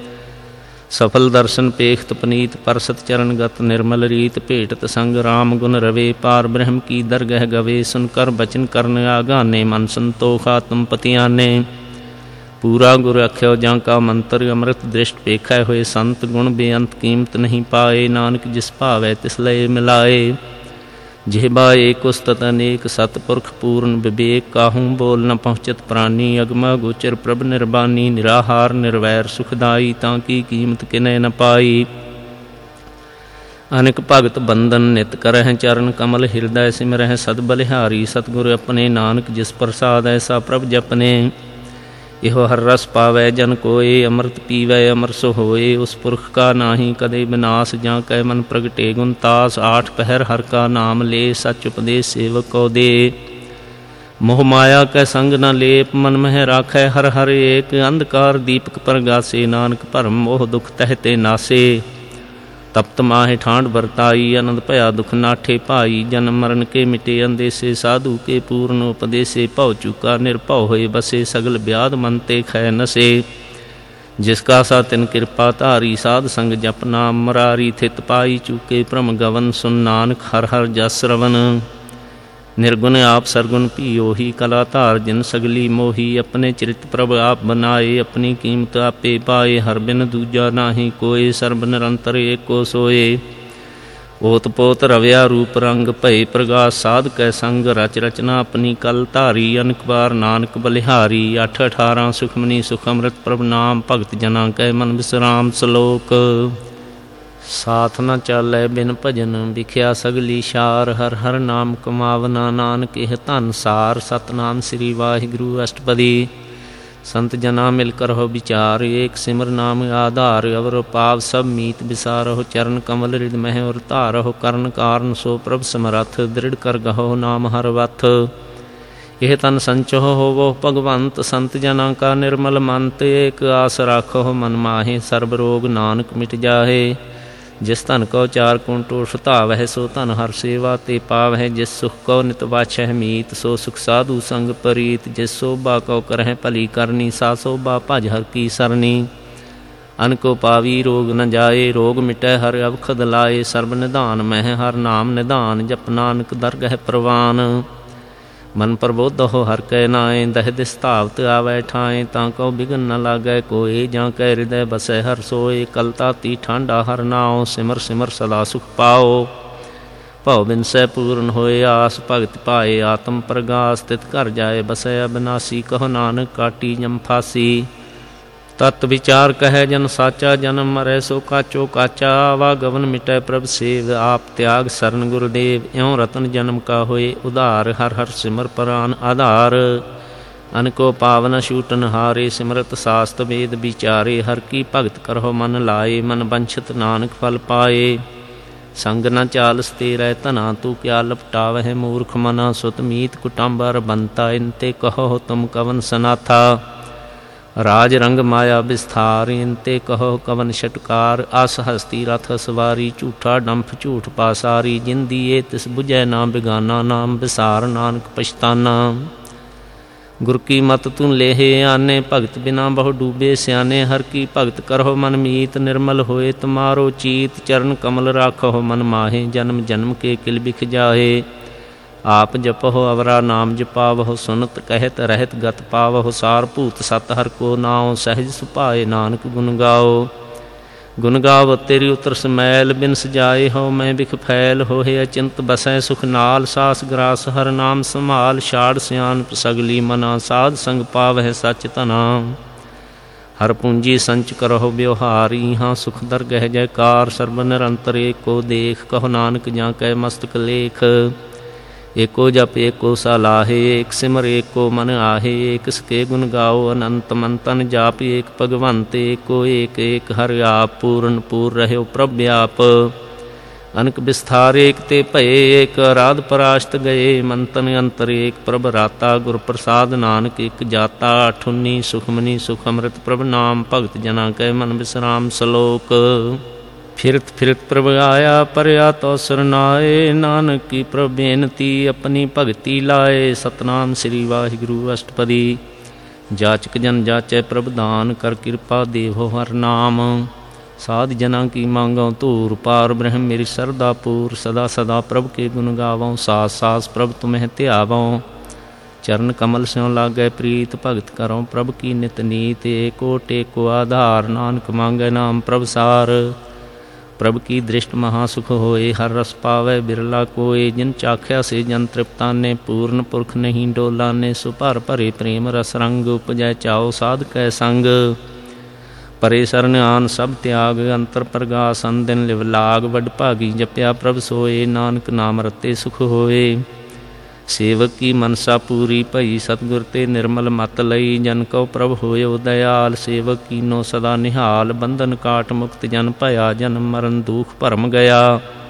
सफल दर्शन पेखत पनीत परसत चरण गत निर्मल रीत भेटत संग राम गुण रवे पार ब्रह्म की दरगह गवे सुनकर बचन करन आगाने मन संतोख आत्म पतियाने पूरा गुर अख्यो जां का मंत्र अमृत दृष्ट पेखै होए संत गुण बेअंत कीमत नहीं पाए नानक जिस भावै तिस लय मिलाए जिहबा एक उस्तत अनेक सतपुरख पूर्ण विवेक काहूँ बोल न पहुँचत प्राणी अगमा गोचर प्रभ निर्बानी निराहार निर्वैर सुखदाई ताकि कीमत किनै न पाई अनेक भगत बंदन नित करह चरण कमल हृदय सिमरह सद बलिहारी सतगुर अपने नानक जिस प्रसाद ऐसा प्रभ जपने इहो हर रस पावै जन कोय अमृत पीवै अमर सो होए उस पुरख का नाही कदे विनाश जां कै मन प्रगटे गुण तास आठ पहर हर का नाम ले सच उपदेश सेवक को दे मोह माया कै संग न लेप मन मह राखै हर हर एक अंधकार दीपक परगासे नानक भरम मोह दुख तहते नासे तप्त माहे ठांड बरताई आनंद भया दुख नाठे भाई जन्म मरण के मिटे अंदेसे साधु के पूर्ण उपदेसे भव चुका निर्भव होए बसे सगल ब्याद मन ते खै नसे जिसका सा तिन कृपा धारी साध संग जप नाम मरारी थित पाई चुके भ्रम गवन सुन नानक हर हर जस रवन निर्गुण आप सरगुण भी ओही कला धार जिन सगली मोही अपने चरित प्रभ आप बनाए अपनी कीमत आपे पाए हर बिन दूजा नाही कोय सर्ब निरंतर एको सोए ओत पोत रव्या रूप रंग भय प्रगास साध कै संग रच रचना अपनी कल धारी अनक बार नानक बलिहारी अठ अठारह सुखमनी सुख अमृत प्रभ नाम भगत जना कै मन विश्राम श्लोक साथ न चालै बिन भजन विख्या सगली शार हर हर नाम कमावना नानक एह धन सार सतनाम श्री वाहिगुरु अष्टपदी संत जना मिलकर हो विचार एक सिमर नाम आधार अवर पाव सब मीत विसारहो चरण कमल हृदय मह और धारहो करण कारण सो प्रभ समरथ दृढ़ कर गहो नाम हर वथ यह तन संचो होवो भगवंत संत जना का निर्मल मंत एक आस राखो मन माहे सर्ब रोग नानक मिट जाहे जिस धन को चार कुंटो सुतावह सो धन हर सेवा ते पावह जिस सुख को नित वाछह मीत सो सुख साधु संग परीत जिस शोभा को करह भली करनी सा शोभा भज हर की सरनी अन को पावी रोग न जाए रोग मिटै हर अवखद लाए सर्ब निधान मह हर नाम निधान जप नानक दरगह प्रवान मन प्रबोध हो हर कै नाए, दह दिस धावत आवै ठाएं, ताको बिघन न लागै कोय, जां कै हृदय बसै हर सोए। कल ताती ठांडा हर नाओ, सिमर सिमर सदा सुख पाओ। भव बिनसै पूर्ण होए आस, भगत पाए आत्म प्रगास। तित घर जाए बसै अबिनासी, कहो नानक काटी जम फासी। तत् विचार कहे जन साचा, जन्म मरै सो काचो काचा। आवागमन मिटै प्रभ सेव, आप त्याग शरण गुरुदेव। इਉਂ रतन जन्म का होए उधार, हर हर सिमर प्रान आधार। अनको पावन छूटन हारे, सिमरत शास्त्र वेद विचारे। हर की भगत करहो मन लाए, मन बंछत नानक फल पाए। संग न चालस तेरै धना, तू क्या लपटावह मूर्ख मना। सुत मीत कुटुंबर बनता, इनते कहो तुम कवन सनाथा। राज रंग माया विस्तार, इनते कहो कवन छटकार। आस हस्ती रथ सवारी, झूठा डंफ झूठ पासारी। जिंदी ये तिस बुझै ना बिगाना, नाम विसार नानक पछताना। गुर की मत तू लेहे आने, भगत बिना बहु डूबे स्याने। हर की भगत करहो मन मीत, निर्मल होए तुम्हारो चीत। चरण कमल राखो मन माहे, जन्म जन्म के किल बिख जाहे। आप जपहो अवरा नाम जपावहो, सुनत कहत रहत गत पावहो। सार भूत सत हर को नाओ, सहज सुभाए नानक गुण गाओ। गुण गाव तेरी उतर समैल, बिन सजाए हो मैं बिख फैल। होहे अचिंत बसै सुख नाल, सास ग्रास हर नाम संभाल। छाड़ सियानप सगली मना, साध संग पावह सच तना। हर पूंजी संच करहो व्यवहार, इहाँ सुख दरगह जयकार। सर्ब निरंतर एको देख, कहो नानक जां कै मस्तक लेख। एको जप एको सलाहे, एक सिमर एको मन आहे। एक सके गुण गाओ अनंत मंतन जाप, एक भगवंत एको एक एक। हर आप पूर्ण पूर रहो प्रभ आप, अनक विस्तार एक ते भये। एक राध पराश्त गए, मंतन अंतर एक प्रभ राता। गुर प्रसाद नानक एक जाता, अठुन्नी सुखमनी सुख अमृत प्रभ नाम। भगत जना कै मन विश्राम सलोक। फिरत फिरत प्रभ आया, परया तो सरनाए। नानक की प्रभ बेनती, अपनी भगति लाए। सतनाम श्री वाहिगुरु अष्टपदी, जाचक जन जाचै प्रभ दान। कर कृपा देवो हर नाम, साध जना की मांगो धूर। पार ब्रह्म मेरी सरदा पूर, सदा सदा प्रभ के गुण गावों। सास सास प्रभ तुम्हें ध्यावों, चरण कमल स्यों लागै प्रीत। भगत करो प्रभ की नित नीत, एको टेको आधार। नानक मांगै नाम प्रभ सार, प्रभ की दृष्ट महासुख होए। हर रस पावै बिरला कोय, जिन चाख्या से जन तृप्ताने। पूर्ण पुरख नहीं डोलाने, सुभर भरे प्रेम रस रंग। उपजै चाओ साध कै संग, परे सरन आन सब त्याग। अंतर प्रगास दिन लिव लाग, वड भागी जप्या प्रभ सोए। नानक नाम रते सुख होए। सेवक की मनसा पूरी भई, सतगुर ते निर्मल मत लई। जन को प्रभ होयो दयाल, सेवक कीनो सदा निहाल। बंधन काट मुक्त जन भया, जन्म मरण दुख भरम गया।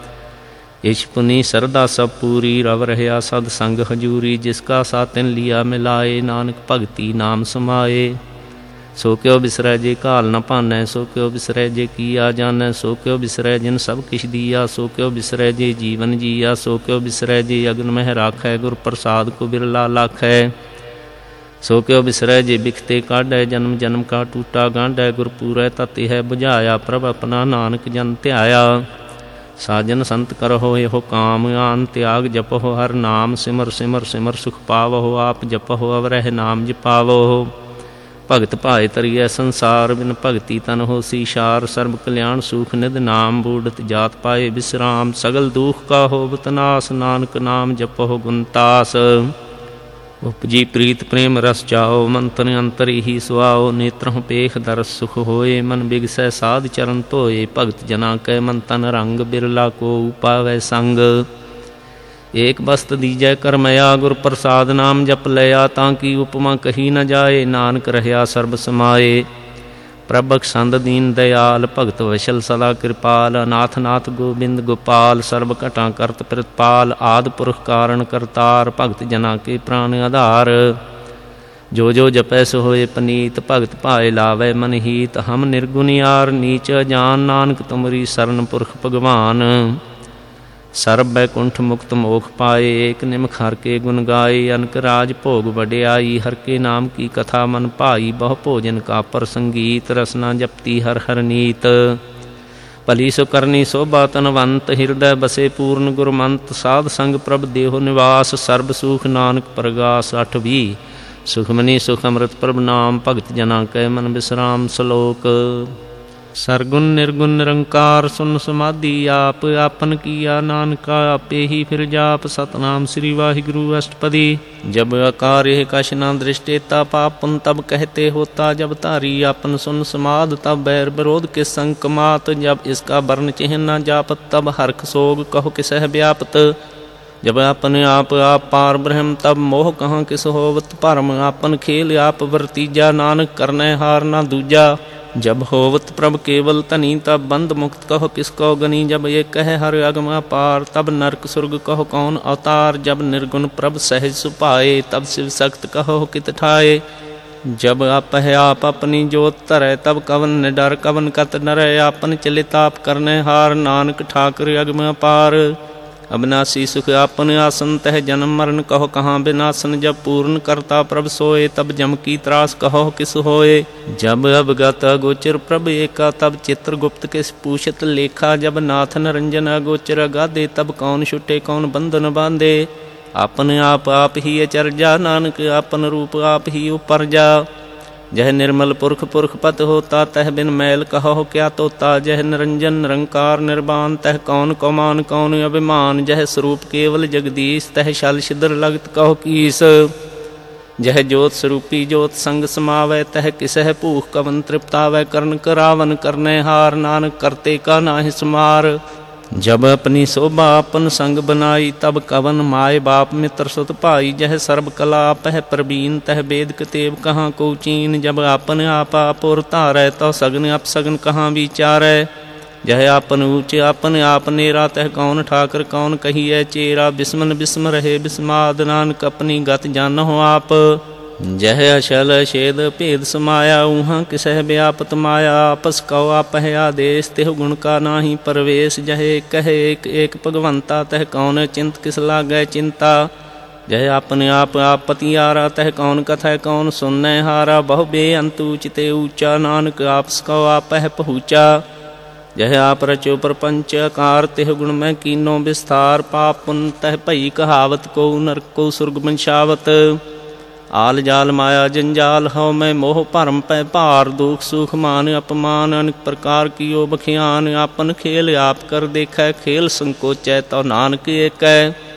इश पुनि सरदा सब पूरी, रव रहया सद संग हजूरी। जिसका सातिन लिया मिलाए, नानक भगति नाम समाए। सो क्यों बिसरै जे घाल न भानै, सो क्यों बिसरै जे किया जानै। सो क्यों बिसरै जिन सब किछ दिया, सो क्यों बिसरै जे जीवन जिया। सो क्यों बिसरै जे अगन मह राखै, गुर प्रसाद को बिरला लाखै। सो क्यों बिसरै जे बिखते काढै, जन्म जन्म का टूटा गांढै। गुर पूरै तत् है बुझाया, प्रभ अपना नानक जन ध्याया। साजन संत करहो एहो काम, आन त्याग जपहो हर नाम। सिमर सिमर सिमर सुख पावहो, आप जपहो अवरह नाम जपावो। भगत भाए तरिए संसार, बिन भगति तन होसी शार। सर्ब कल्याण सुख निध नाम, बूढ़त जात पाए विश्राम। सगल दुख का होवत नास, नानक नाम जपहो गुणतास। उपजी प्रीत प्रेम रस चाओ, मंतन अंतर ही सुआओ। नेत्रह पेख दरस सुख होए, मन बिगसै साध चरण धोए। भगत जना कै मन तन रंग, बिरला को पावै संग। एक बस्त दीजै करमया, गुर प्रसाद नाम जप लया। ताकि उपमा कही न जाए, नानक रहया सर्ब समाए। प्रभक संद दीन दयाल, भगत वशल सदा कृपाल। अनाथ नाथ गोबिंद गोपाल, सर्ब घटा करत प्रतिपाल। आदि पुरख कारण करतार, भगत जना के प्राण आधार। जो जो जपै सो होए पनीत, भगत भाए लावै मन हीत। हम निर्गुनियार नीच जान, नानक तुमरी सरन पुरख भगवान। ਸਰਬ ਬੈਕੁੰਠ ਮੁਕਤ ਮੋਖ ਪਾਏ, ਏਕ ਨਿਮਖ ਹਰ ਕੇ ਗੁਣ ਗਾਏ। ਅਨਕ ਰਾਜ ਭੋਗ ਵਡਿਆਈ, ਹਰ ਕੇ ਨਾਮ ਕੀ ਕਥਾ ਮਨ ਭਾਈ। ਬਹੁ ਭੋਜਨ ਕਾ ਪਰ ਸੰਗੀਤ, ਰਸਨਾ ਜਪਤੀ ਹਰ ਹਰ ਨੀਤ। ਭਲੀ ਸੋ ਕਰਨੀ ਸੋਭਾ ਤਨਵੰਤ ਹਿਰਦੈ ਬਸੇ ਪੂਰਨ ਗੁਰਮੰਤ ਸਾਧ ਸੰਗ ਪ੍ਰਭ ਦੇਹੁ ਨਿਵਾਸ ਸਰਬ ਸੁਖ ਨਾਨਕ ਪ੍ਰਗਾਸ ਅੱਠ ਵੀਹ ਸੁਖਮਨੀ ਸੁਖ ਅੰਮ੍ਰਿਤ ਪ੍ਰਭ ਨਾਮ ਭਗਤ ਜਨਾਂ ਕੈ ਮਨ ਬਿਸਰਾਮ ਸ਼ਲੋਕ ਸਰਗੁਣ ਨਿਰਗੁਣ ਨਿਰੰਕਾਰ ਸੁਨ ਸਮਾਧੀ ਆਪ ਆਪਨ ਕੀਆ ਨਾਨਕਾ ਆਪੇ ਹੀ ਫਿਰ ਜਾਪ ਸਤਨਾਮ ਸ੍ਰੀ ਵਾਹਿਗੁਰੂ ਅਸ਼ਟਪਦੀ ਜਬ ਆਕਾਰ ਇਹ ਕਛ ਨਾ ਦ੍ਰਿਸ਼ਟੇਤਾ ਪਾਪਨ ਤਬ ਕਹਤੇ ਹੋਤਾ ਜਬ ਧਾਰੀ ਆਪਨ ਸੁਨ ਸਮਾਧ ਤਬ ਬੈਰ ਵਿਰੋਧ ਕੇ ਸੰਕਮਾਤ ਜਬ ਇਸਕਾ ਬਰਨ ਚਿਹ ਨਾ ਜਾਪਤ ਤਬ ਹਰਖ ਸੋਗ ਕਹੋ ਕਿਸਹਿ ਵਿਆਪਤ जब अपने आप आप पार ब्रह्म तब मोह कहाँ किस होवत भरम आपन खेल आप वर्तीजा नानक करने हार ना दूजा जब होवत प्रभ केवल धनी तब बंद मुक्त कहो किसको गनी जब ये कह हर अगमा पार तब नरक सुर्ग कहो कौन अवतार जब निर्गुण प्रभ सहज सुभाए तब शिव सख्त कहो कित ठाए जब आप है आप अपनी जोत धरै तब कवन निडर कवन कत नरै आपन चलित आप करने हार नानक ठाकर अगमा पार अविनाशी सुख आपन आसन तह जन्म मरण कहो कहाँ विनाशन जब पूर्ण करता प्रभ सोए तब जम की त्रास कहो किस होए जब अवगत अगोचर प्रभ एका तब चित्रगुप्त किस पूछत लेखा जब नाथ नरंजन अगोचर अगाधे तब कौन छुटे कौन बंधन बांधे आपन आप आप ही अचरजा नानक आपन रूप आप ही उपरजा जह निर्मल पुरख पुरख पत होता तह बिन मैल कहो क्या तोता जह निरंजन निरंकार निर्वाण तह कौन कौमान कौन अभिमान जह स्वरूप केवल जगदीश तह शल छिद्र लगत कहो कीस जह ज्योत स्वरूपी ज्योत संग समावै तह किसह भूख कवन तृप्तावै करण करावन करने हार नानक करते का नाहि समार जब अपनी शोभा अपन संग बनाई तब कवन माय बाप मित्र सुत भाई जह सर्ब कला पह प्रवीण तह वेद कतेब कहाँ को चीन जब अपन आप आपुर धारै तो सगन अपसगन कहाँ विचारै जह आपन ऊँच आपन आप नेरा तह कौन ठाकर कौन कहिए चेरा बिस्मन बिस्म रहे बिस्माद नानक अपनी गत जानहो आप जह अशल छेद भेद समाया ऊहाँ किसह व्यापत माया आपस कौ आप है आदेश तेह गुण का नाही परवेश जह कहे एक एक भगवंता तह कौन चिंत किस लागै चिंता जह अपने आप आप पतियारा तह कौन कथा कौन सुनने हारा बहु बेअंत ऊचते ऊंचा नानक आपस कौ आप है पहुँचा जह आप रचो प्रपंच आकार तेह गुण में कीनो विस्तार पाप पुन तह भई कहावत को नरक को सुर्ग मंशावत आल जाल माया जंजाल हव मैं मोह भरम पै भार दुख सुख मान अपमान अनेक प्रकार कियो बखियान आपन खेल आप कर देखै खेल संकोचै तो नानक एकै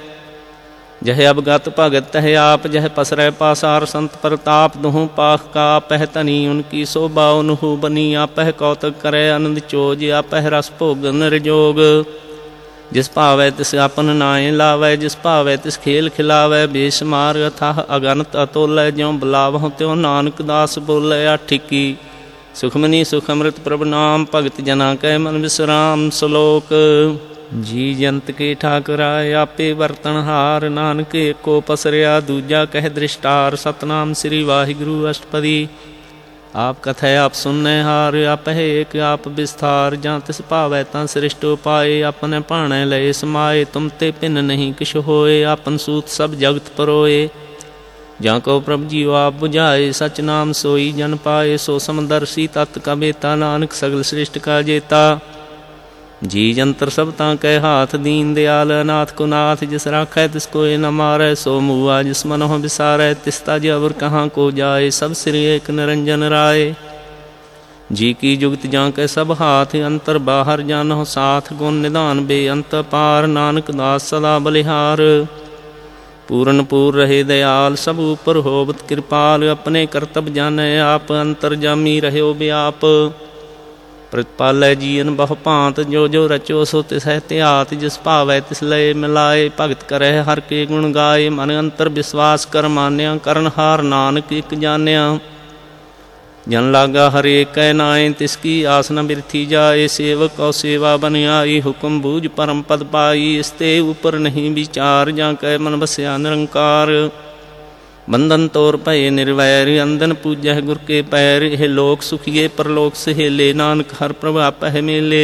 जह अवगत भगत तह आप जह पसरै पासार संत प्रताप दुहु पाख का पह धनी उनकी शोभा उनहु बनी आपह कौतक करे आनंद चोज आपह रस भोग निर्जोग जिस भावै तिस आपन नाए लावै जिस भावै तिस खेल खिलावै बेशुमार अथाह अगनत अतोलै ज्यों बुलावहुँ त्यों नानक दास बोलै आठिकी सुखमनी सुख अमृत प्रभ नाम भगत जना कै मन विश्राम श्लोक जी जंत के ठाकुराय आपे वर्तनहार नानक एको पसरिया दूजा कह दृष्टार सतनाम श्री वाहिगुरु अष्टपदी आप कथै आप सुनने हार आप है एक आप विस्तार जां तिस भावै तां सृष्टो पाए अपने भाणे लय समाए तुम ते भिन्न नहीं किछ होए आपन सूत सब जगत परोए जां को प्रभ जीव आप बुझाए सच नाम सोई जन पाए सो समदर्शी तत् का बेता नानक सगल सृष्ट का जेता जी जंतर सब तां कै हाथ दीन दयाल अनाथ को नाथ जिस राखै तिस कोय न मारै सो मुआ जिस मनोह बिसारै तिस ताज अवर कहाँ को जाए सब श्री एक निरंजन राय जी की जुगत जां कै सब हाथ अंतर बाहर जानहो साथ गुण निधान बेअंत पार नानक दास सदा बलिहार पूरन पूर रहे दयाल सब ऊपर होवत कृपाल अपने करतब जानै आप अंतर जामी रह्यो व्याप प्रतिपालै जीवन बहु भांत जो जो रचो सो तिसै ध्यात जिस भावै तिस लय मिलाए भगत करे हर के गुण गाए मन अंतर विश्वास कर मान्या करन हार नानक एक जान्या जन लागा हर एक कै नाए तिसकी आस न बिरथी जाए सेवक और सेवा बन आई हुक्म बूझ परम पद पाई इसते ऊपर नहीं विचार जां कै मन बसया निरंकार बंधन तोर भय निर्वैर अंदन पूजह गुर के पैर हे लोक सुखिए परलोक सहेले नानक हर प्रभ आपह मेले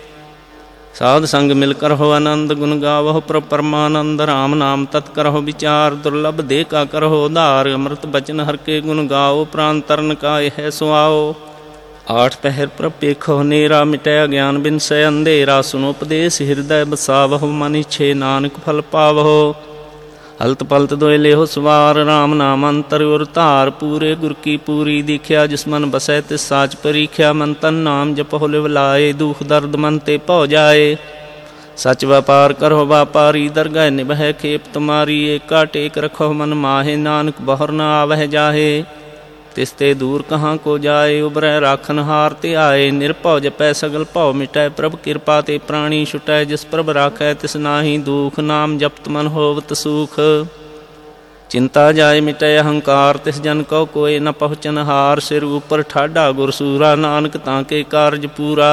साध संग मिलकर हो आनंद गुण गावहो प्रभ परमानंद राम नाम तत्करहो विचार दुर्लभ दे का करहो उधार अमृत बचन हर के गुण गाओ प्राण तरन का यह सुआओ आठ पहर प्रभ पेखो नेरा, मिटया ज्ञान बिन सै अंधेरा। सुनो उपदेश हृदय बसावहो, मन इच्छे नानक फल पावहो। हलत पलत दोय लेहो सवार, राम नाम अंतर उर धार। पूरे गुर की पूरी दीख्या, जिस मन बसै तिस साच परीख्या। मन तन नाम जपहो लिव लाए, दुख दर्द मन ते भौ जाए। सच व्यापार करो व्यापारी, दरगाह निभै खेप तुम्हारी। एका टेक रखो मन माहे, नानक बहर न आवह जाहे। तिसते दूर कहाँ को जाए, उबरै राखन हार ते आए। निरभौ जपै सगल भौ मिटै, प्रभ कृपा ते प्राणी छुटै। जिस प्रभ राखै तिस नाहि दुख, नाम जपत मन होवत सुख। चिंता जाय मिटै अहंकार, तिस जन को कोय न पहुँचन हार। सिर ऊपर ठाडा गुरसूरा, नानक ताके कारज पूरा।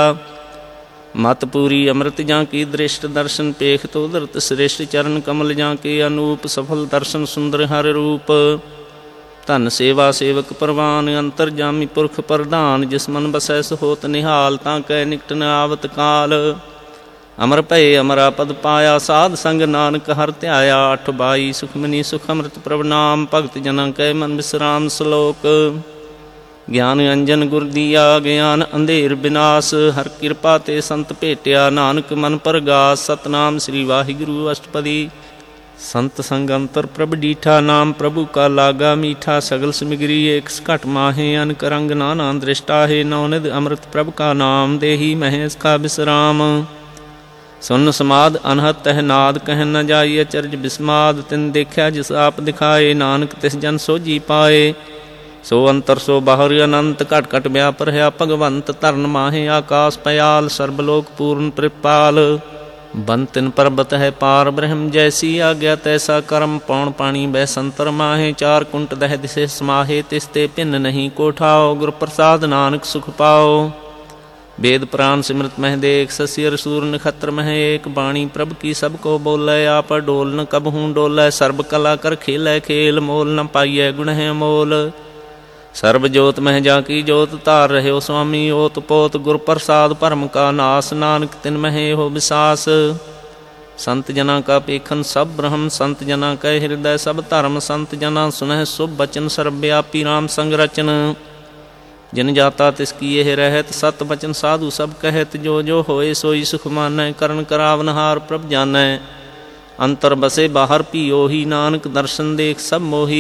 मत पूरी अमृत जाकी दृष्ट, दर्शन पेख तो उदरत श्रेष्ठ। चरण कमल जाके अनूप, सफल दर्शन सुंदर हर रूप। धन सेवा सेवक परवान, अंतर जामी पुरख प्रधान। जिस मन बसै सो होत निहाल, ताकै निकट न आवत काल। अमर भय अमरा पद पाया, साध संग नानक हर ध्याया। अठ बाई सुखमनी सुख अमृत प्रभ नाम, भगत जना कै मन विश्राम। श्लोक ज्ञान अंजन गुर दिया, ज्ञान अंधेर विनाश। हर कृपा ते संत भेटिया, नानक मन परगास। सतनाम श्री वाहिगुरु अष्टपदी। संत संग अंतर प्रभ डीठा, नाम प्रभु का लागा मीठा। सगल समिगरी एक घट माहे, अनक रंग नाना दृष्टा है। नौनिध अमृत प्रभ का नाम, देही महेश का विश्राम। सुन समाद अनहत तह नाद, कह न जाइए चर्ज बिस्माद। तिन देखा जिस आप दिखाए, नानक तिस जन सोजी पाए। सो अंतर सो बाहर अनंत, घट घट व्यापर है भगवंत। तरन माहे आकाश पयाल, सर्वलोक पूर्ण त्रिपाल। बंतिन पर्वत है पार ब्रह्म, जैसी आज्ञा तैसा कर्म। पौन पानी बह संतर माहे, चार कुंट दह दिसे समाहे। तिसते भिन्न नहीं कोठाओ, गुर प्रसाद नानक सुख पाओ। वेद प्राण सिमृत मह देख, ससियर सूर नखत्र मह एक। बाणी प्रभ की सब को बोलै, आप डोल न कबहूँ डोलै। सर्ब कला कर खेलै खेल, मोल न पाइयै गुण है मोल। सर्ब जोत मह जाकी जोत, तार रहे स्वामी ओत पोत। गुर प्रसाद परम का नास, नानक तिन महे हो विसास। संत जना का पेखन सब ब्रह्म, संत जना कै हृदय सब धर्म। संत जना सुनह शुभ बचन, सर्वव्यापी राम संग रचन। जिन जाता तिसकी यह रहत, सत बचन साधु सब कहत। जो जो होए सोई सुख मानै, करण करावनहार प्रभ जानै। अंतर बसे बाहर भी ओही, नानक दर्शन देख सब मोही।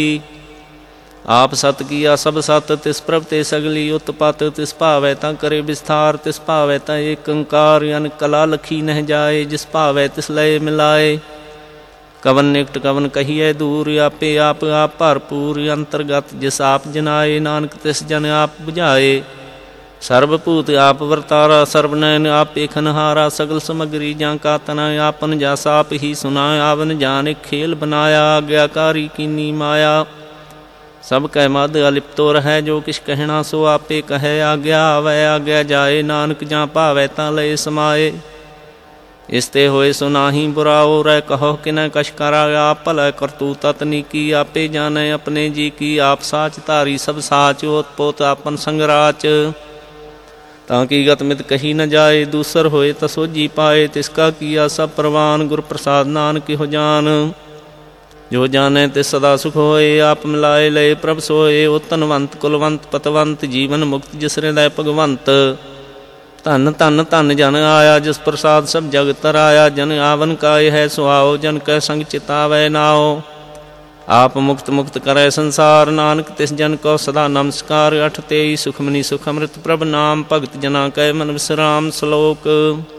आप सत किया सब सत, तिस प्रभ ते सगली उत्पत। तिस भावै ता करे विस्तार, तिस भावै ता एक अंकार। अन कला लखी नह जाए, जिस भावै तिस लय मिलाए। कवन निकट कवन कहिए दूर, आपे आप आप भरपूर। अंतर्गत जिस आप जनाए, नानक तिस जन आप बुझाए। सर्वभूत आप वर्तारा, सर्वनयन आप पेखनहारा। सगल समग्री जाका तना, आपन जास आप ही सुना। आवन जान एक खेल बनाया, आज्ञाकारी कीनी माया। सब कह मद अलिप्तो रहै, जो किछ कहना सो आपे कहे। आज्ञा आवै आज्ञा जाए, नानक जां भावै तां लय समाए। इसते होए सो नाहीं बुराओ, रै कहो कि न कछ करा। आप भलै करतूत तनीकी, आपे जानै अपने जी की। आप साच धारी सब साच, ओत पोत आपन संगराच। ताकि गतमित कही न जाए, दूसर होए त सोझी पाए। तिसका किया सब प्रवान, गुर प्रसाद नानक हो जान। जो जाने ते सदा सुख होए, आप मिलाए लय प्रभ सोए। ओ धनवंत कुलवंत पतवंत, जीवन मुक्त जिस हृदय भगवंत। धन धन धन जन आया, जिस प्रसाद सब जग तराया। जन आवन काय है सुआओ, जन कै संग चितावै नाओ। आप मुक्त मुक्त करै संसार, नानक तिस जन को सदा नमस्कार। अठ तेई सुखमनी सुख अमृत प्रभ नाम, भगत जना कै मन विश्राम। श्लोक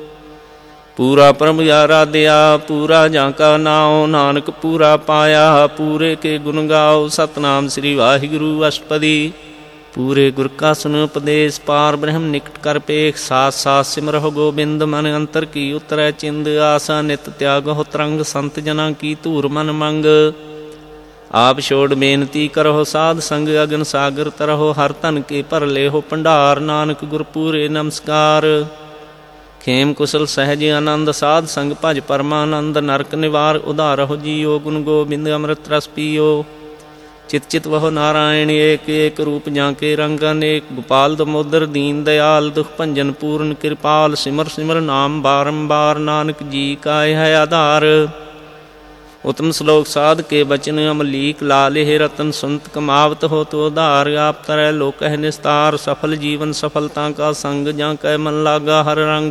पूरा प्रभु आराध्या, पूरा जाका नाओ। नानक पूरा पाया, पूरे के गुण गाओ। सतनाम श्री वाहिगुरु अष्टपदी। पूरे गुर का सुन उपदेश, पार ब्रह्म निकट कर पेख। सास सास सिमरहो गोबिंद, मन अंतर की उतरै चिंद। आसा नित त्यागो तरंग, संत जना की धूर मन मंग। आप छोड़ बेनती करहो साध संग, अगन सागर तरहो। हर धन के भर लेहो भंडार, नानक गुर पूरे नमस्कार। खेम कुशल सहज आनंद, साध संग भज परमानंद। नरक निवार उधारहो जियो, गुण गोबिंद अमृत रस पियो। चित चित वह नारायण एक, एक रूप जाके रंग अनेक। गोपाल दमोदर दीन दयाल, दुख भंजन पूर्ण कृपाल। सिमर सिमर नाम बारंबार, नानक जी का है आधार। उत्तम श्लोक साध के बचन अमलीक लालेह रतन सुनत कमावत हो तो उधार आप तरह लोक निस्तार सफल जीवन सफलता का संग जा कह मन लागा हर रंग।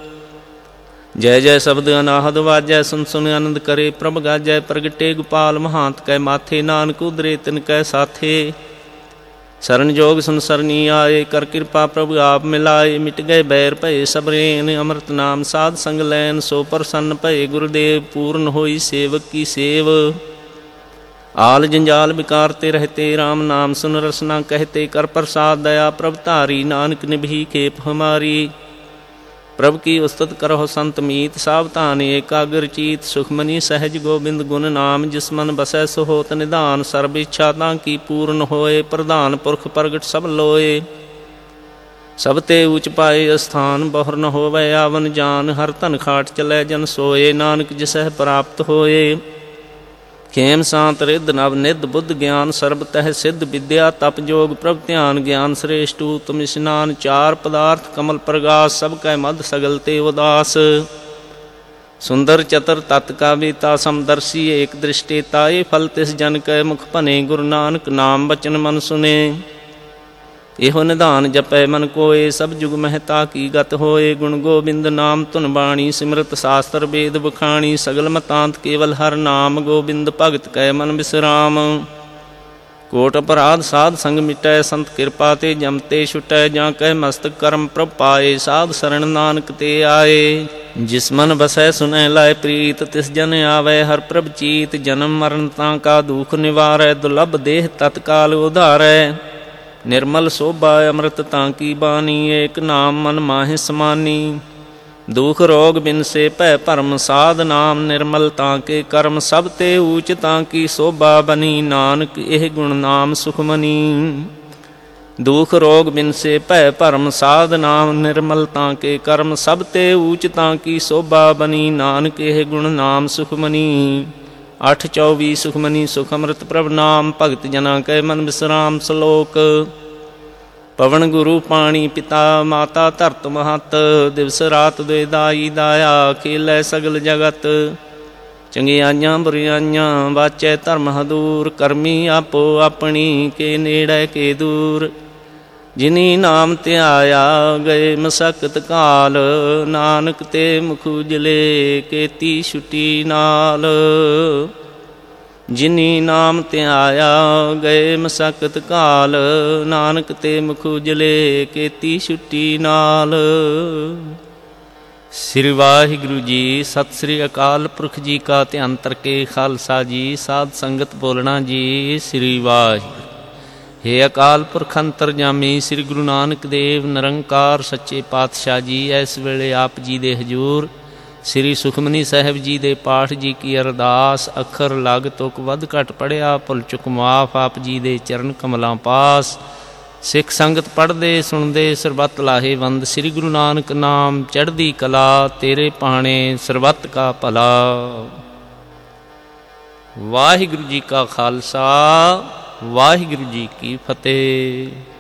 जय जय शब्द अनाहद वाजय सुन सुन आनंद करे प्रभ गाजय प्रगटे गोपाल महांत कै माथे नानक उदरे तिन कै साथे। शरण जोग सुन सरनी आए कर कृपा प्रभु आप मिलाए मिट गए बैर भय सबरेन अमृत नाम साध संग लैन सो प्रसन्न भय गुरुदेव पूर्ण होई सेवक की सेव। आल जंजाल विकारते रहते राम नाम सुन रसना कहते कर प्रसाद दया प्रभ धारी नानक निभी खेप हमारी। प्रभु की उस्तत करहो संत मीत सावधान एकाग्र चीत सुखमनी सहज गोबिंद गुण नाम जिस मन बसै सो होत निधान सर्व इच्छा तांकी पूर्ण होए प्रधान पुरख प्रगट सब लोए। सब ते ऊच पाए स्थान बहुर न होवै आवन जान हर धन खाट चलै जन सोए नानक जिसह प्राप्त होए। खेम शांत रिद्ध नव निध बुद्ध ज्ञान सर्ब तह सिद्ध विद्या तप जोग प्रभ ध्यान ज्ञान श्रेष्ठ तुम स्नान चार पदार्थ कमल प्रगास सब कै मध सगल ते उदास। सुंदर चतर तत् का बेता समदर्शी एक दृष्टेता ये फल तिस जन कै मुख भने गुरु नानक नाम बचन मन सुने। एहो निधान जपै मन कोय सब जुग महता की गत होए गुण गोबिंद नाम तुन बाणी सिमरत शास्त्र वेद बखाणी सगल मतांत केवल हर नाम गोबिंद भगत कै मन विश्राम। कोट अपराध साध संग मिटै संत कृपा ते जमते छुटै जा कह मस्तक कर्म प्रभ पाए साध शरण नानक ते आए। जिस मन बसै सुनै लाय प्रीत तिस जन आवै हर प्रभ चीत जन्म मरण तां का दुख निवारै दुर्लभ देह तत्काल उधारै। निर्मल शोभा अमृत तांकी बानी एक नाम मन माहि समानी। दुख रोग बिन से पै परम साध नाम निर्मल तांके कर्म सब ते ऊच तांकी शोभा बनी नानक एह गुण नाम सुखमनी। दुख रोग बिन से पै परम साध नाम निर्मल तांके कर्म सब ते ऊच तांकी शोभा बनी नानक एह गुण नाम सुखमनी। अठ चौबी सुखमनी सुख अमृत प्रभ नाम भगत जना कै मन विश्राम श्लोक। पवन गुरु पाणी पिता माता धरत महत दिवस रात दे दाई दाया खेलै सगल जगत। चंगियाइयां बुरियाइयां वाचै धर्म हदूर करमी आपो अपनी के नेड़ै के दूर। जिनी नाम ध्याया गए मसकत काल नानक ते मुख उजले केती छुटी नाल। जिनी नाम ध्याया गए मसकत काल नानक ते मुख उजले केती छुटी नाल। श्री वाहिगुरु जी सत श्री अकाल पुरख जी का ध्यान तरके खालसा जी साध संगत बोलना जी श्री वाहिगुरू। हे अकाल पुरख अंतरजामी श्री गुरु नानक देव निरंकार सच्चे पातशाह जी इस वेले आप जी दे हजूर श्री सुखमनी साहिब जी दे पाठ जी की अरदास अखर लग तुक वध घट पढ़िया भुल चुक माफ आप जी दे चरण कमलां पास। सिख संगत पढ़दे सुनदे सरबत लाहे वंद श्री गुरु नानक नाम चढ़दी कला तेरे पाणे सरबत का भला। वाहिगुरु जी का खालसा वाहिगुरु जी की फतेह।